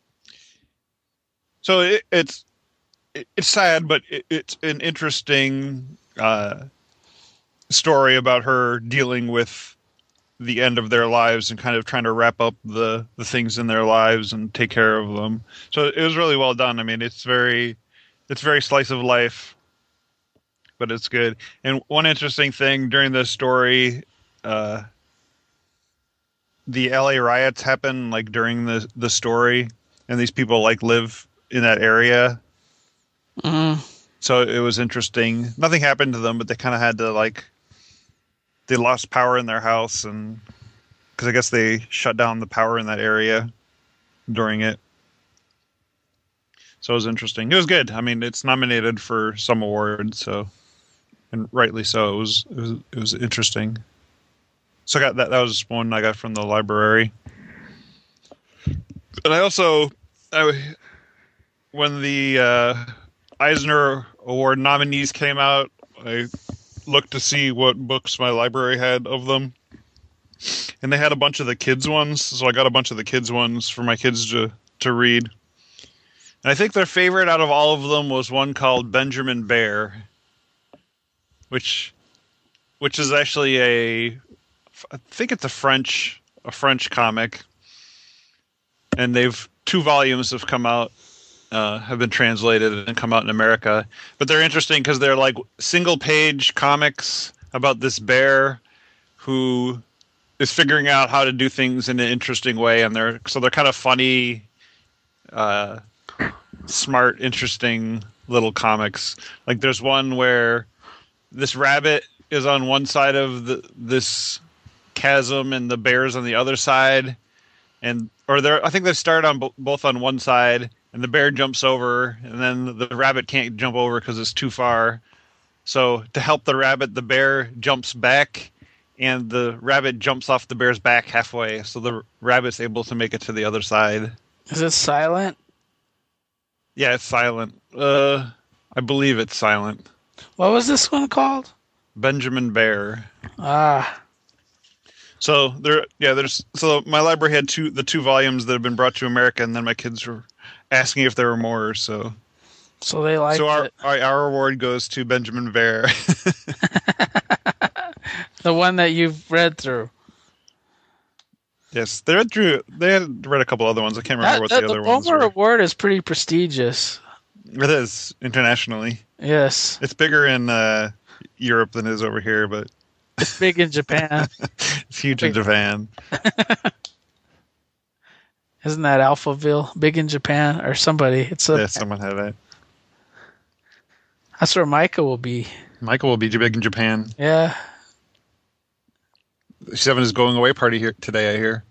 So it, it's it, it's sad, but it, it's an interesting uh, story about her dealing with the end of their lives and kind of trying to wrap up the, the things in their lives and take care of them. So it was really well done. I mean, it's very it's very slice of life, but it's good. And one interesting thing during the story. Uh, The L A riots happen like during the the story, and these people like live in that area. Mm. So it was interesting. Nothing happened to them, but they kind of had to like they lost power in their house, and because I guess they shut down the power in that area during it. So it was interesting. It was good. I mean, it's nominated for some award, so and rightly so. It was it was, it was interesting. So I got that. That was one I got from the library. And I also, I, when the uh, Eisner Award nominees came out, I looked to see what books my library had of them. And they had a bunch of the kids' ones, so I got a bunch of the kids' ones for my kids to, to read. And I think their favorite out of all of them was one called Benjamin Bear, which, which is actually a... I think it's a French a French comic, and they've two volumes have come out, uh, have been translated and come out in America. But they're interesting because they're like single page comics about this bear who is figuring out how to do things in an interesting way, and they're so they're kind of funny, uh, smart, interesting little comics. Like there's one where this rabbit is on one side of the this chasm and the bear's on the other side, and or they're I think they start on bo- both on one side, and the bear jumps over, and then the rabbit can't jump over because it's too far. So to help the rabbit, the bear jumps back, and the rabbit jumps off the bear's back halfway, so the rabbit's able to make it to the other side. Is it silent? Yeah, it's silent. Uh, I believe it's silent. What was this one called? Benjamin Bear. Ah. So there, yeah, there's so my library had two the two volumes that have been brought to America, and then my kids were asking if there were more. So, so they like so our, it. our our award goes to Benjamin Bear, the one that you've read through. Yes, they read through. They had read a couple other ones. I can't remember that, what that, the other the ones were. The Boomer Award is pretty prestigious. It is internationally. Yes, it's bigger in uh, Europe than it is over here, but. It's big in Japan. It's huge in Japan. Isn't that Alphaville big in Japan or somebody? It's a, yeah, someone had that. That's where Micah will be. Micah will be big in Japan. Yeah. She's having his going away party here today, I hear.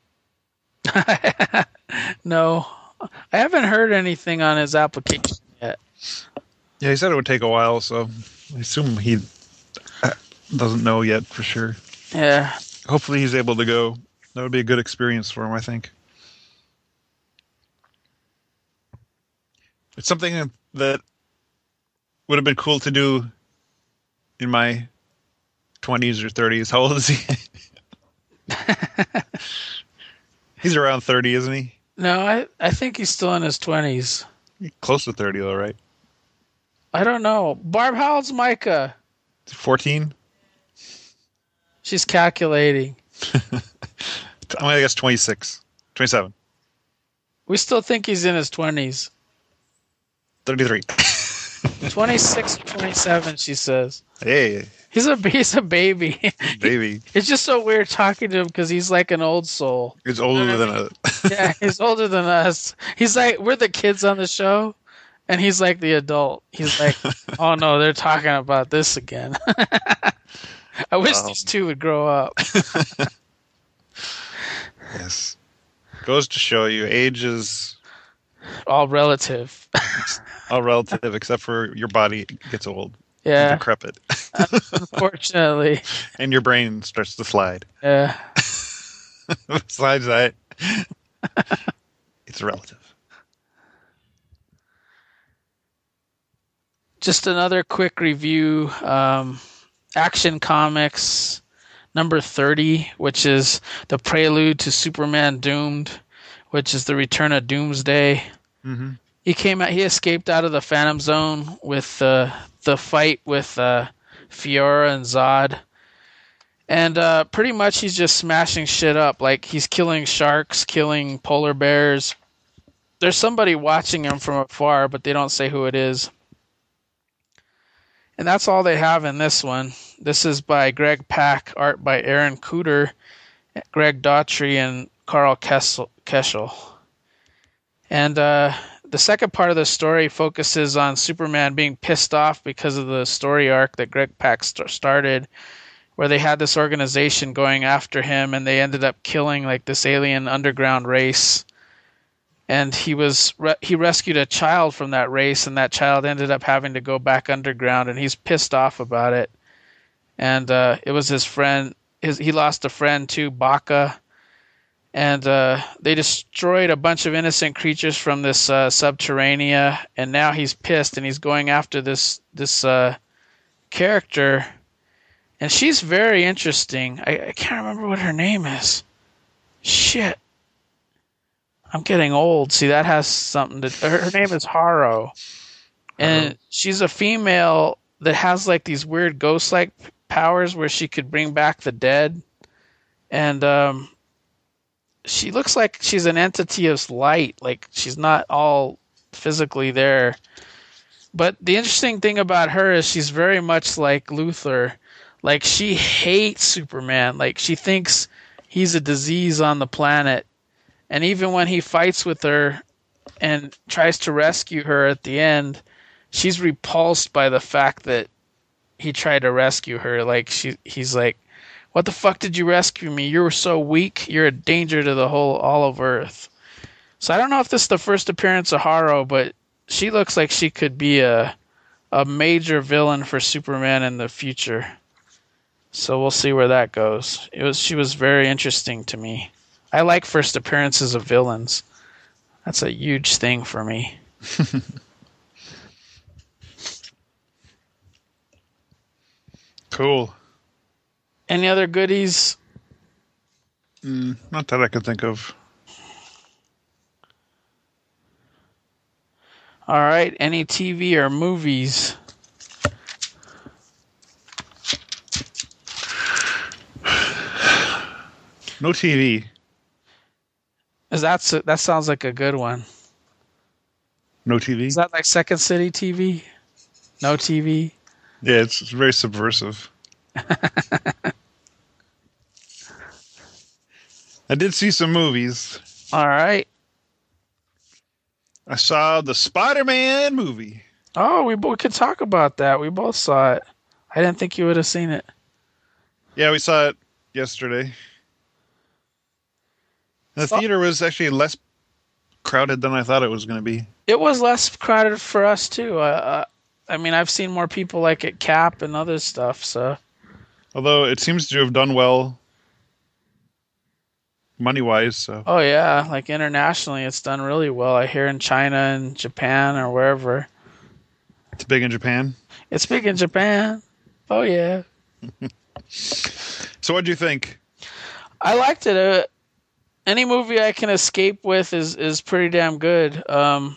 No, I haven't heard anything on his application yet. Yeah, he said it would take a while, so I assume he doesn't know yet for sure. Yeah. Hopefully he's able to go. That would be a good experience for him, I think. It's something that would have been cool to do in my twenties or thirties. How old is he? He's around thirty, isn't he? No, I, I think he's still in his twenties. Close to thirty, though, right? I don't know. Barb, how old's Micah? fourteen? She's calculating. I'm going to guess twenty-six. twenty-seven. We still think he's in his twenties. thirty-three. twenty-six or twenty-seven, she says. Hey. He's a, he's a baby. Baby. It's just so weird talking to him because he's like an old soul. He's older than us. Yeah, he's older than us. He's like, we're the kids on the show, And he's like the adult. He's like, oh no, they're talking about this again. I wish um, these two would grow up. Yes. Goes to show you, age is all relative. All relative, except for your body gets old. Yeah. Decrepit. Unfortunately. And your brain starts to slide. Yeah. Besides that, it's relative. Just another quick review. Um, Action Comics number thirty, which is the prelude to Superman Doomed, which is the return of Doomsday. Mm-hmm. He came out. He escaped out of the Phantom Zone with uh, the fight with uh, Fiora and Zod, and uh, pretty much he's just smashing shit up. Like he's killing sharks, killing polar bears. There's somebody watching him from afar, but they don't say who it is. And that's all they have in this one. This is by Greg Pak, art by Aaron Cooter, Greg Daughtry, and Carl Keschel. And uh, the second part of the story focuses on Superman being pissed off because of the story arc that Greg Pak st- started, where they had this organization going after him, and they ended up killing like this alien underground race. And he was re- he rescued a child from that race, and that child ended up having to go back underground, and he's pissed off about it. And uh, it was his friend. His, he lost a friend too, Baka. And uh, they destroyed a bunch of innocent creatures from this uh, subterranea, and now he's pissed, and he's going after this this uh, character. And she's very interesting. I, I can't remember what her name is. Shit. I'm getting old. See, that has something to... Her, her name is Haro. And she's a female that has like these weird ghost-like powers where she could bring back the dead. And um, she looks like she's an entity of light. Like, she's not all physically there. But the interesting thing about her is she's very much like Luthor. Like, she hates Superman. Like, she thinks he's a disease on the planet. And even when he fights with her and tries to rescue her at the end, she's repulsed by the fact that he tried to rescue her. Like she, he's like, "What the fuck did you rescue me? You were so weak. You're a danger to the whole all of Earth." So I don't know if this is the first appearance of Haro, but she looks like she could be a a major villain for Superman in the future. So we'll see where that goes. It was she was very interesting to me. I like first appearances of villains. That's a huge thing for me. Cool. Any other goodies? Mm, not that I can think of. All right. Any T V or movies? No T V. Is that that sounds like a good one? No T V? Is that like Second City T V? No T V? Yeah, it's, it's very subversive. I did see some movies. All right. I saw the Spider-Man movie. Oh, we both could talk about that. We both saw it. I didn't think you would have seen it. Yeah, we saw it yesterday. The oh. theater was actually less crowded than I thought it was going to be. It was less crowded for us, too. Uh, I mean, I've seen more people like at Cap and other stuff, so... Although it seems to have done well money-wise, so... Oh, yeah. Like, internationally, it's done really well. I hear in China and Japan or wherever. It's big in Japan? It's big in Japan. Oh, yeah. So what'd you think? I liked it. Uh, any movie I can escape with is, is pretty damn good. Um...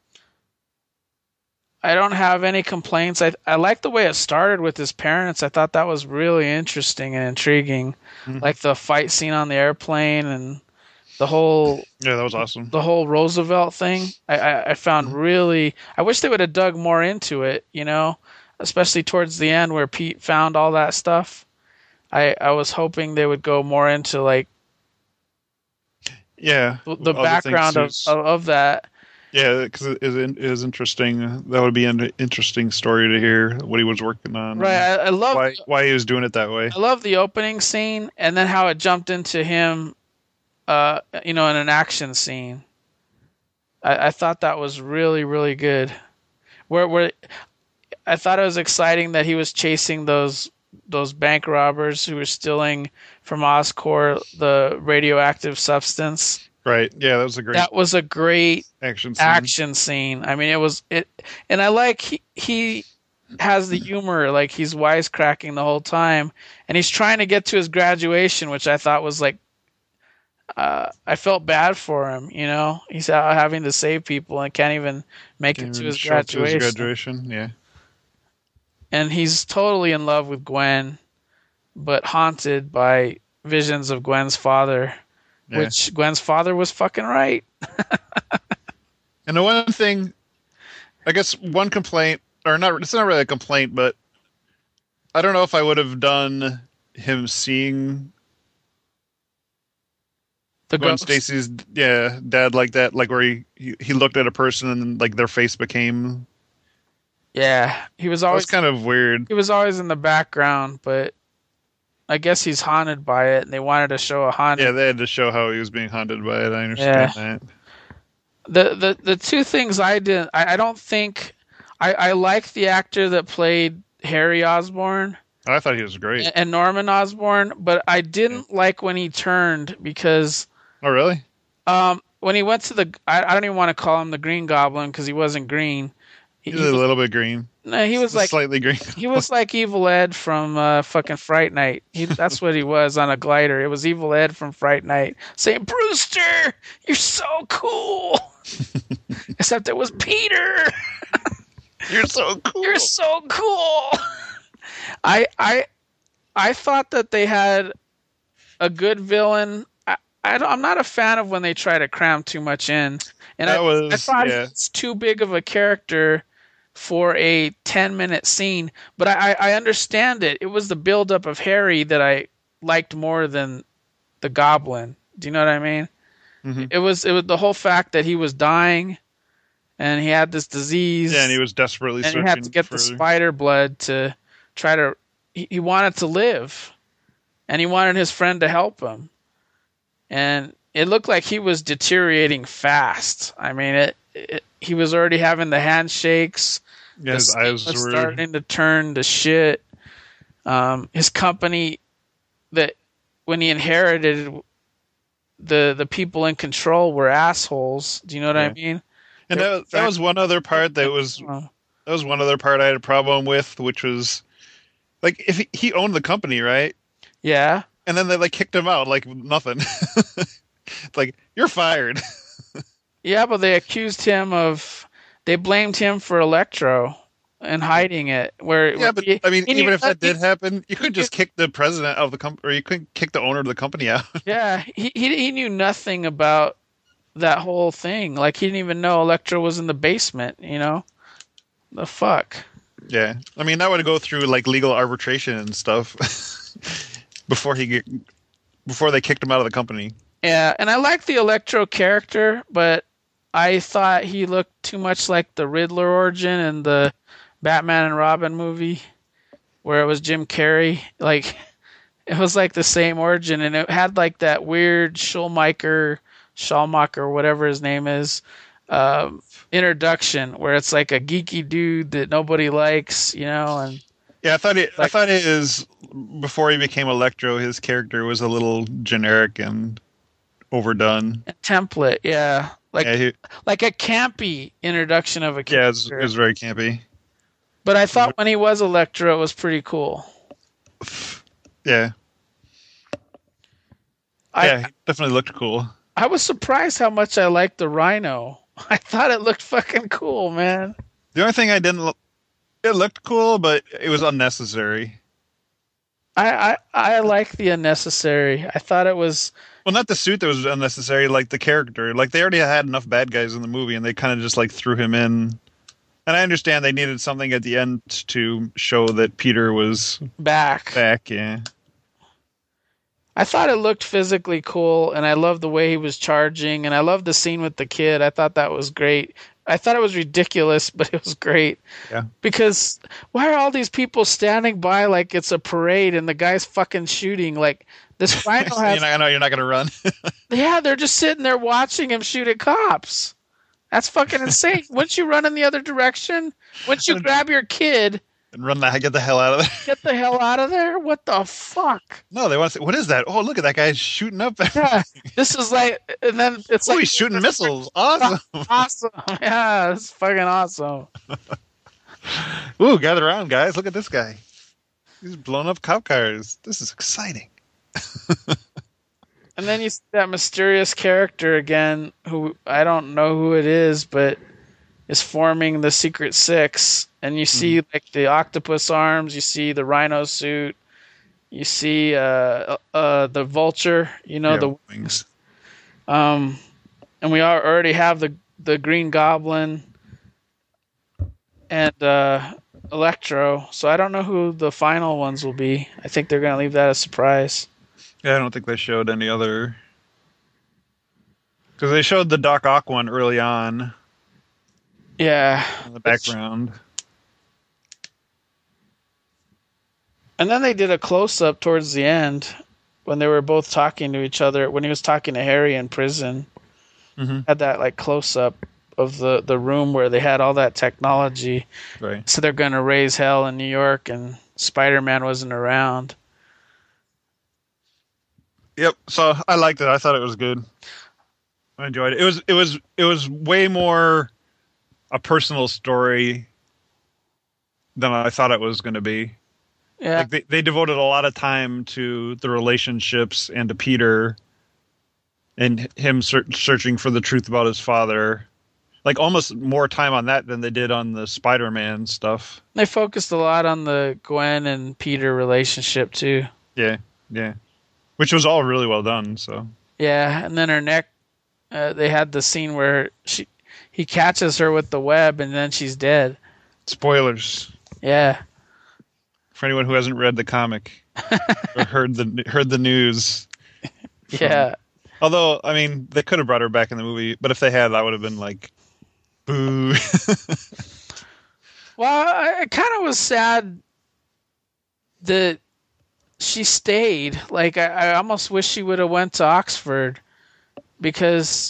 I don't have any complaints. I I like the way it started with his parents. I thought that was really interesting and intriguing. Mm-hmm. Like the fight scene on the airplane and the whole yeah, that was awesome. The whole Roosevelt thing. I I, I found mm-hmm. really. I wish they would have dug more into it. You know, especially towards the end where Pete found all that stuff. I I was hoping they would go more into like yeah the background of, of of that. Yeah, because it is, it is interesting. That would be an interesting story to hear what he was working on. Right. I, I love why why he was doing it that way. I love the opening scene and then how it jumped into him, uh, you know, in an action scene. I, I thought that was really really good. Where where I thought it was exciting that he was chasing those those bank robbers who were stealing from Oscorp the radioactive substance. Right. Yeah, that was a great. That was a great action scene. action scene. I mean, it was it, and I like he, he has the humor, like he's wisecracking the whole time, and he's trying to get to his graduation, which I thought was like, uh, I felt bad for him. You know, he's out having to save people and can't even make can't it to his graduation. To his graduation, yeah. And he's totally in love with Gwen, but haunted by visions of Gwen's father, yeah. Which Gwen's father was fucking right. And the one thing, I guess one complaint, or not, it's not really a complaint, but I don't know if I would have done him seeing the Gwen Stacy's yeah, dad like that, like where he, he, he looked at a person and like their face became... Yeah, he was always kind of weird. He was always in the background, but I guess he's haunted by it, and they wanted to show a haunted. Yeah, they had to show how he was being haunted by it. I understand yeah. that. The the the two things I didn't, I, I don't think, I I like the actor that played Harry Osborn. I thought he was great. And Norman Osborn, but I didn't yeah. like when he turned because. Oh really? Um, when he went to the, I, I don't even want to call him the Green Goblin because he wasn't green. He was a little bit green. No, he was like slightly green. He was like Evil Ed from uh, fucking Fright Night. He, that's what he was on a glider. It was Evil Ed from Fright Night saying, "Brewster, you're so cool." Except it was Peter. You're so cool. You're so cool. I I I thought that they had a good villain. I, I I'm not a fan of when they try to cram too much in. And that I, was, I thought yeah. it's too big of a character for a ten minute scene, but I, I understand it. It was the buildup of Harry that I liked more than the Goblin. Do you know what I mean? Mm-hmm. It was it was the whole fact that he was dying, and he had this disease. Yeah, and he was desperately and searching he had to get for... the spider blood to try to. He, he wanted to live, and he wanted his friend to help him, and it looked like he was deteriorating fast. I mean, it. it he was already having the handshakes. Yeah, his eyes was were starting to turn to shit. Um, his company, that when he inherited, the the people in control were assholes. Do you know what yeah. I mean? And that, that was one other part that was that was one other part I had a problem with, which was like if he, he owned the company, right? Yeah. And then they like kicked him out like nothing. It's like, you're fired. Yeah, but they accused him of, they blamed him for Electro and hiding it. Where yeah, but he, I mean, even you, if that he, did happen, you couldn't just kick the president of the company, or you couldn't kick the owner of the company out. Yeah, he, he he knew nothing about that whole thing. Like he didn't even know Electro was in the basement. You know, the fuck. Yeah, I mean that would go through like legal arbitration and stuff before he get before they kicked him out of the company. Yeah, and I like the Electro character, but I thought he looked too much like the Riddler origin in the Batman and Robin movie, where it was Jim Carrey. Like, it was like the same origin, and it had like that weird Schulmacher, Schulmacher, whatever his name is, um, introduction, where it's like a geeky dude that nobody likes, you know. And yeah, I thought it. Like, I thought it is before he became Electro, his character was a little generic and overdone. A template, yeah. Like, yeah, he, like a campy introduction of a character. Yeah, it was, it was very campy. But I thought when he was Electro, it was pretty cool. Yeah. I, yeah, he definitely looked cool. I was surprised how much I liked the Rhino. I thought it looked fucking cool, man. The only thing I didn't... Lo- it looked cool, but it was unnecessary. I, I, I like the unnecessary. I thought it was... Well, not the suit that was unnecessary, like the character. Like, they already had enough bad guys in the movie, and they kind of just, like, threw him in. And I understand they needed something at the end to show that Peter was... Back. Back, yeah. I thought it looked physically cool, and I loved the way he was charging, and I loved the scene with the kid. I thought that was great. I thought it was ridiculous, but it was great. Yeah. Because why are all these people standing by like it's a parade and the guy's fucking shooting? Like this rhino has. I know you're not gonna run. Yeah, they're just sitting there watching him shoot at cops. That's fucking insane. Wouldn't you run in the other direction? Wouldn't you grab your kid? And run the get the hell out of there. Get the hell out of there! What the fuck? No, they want to say, what is that? Oh, look at that guy shooting up. Yeah, this is like, and then it's oh, like he's shooting missiles. Awesome. Awesome. Yeah, it's fucking awesome. Ooh, gather around, guys. Look at this guy. He's blown up cop cars. This is exciting. And then you see that mysterious character again, who I don't know who it is, but is forming the Secret Six. And you see mm. like the octopus arms, you see the rhino suit, you see uh, uh, the vulture, you know, yeah, the wings. Um, and we are, already have the the Green Goblin and uh, Electro. So I don't know who the final ones will be. I think they're going to leave that a surprise. Yeah, I don't think they showed any other. Because they showed the Doc Ock one early on. Yeah. In the background. And then they did a close-up towards the end when they were both talking to each other. When he was talking to Harry in prison. Mm-hmm. Had that like close-up of the, the room where they had all that technology. Right. So they're going to raise hell in New York and Spider-Man wasn't around. Yep. So I liked it. I thought it was good. I enjoyed it. It was it was it was way more a personal story than I thought it was going to be. Yeah. Like they, they devoted a lot of time to the relationships and to Peter and him ser- searching for the truth about his father. Like almost more time on that than they did on the Spider-Man stuff. They focused a lot on the Gwen and Peter relationship too. Yeah. Yeah. Which was all really well done. So yeah, and then her neck. Uh, they had the scene where she he catches her with the web, and then she's dead. Spoilers. Yeah. For anyone who hasn't read the comic or heard the heard the news. From, yeah. Although, I mean, they could have brought her back in the movie, but if they had, that would have been like, boo. Well, I, I kind of was sad that she stayed. Like, I, I almost wish she would have went to Oxford because,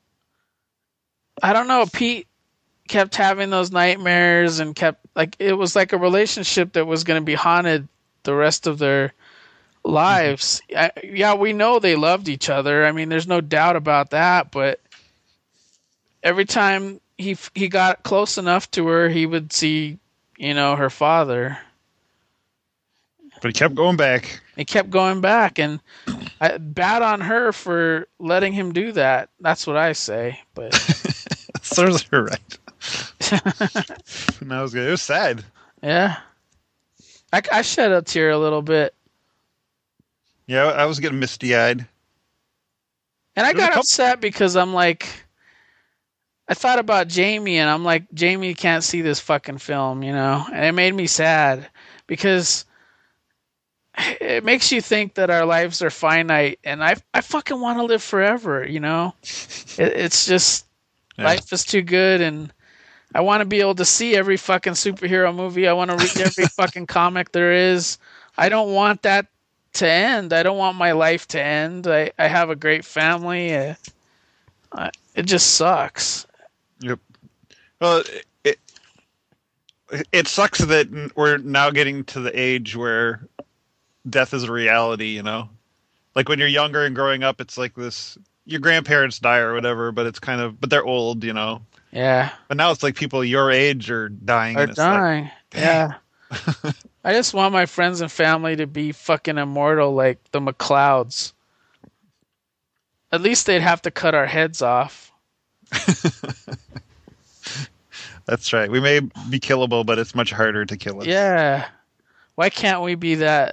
I don't know, Pete kept having those nightmares and kept, like, it was like a relationship that was going to be haunted the rest of their lives. Mm-hmm. I, yeah, we know they loved each other. I mean, there's no doubt about that, but every time he he got close enough to her, he would see, you know, her father. But he kept going back. He kept going back, and I, bad on her for letting him do that. That's what I say. But serves her right. That was good. It was sad. Yeah, I, I shed a tear a little bit. Yeah, I was getting misty-eyed. And I got upset because I'm like, I thought about Jamie, and I'm like, Jamie can't see this fucking film, you know? And it made me sad because it makes you think that our lives are finite, and I I fucking want to live forever, you know? It, it's just, yeah. Life is too good, and I want to be able to see every fucking superhero movie. I want to read every fucking comic there is. I don't want that to end. I don't want my life to end. I, I have a great family. Uh, uh, it just sucks. Yep. Well, it, it it sucks that we're now getting to the age where death is a reality, you know? Like when you're younger and growing up, it's like this, your grandparents die or whatever, but it's kind of, but they're old, you know? Yeah. But now it's like people your age are dying. Are and it's dying. Like, yeah. I just want my friends and family to be fucking immortal like the McClouds. At least they'd have to cut our heads off. That's right. We may be killable, but it's much harder to kill us. Yeah. Why can't we be that?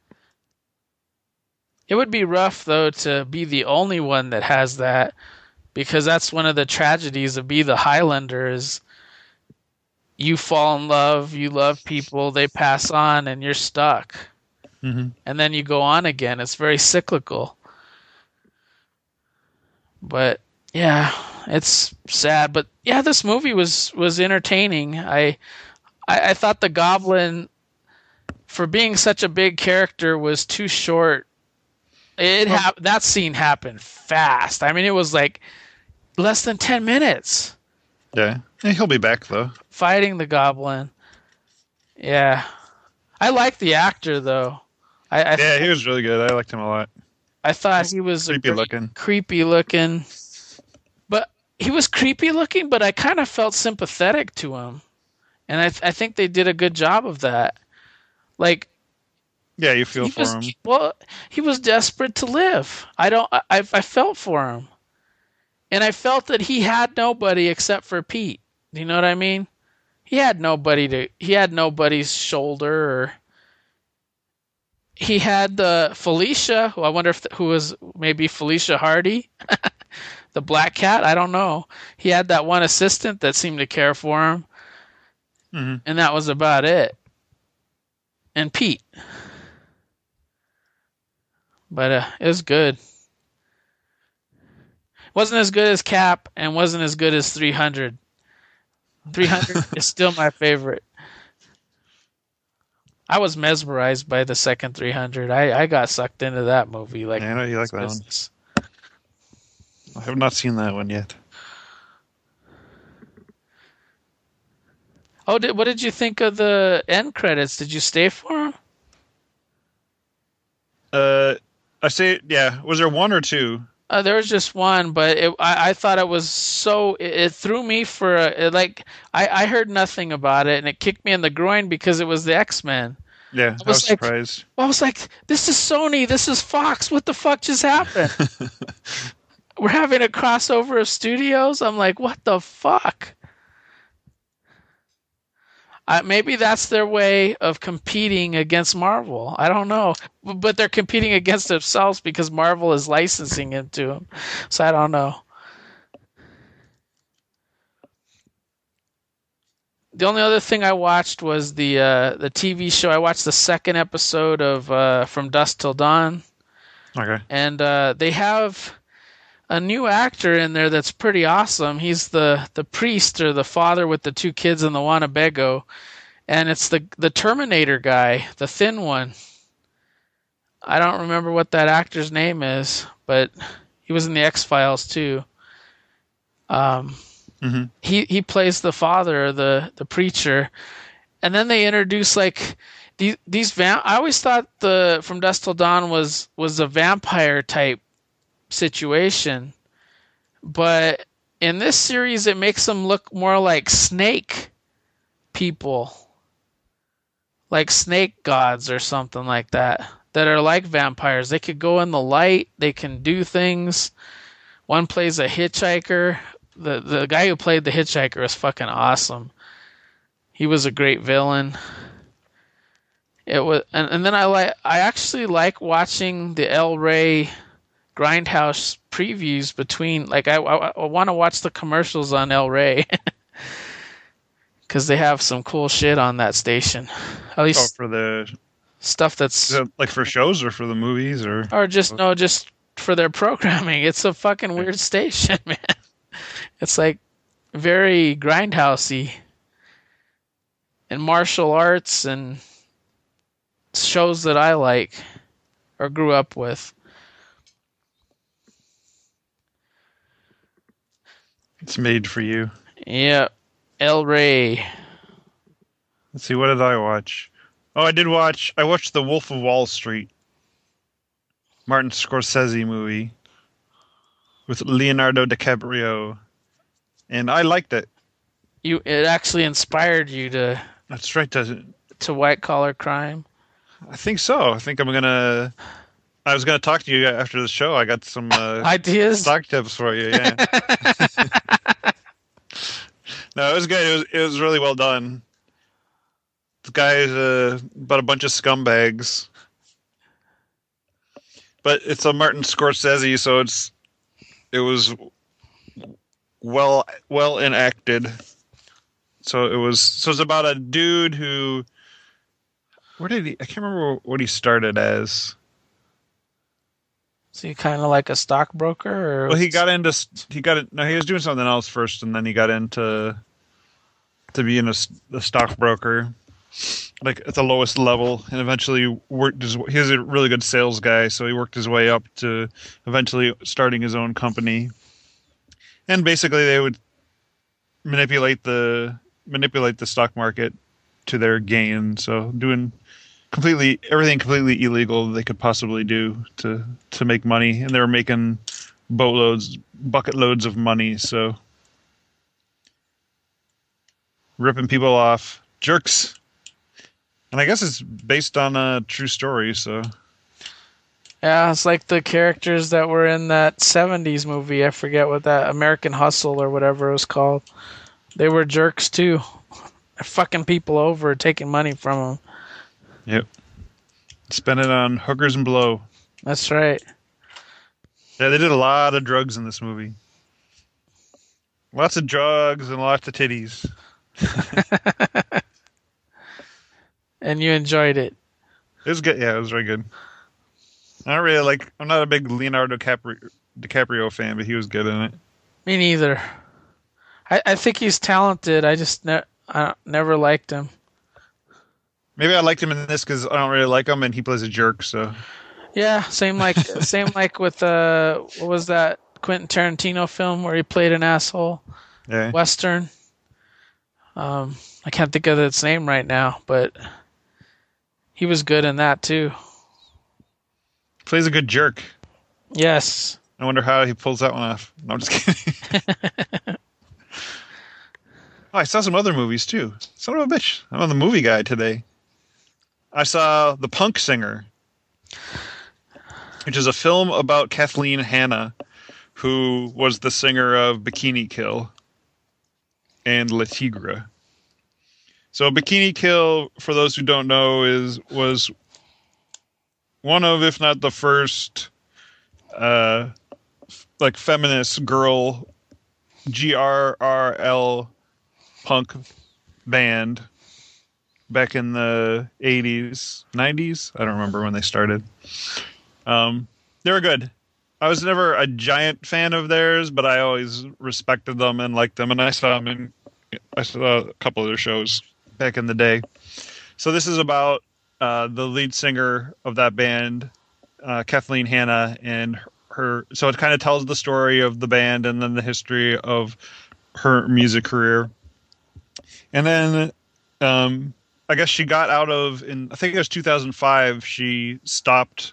It would be rough, though, to be the only one that has that, because that's one of the tragedies of Be the Highlander is you fall in love, you love people, they pass on, and you're stuck. mm-hmm. and then you go on again. It's very cyclical. But yeah, it's sad. But yeah, this movie was was entertaining. I I, I thought the Goblin, for being such a big character, was too short. It Well, ha- that scene happened fast. I mean, it was like less than ten minutes. Yeah. yeah, he'll be back though. Fighting the Goblin. Yeah, I like the actor though. I, I yeah, he was really good. I liked him a lot. I thought he was creepy a looking. Creepy looking. But he was creepy looking, but I kind of felt sympathetic to him. And I th- I think they did a good job of that. Like, yeah, you feel he for was, him. Well, he was desperate to live. I don't I I felt for him. And I felt that he had nobody except for Pete. Do you know what I mean? He had nobody to he had nobody's shoulder, or he had the Felicia, who I wonder if who was maybe Felicia Hardy. The black cat, I don't know. He had that one assistant that seemed to care for him. Mm-hmm. And that was about it. And Pete. But uh, it was good. Wasn't as good as Cap, and wasn't as good as three hundred. three hundred is still my favorite. I was mesmerized by the second three hundred. I, I got sucked into that movie. Like, yeah, I know you like that business. one. I have not seen that one yet. Oh, did, what did you think of the end credits? Did you stay for them? Uh, I say, yeah. Was there one or two? Uh, there was just one, but it, I, I thought it was so. It, it threw me for a, it, like I, I heard nothing about it, and it kicked me in the groin because it was the X-Men. Yeah, I I was, was like, surprised. I was like, "This is Sony. This is Fox. What the fuck just happened?" We're having a crossover of studios. I'm like, "What the fuck?" Uh, maybe that's their way of competing against Marvel. I don't know. But they're competing against themselves because Marvel is licensing it to them. So I don't know. The only other thing I watched was the uh, the T V show. I watched the second episode of uh, From Dusk Till Dawn. Okay. And uh, they have a new actor in there that's pretty awesome. He's the, the priest, or the father with the two kids in the Winnebago. And it's the the Terminator guy, the thin one. I don't remember what that actor's name is, but he was in the X-Files too. Um, mm-hmm. he he plays the father, the the preacher, and then they introduce like these these vamp. I always thought the From Dusk Till Dawn was was a vampire type situation, but in this series it makes them look more like snake people, like snake gods or something like that, that are like vampires. They could go in the light, they can do things. One plays a hitchhiker. The the guy who played the hitchhiker is fucking awesome. He was a great villain. It was, and, and then I like I actually like watching the El Rey Grindhouse previews between, like I I, I want to watch the commercials on El Rey. Because they have some cool shit on that station. At least oh, for the stuff that's like for shows or for the movies or or just no, just for their programming. It's a fucking weird station, man. It's like very grindhousey and martial arts and shows that I like or grew up with. It's made for you. Yeah. El Rey. Let's see, what did I watch? Oh, I did watch, I watched The Wolf of Wall Street. Martin Scorsese movie with Leonardo DiCaprio. And I liked it. You, it actually inspired you to... That's right, does it? To white collar crime? I think so. I think I'm going to... I was going to talk to you after the show. I got some... Uh, Ideas? Stock tips for you, yeah. No, it was good. It was it was really well done. The guy's uh, about a bunch of scumbags, but it's a Martin Scorsese, so it's it was well well enacted. So it was so it's about a dude who Where did he? I can't remember what he started as. So he kind of like a stockbroker, or well, he got into he got it. No, he was doing something else first, and then he got into to being a, a stockbroker, like at the lowest level, and eventually worked his. He was a really good sales guy, so he worked his way up to eventually starting his own company. And basically, they would manipulate the manipulate the stock market to their gain. So doing completely everything completely illegal they could possibly do to to make money, and they were making boatloads, bucket loads of money. So ripping people off, jerks. And I guess it's based on a true story. So yeah, it's like the characters that were in that seventies movie. I forget what that American Hustle or whatever it was called. They were jerks too. They're fucking people over, taking money from them. Yep. Spend it on hookers and blow. That's right. Yeah, they did a lot of drugs in this movie. Lots of drugs and lots of titties. And you enjoyed it. It was good. Yeah, it was very good. I don't really like. I'm not a big Leonardo DiCaprio, DiCaprio fan, but he was good in it. Me neither. I, I think he's talented. I just ne- I never liked him. Maybe I liked him in this because I don't really like him, and he plays a jerk. So yeah, same like same like with uh, what was that Quentin Tarantino film where he played an asshole? Yeah. Western. Um, I can't think of its name right now, but he was good in that too. Plays a good jerk. Yes. I wonder how he pulls that one off. No, I'm just kidding. Oh, I saw some other movies too. Son of a bitch. I'm on the movie guide today. I saw The Punk Singer, which is a film about Kathleen Hanna, who was the singer of Bikini Kill and Le Tigre. So Bikini Kill, for those who don't know, is was one of, if not the first, uh, like feminist girl G R R L punk band back in the eighties, nineties. I don't remember when they started. Um, they were good. I was never a giant fan of theirs, but I always respected them and liked them. And I saw them in, I saw a couple of their shows back in the day. So this is about uh, the lead singer of that band, uh, Kathleen Hanna, and her, her. So it kind of tells the story of the band and then the history of her music career. And then, um, I guess she got out of, in I think it was two thousand five, she stopped,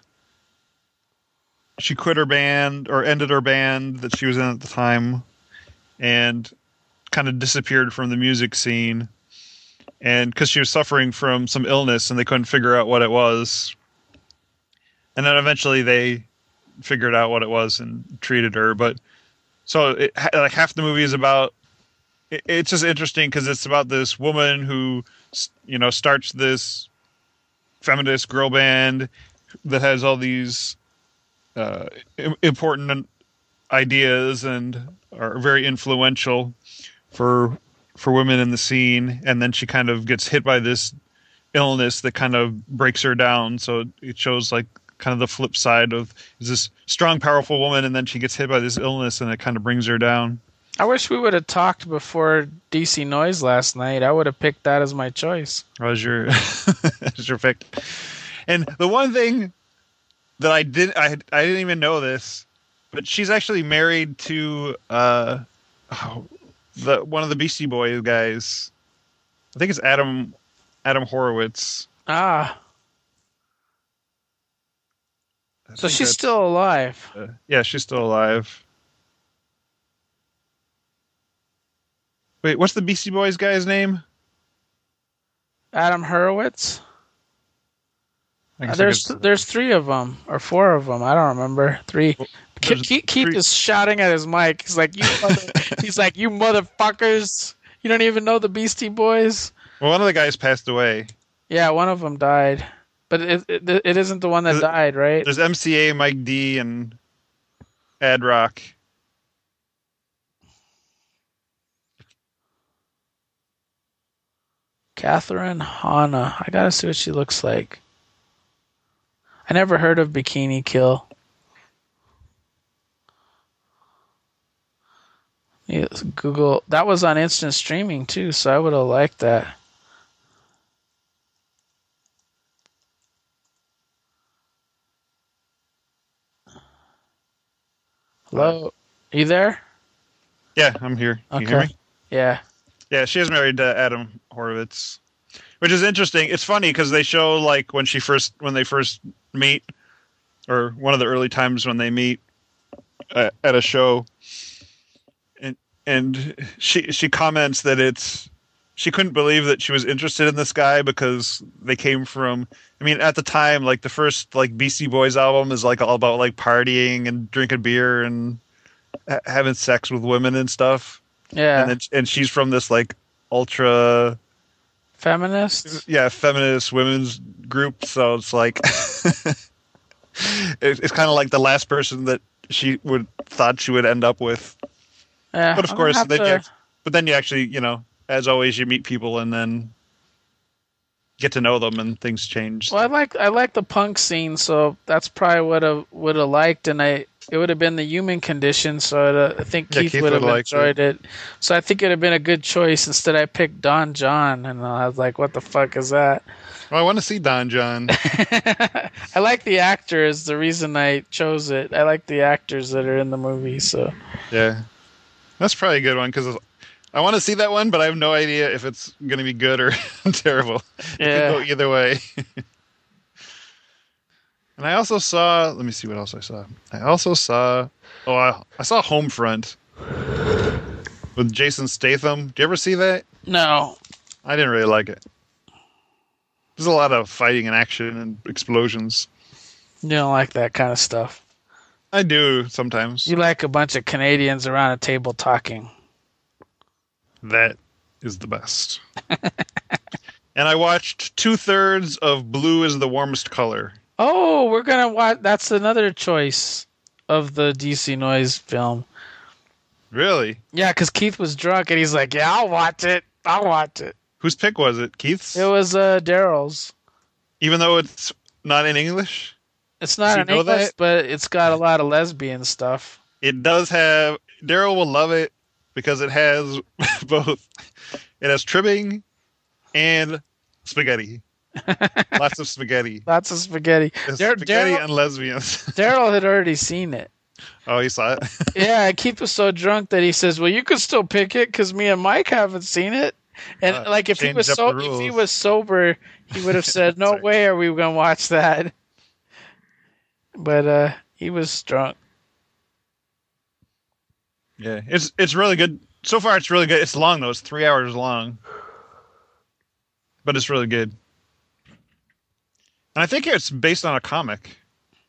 she quit her band, or ended her band that she was in at the time, and kind of disappeared from the music scene. And because she was suffering from some illness and they couldn't figure out what it was. And then eventually they figured out what it was and treated her. But so it, like half the movie is about, it, it's just interesting because it's about this woman who, you know, starts this feminist girl band that has all these uh, important ideas and are very influential for for women in the scene, and then she kind of gets hit by this illness that kind of breaks her down. So it shows like kind of the flip side of is this strong, powerful woman, and then she gets hit by this illness, and it kind of brings her down. I wish we would have talked before D C Noise last night. I would have picked that as my choice. That was your, that was your pick. And the one thing that I didn't, I I didn't even know this, but she's actually married to uh, oh, the one of the Beastie Boys guys. I think it's Adam Adam Horowitz. Ah. I so she's that's- still alive. Uh, yeah, she's still alive. Wait, what's the Beastie Boys guy's name? Adam Horowitz? I Uh, guess I there's could- there's three of them or four of them. I don't remember. Three. Well, Keith, there's Keith, Keith three- is shouting at his mic. He's like, "You!" Mother, he's like, "You motherfuckers! You don't even know the Beastie Boys." Well, one of the guys passed away. Yeah, one of them died, but it it, it isn't the one that There's- died, right? There's M C A, Mike D, and Ad Rock. Catherine Hanna. I gotta see what she looks like. I never heard of Bikini Kill. Yes, Google. That was on instant streaming too, so I would have liked that. Hello, are you there? Yeah, I'm here. Can okay. you hear me? Yeah. Yeah, she is married to Adam Horowitz, which is interesting. It's funny because they show like when she first when they first meet, or one of the early times when they meet uh, at a show, and and she she comments that it's she couldn't believe that she was interested in this guy because they came from. I mean, at the time, like the first like Beastie Boys album is like all about like partying and drinking beer and ha- having sex with women and stuff. Yeah. And then, and she's from this like ultra feminist. Yeah, feminist women's group. So it's like it, it's kind of like the last person that she would thought she would end up with. Yeah, but of course, then to... you, but then you actually, you know, as always, you meet people and then get to know them, and things change. Well, I like I like the punk scene, so that's probably what I would have liked, and I it would have been the Human Condition, so I think yeah, Keith, Keith would have enjoyed it. it. So I think it'd have been a good choice. Instead, I picked Don John, and I was like, "What the fuck is that?" Well, I want to see Don John. I like the actors. The reason I chose it, I like the actors that are in the movie. So yeah, that's probably a good one because I want to see that one, but I have no idea if it's going to be good or terrible. Yeah. It could go either way. And I also saw, let me see what else I saw. I also saw, oh, I, I saw Homefront with Jason Statham. Do you ever see that? No. I didn't really like it. There's a lot of fighting and action and explosions. You don't like that kind of stuff. I do sometimes. You like a bunch of Canadians around a table talking. That is the best. And I watched two thirds of Blue is the Warmest Color. Oh, we're gonna watch. That's another choice of the D C Noise film. Really? Yeah, because Keith was drunk and he's like, "Yeah, I'll watch it. I'll watch it." Whose pick was it? Keith's? It was uh, Daryl's. Even though it's not in English? It's not in English, that? But it's got a lot of lesbian stuff. It does have. Daryl will love it because it has both. It has trimming and spaghetti. Lots of spaghetti. Lots of spaghetti. Dar- spaghetti Daryl, and lesbians. Daryl had already seen it. Oh, he saw it? Yeah, Keith was so drunk that he says, "Well, you could still pick it because me and Mike haven't seen it." And uh, like if he was so if he was sober, he would have said, "No way are we going to watch that." But uh, he was drunk. Yeah, it's it's really good. So far, it's really good. It's long though; it's three hours long, but it's really good. And I think it's based on a comic.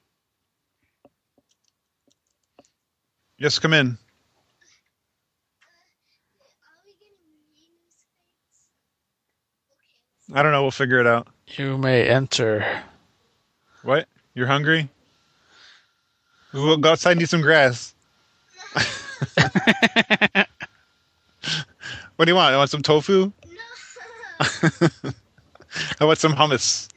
Yes, come in. I don't know. We'll figure it out. You may enter. What? You're hungry? We'll go outside and eat some grass. What do you want? You want some tofu? No. I want some hummus.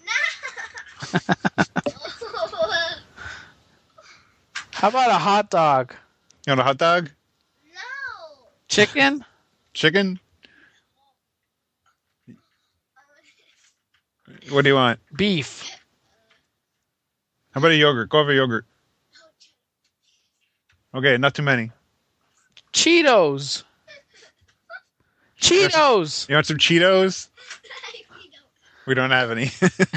How about a hot dog? You want a hot dog? No. Chicken? Chicken? What do you want? Beef. How about a yogurt? Go over yogurt. Okay, not too many. Cheetos. Cheetos. You want some Cheetos? We don't have any.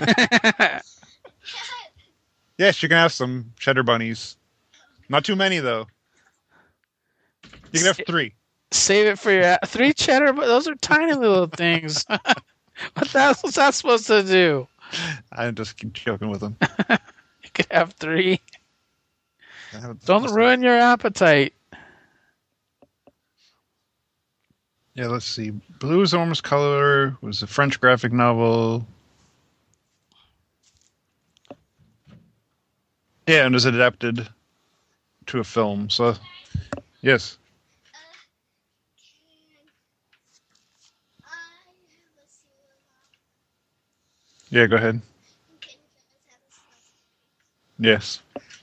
Yes, you can have some cheddar bunnies. Not too many, though. You can have three. Save it for your... Three cheddar... Those are tiny little things. What the hell is that supposed to do? I'm just keep joking with them. You could have three. Don't ruin your appetite. Yeah, let's see. Blue is the Warmest Color was a French graphic novel. Yeah, and was adapted to a film. So, yes. Yeah, go ahead. Yes.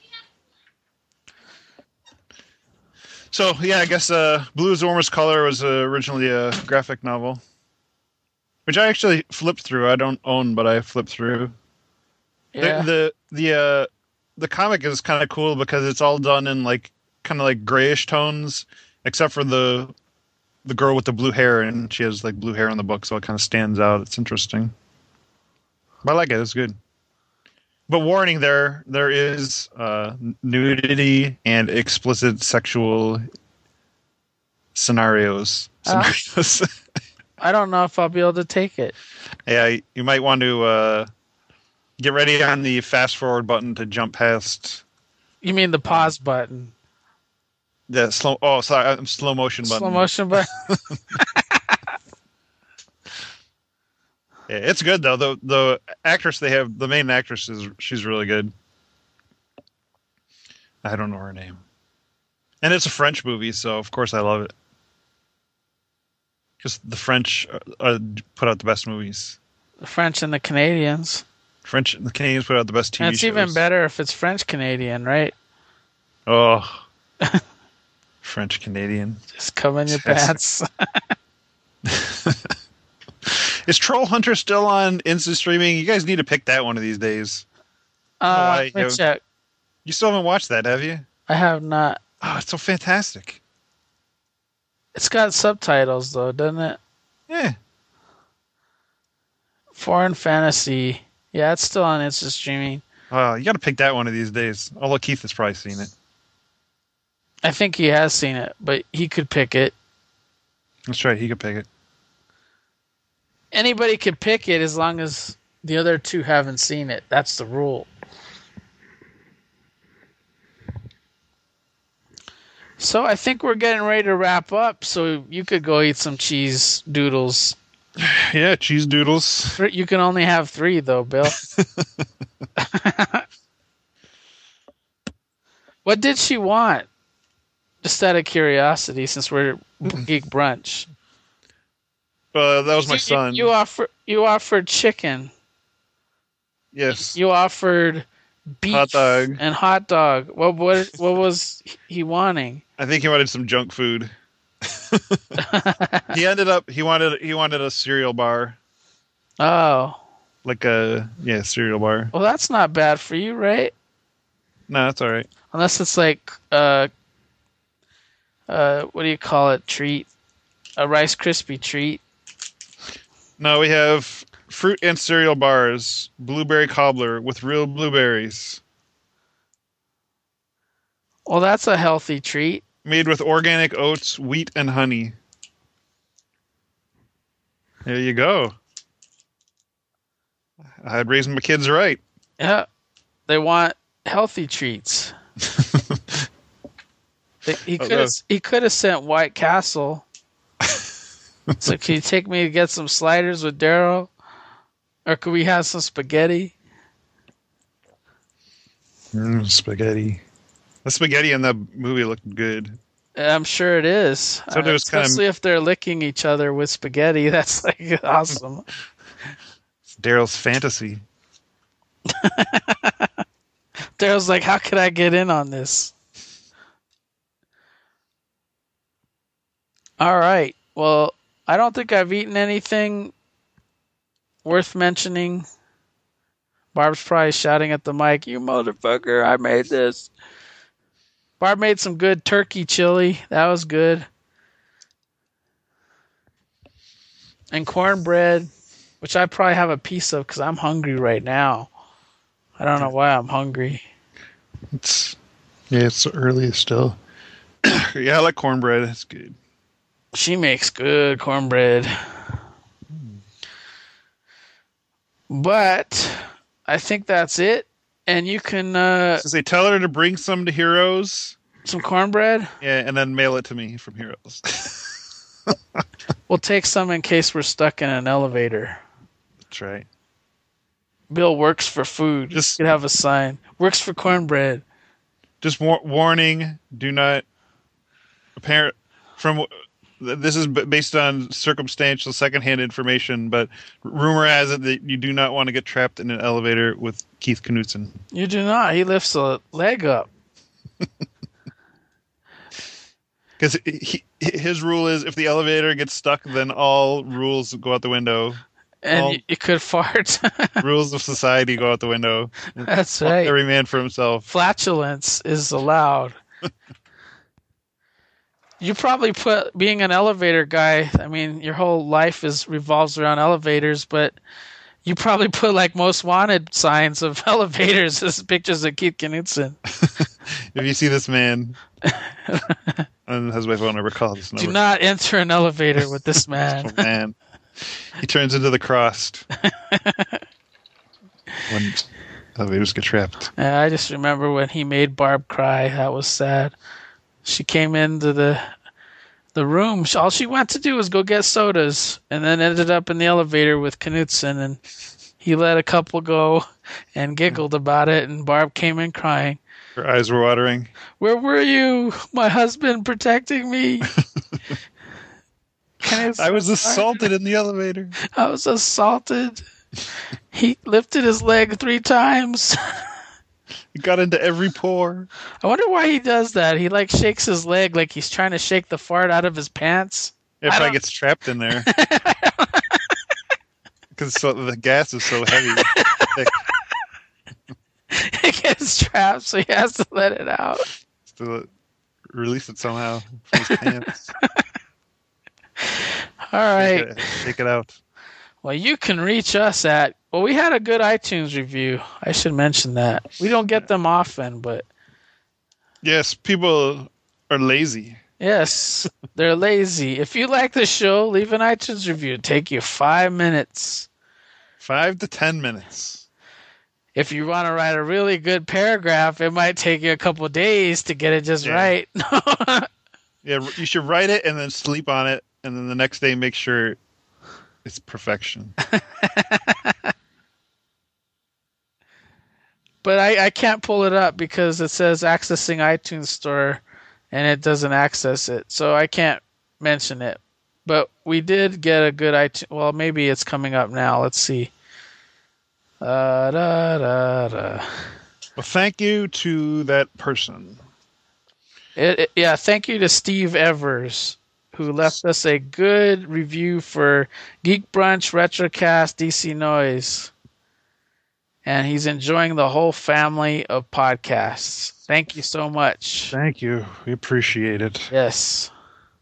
So, yeah, I guess uh, Blue is the Warmest Color was uh, originally a graphic novel, which I actually flipped through. I don't own, but I flipped through. Yeah. The the the, uh, the comic is kind of cool because it's all done in like kind of like grayish tones, except for the the girl with the blue hair, and she has like blue hair in the book, so it kind of stands out. It's interesting. But I like it. It's good. But warning, there there is uh, nudity and explicit sexual scenarios. Uh, scenarios. I don't know if I'll be able to take it. Yeah, you might want to uh, get ready on the fast forward button to jump past. You mean the pause button? The slow. Oh, sorry, I'm slow motion button. Slow motion button. Yeah, it's good though. The the actress they have, the main actress is she's really good. I don't know her name, and it's a French movie, so of course I love it. Because the French uh, put out the best movies. The French and the Canadians. French, the Canadians put out the best T V and it's shows. even better if it's French Canadian, right? Oh, French Canadian. Just come in your pants. Is Troll Hunter still on instant streaming? You guys need to pick that one of these days. Uh, let me check. You still haven't watched that, have you? I have not. Oh, it's so fantastic. It's got subtitles, though, doesn't it? Yeah. Foreign Fantasy. Yeah, it's still on instant streaming. Oh, you got to pick that one of these days. Although Keith has probably seen it. I think he has seen it, but he could pick it. That's right, he could pick it. Anybody could pick it as long as the other two haven't seen it. That's the rule. So I think we're getting ready to wrap up, so you could go eat some cheese doodles. Yeah, cheese doodles. You can only have three, though, Bill. What did she want? Just out of curiosity, since we're Geek Brunch. Uh, that was my you, son. You, you, offer, you offered chicken. Yes. You offered beef hot dog. and hot dog. What, what, what was he wanting? I think he wanted some junk food. he ended up he wanted he wanted a cereal bar. Oh. Like a yeah, cereal bar. Well, that's not bad for you, right? No, that's all right. Unless it's like uh uh what do you call it? Treat. A Rice Krispie treat. No, we have fruit and cereal bars, blueberry cobbler with real blueberries. Well, that's a healthy treat. Made with organic oats, wheat, and honey. There you go. I'd raise my kids right. Yeah. They want healthy treats. he could have he could have sent White Castle. So can you take me to get some sliders with Daryl? Or could we have some spaghetti? Mm, spaghetti. The spaghetti in that movie looked good. I'm sure it is. So uh, especially kind of... if they're licking each other with spaghetti. That's like awesome. It's Daryl's fantasy. Daryl's like, how could I get in on this? All right. Well, I don't think I've eaten anything worth mentioning. Barb's probably shouting at the mic, you motherfucker, I made this. Barb made some good turkey chili. That was good. And cornbread, which I probably have a piece of because I'm hungry right now. I don't know why I'm hungry. It's yeah, it's early still. Yeah, I like cornbread. It's good. She makes good cornbread. But I think that's it. And you can uh so they tell her to bring some to Heroes. Some cornbread? Yeah, and then mail it to me from Heroes. We'll take some in case we're stuck in an elevator. That's right. Bill works for food. Just you could have a sign. Works for cornbread. Just war- warning, do not apparent from this is based on circumstantial secondhand information, but rumor has it that you do not want to get trapped in an elevator with Keith Knudsen. You do not. He lifts a leg up. Because his rule is if the elevator gets stuck, then all rules go out the window. And all you, you could fart. rules of society go out the window. That's right. Every man for himself. Flatulence is allowed. You probably put being an elevator guy. I mean, your whole life is revolves around elevators, but you probably put like most wanted signs of elevators as pictures of Keith Knudsen. If you see this man, and has my phone number, call this number. Do not enter an elevator with this man. Oh, man, he turns into the Crossed when elevators get trapped. Yeah, I just remember when he made Barb cry. That was sad. She came into the the room. All she went to do was go get sodas, and then ended up in the elevator with Knudsen, and he let a couple go and giggled about it, and Barb came in crying. Her eyes were watering. Where were you? My husband protecting me. I was assaulted in the elevator. I was assaulted. He lifted his leg three times. He got into every pore. I wonder why he does that. He like shakes his leg like he's trying to shake the fart out of his pants. It probably gets trapped in there. Because so, the gas is so heavy. Thick. It gets trapped, so he has to let it out. To release it somehow from his pants. All right. Shake it, shake it out. Well, you can reach us at... Well, we had a good iTunes review. I should mention that. We don't get them often, but... Yes, people are lazy. Yes, they're lazy. If you like the show, leave an iTunes review. It'll take you five minutes. Five to ten minutes. If you want to write a really good paragraph, it might take you a couple of days to get it just yeah. right. Yeah, you should write it and then sleep on it, and then the next day make sure it's perfection. But I, I can't pull it up because it says accessing iTunes Store, and it doesn't access it, so I can't mention it. But we did get a good iTunes. Well, maybe it's coming up now. Let's see. Uh, da, da, da. Well, thank you to that person. It, it, yeah, thank you to Steve Evers, who left us a good review for Geek Brunch, Retrocast, D C Noise. And he's enjoying the whole family of podcasts. Thank you so much. Thank you. We appreciate it. Yes.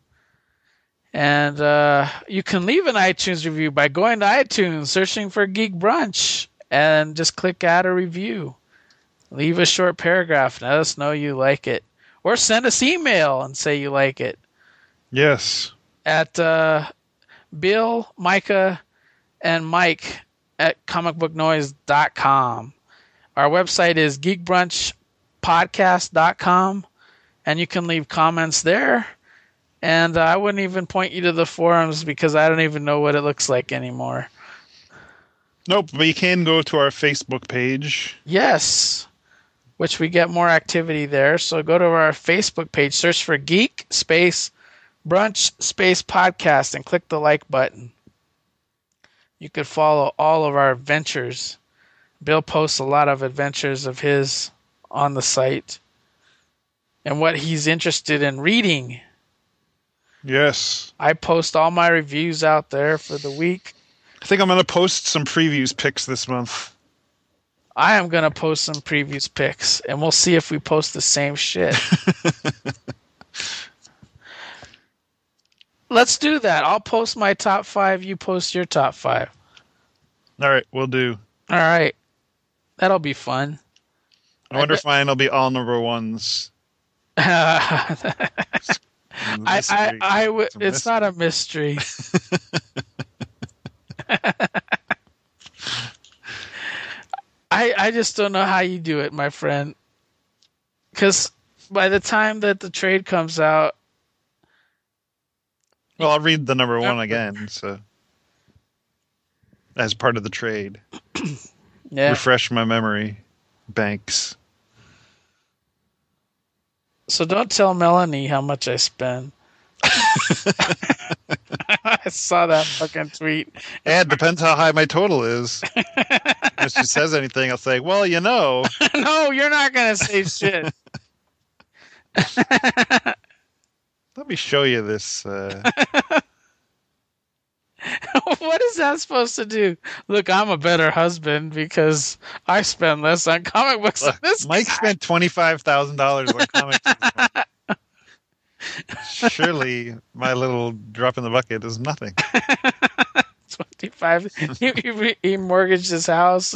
And uh, you can leave an iTunes review by going to iTunes, searching for Geek Brunch, and just click add a review. Leave a short paragraph and let us know you like it. Or send us email and say you like it. Yes. At uh, Bill, Micah, and Mike at comic book noise dot com. Our website is geek brunch podcast dot com, and you can leave comments there. And uh, I wouldn't even point you to the forums because I don't even know what it looks like anymore. Nope, but you can go to our Facebook page. Yes, which we get more activity there. So go to our Facebook page, search for Geek Space Brunch Space Podcast, and click the like button. You could follow all of our adventures. Bill posts a lot of adventures of his on the site and what he's interested in reading. Yes. I post all my reviews out there for the week. I think I'm going to post some previews pics this month. I am going to post some previews pics, and we'll see if we post the same shit. Let's do that. I'll post my top five. You post your top five. All right, we'll do. All right. That'll be fun. I wonder I if mine will be all number ones. I, I, I w- it's, it's not a mystery. I, I just don't know how you do it, my friend. Because by the time that the trade comes out, well, I'll read the number one again, so as part of the trade. Yeah. Refresh my memory banks. So don't tell Melanie how much I spend. I saw that fucking tweet. And it depends how high my total is. If she says anything, I'll say, well, you know. No, you're not going to say shit. Let me show you this. Uh... What is that supposed to do? Look, I'm a better husband because I spend less on comic books Look, than this Mike guy. spent twenty-five thousand dollars on comics. Surely my little drop in the bucket is nothing. twenty-five he, he, he mortgaged his house.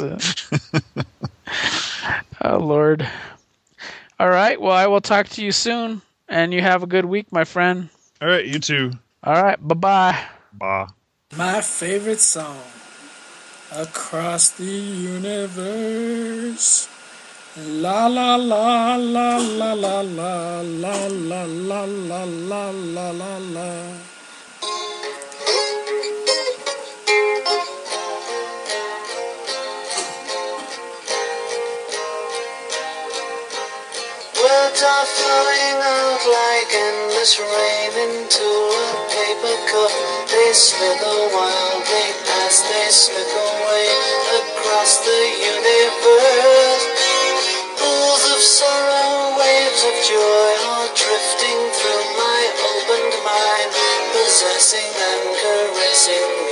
Oh, Lord. All right. Well, I will talk to you soon, and you have a good week, my friend. All right. You too. All right. Bye-bye. Bye. My favorite song across the universe. La la la la la la la la la la la la la la la. Words are flowing out like endless rain into a paper cup. They slither wildly as they slip away across the universe. Pools of sorrow, waves of joy are drifting through my opened mind, possessing and caressing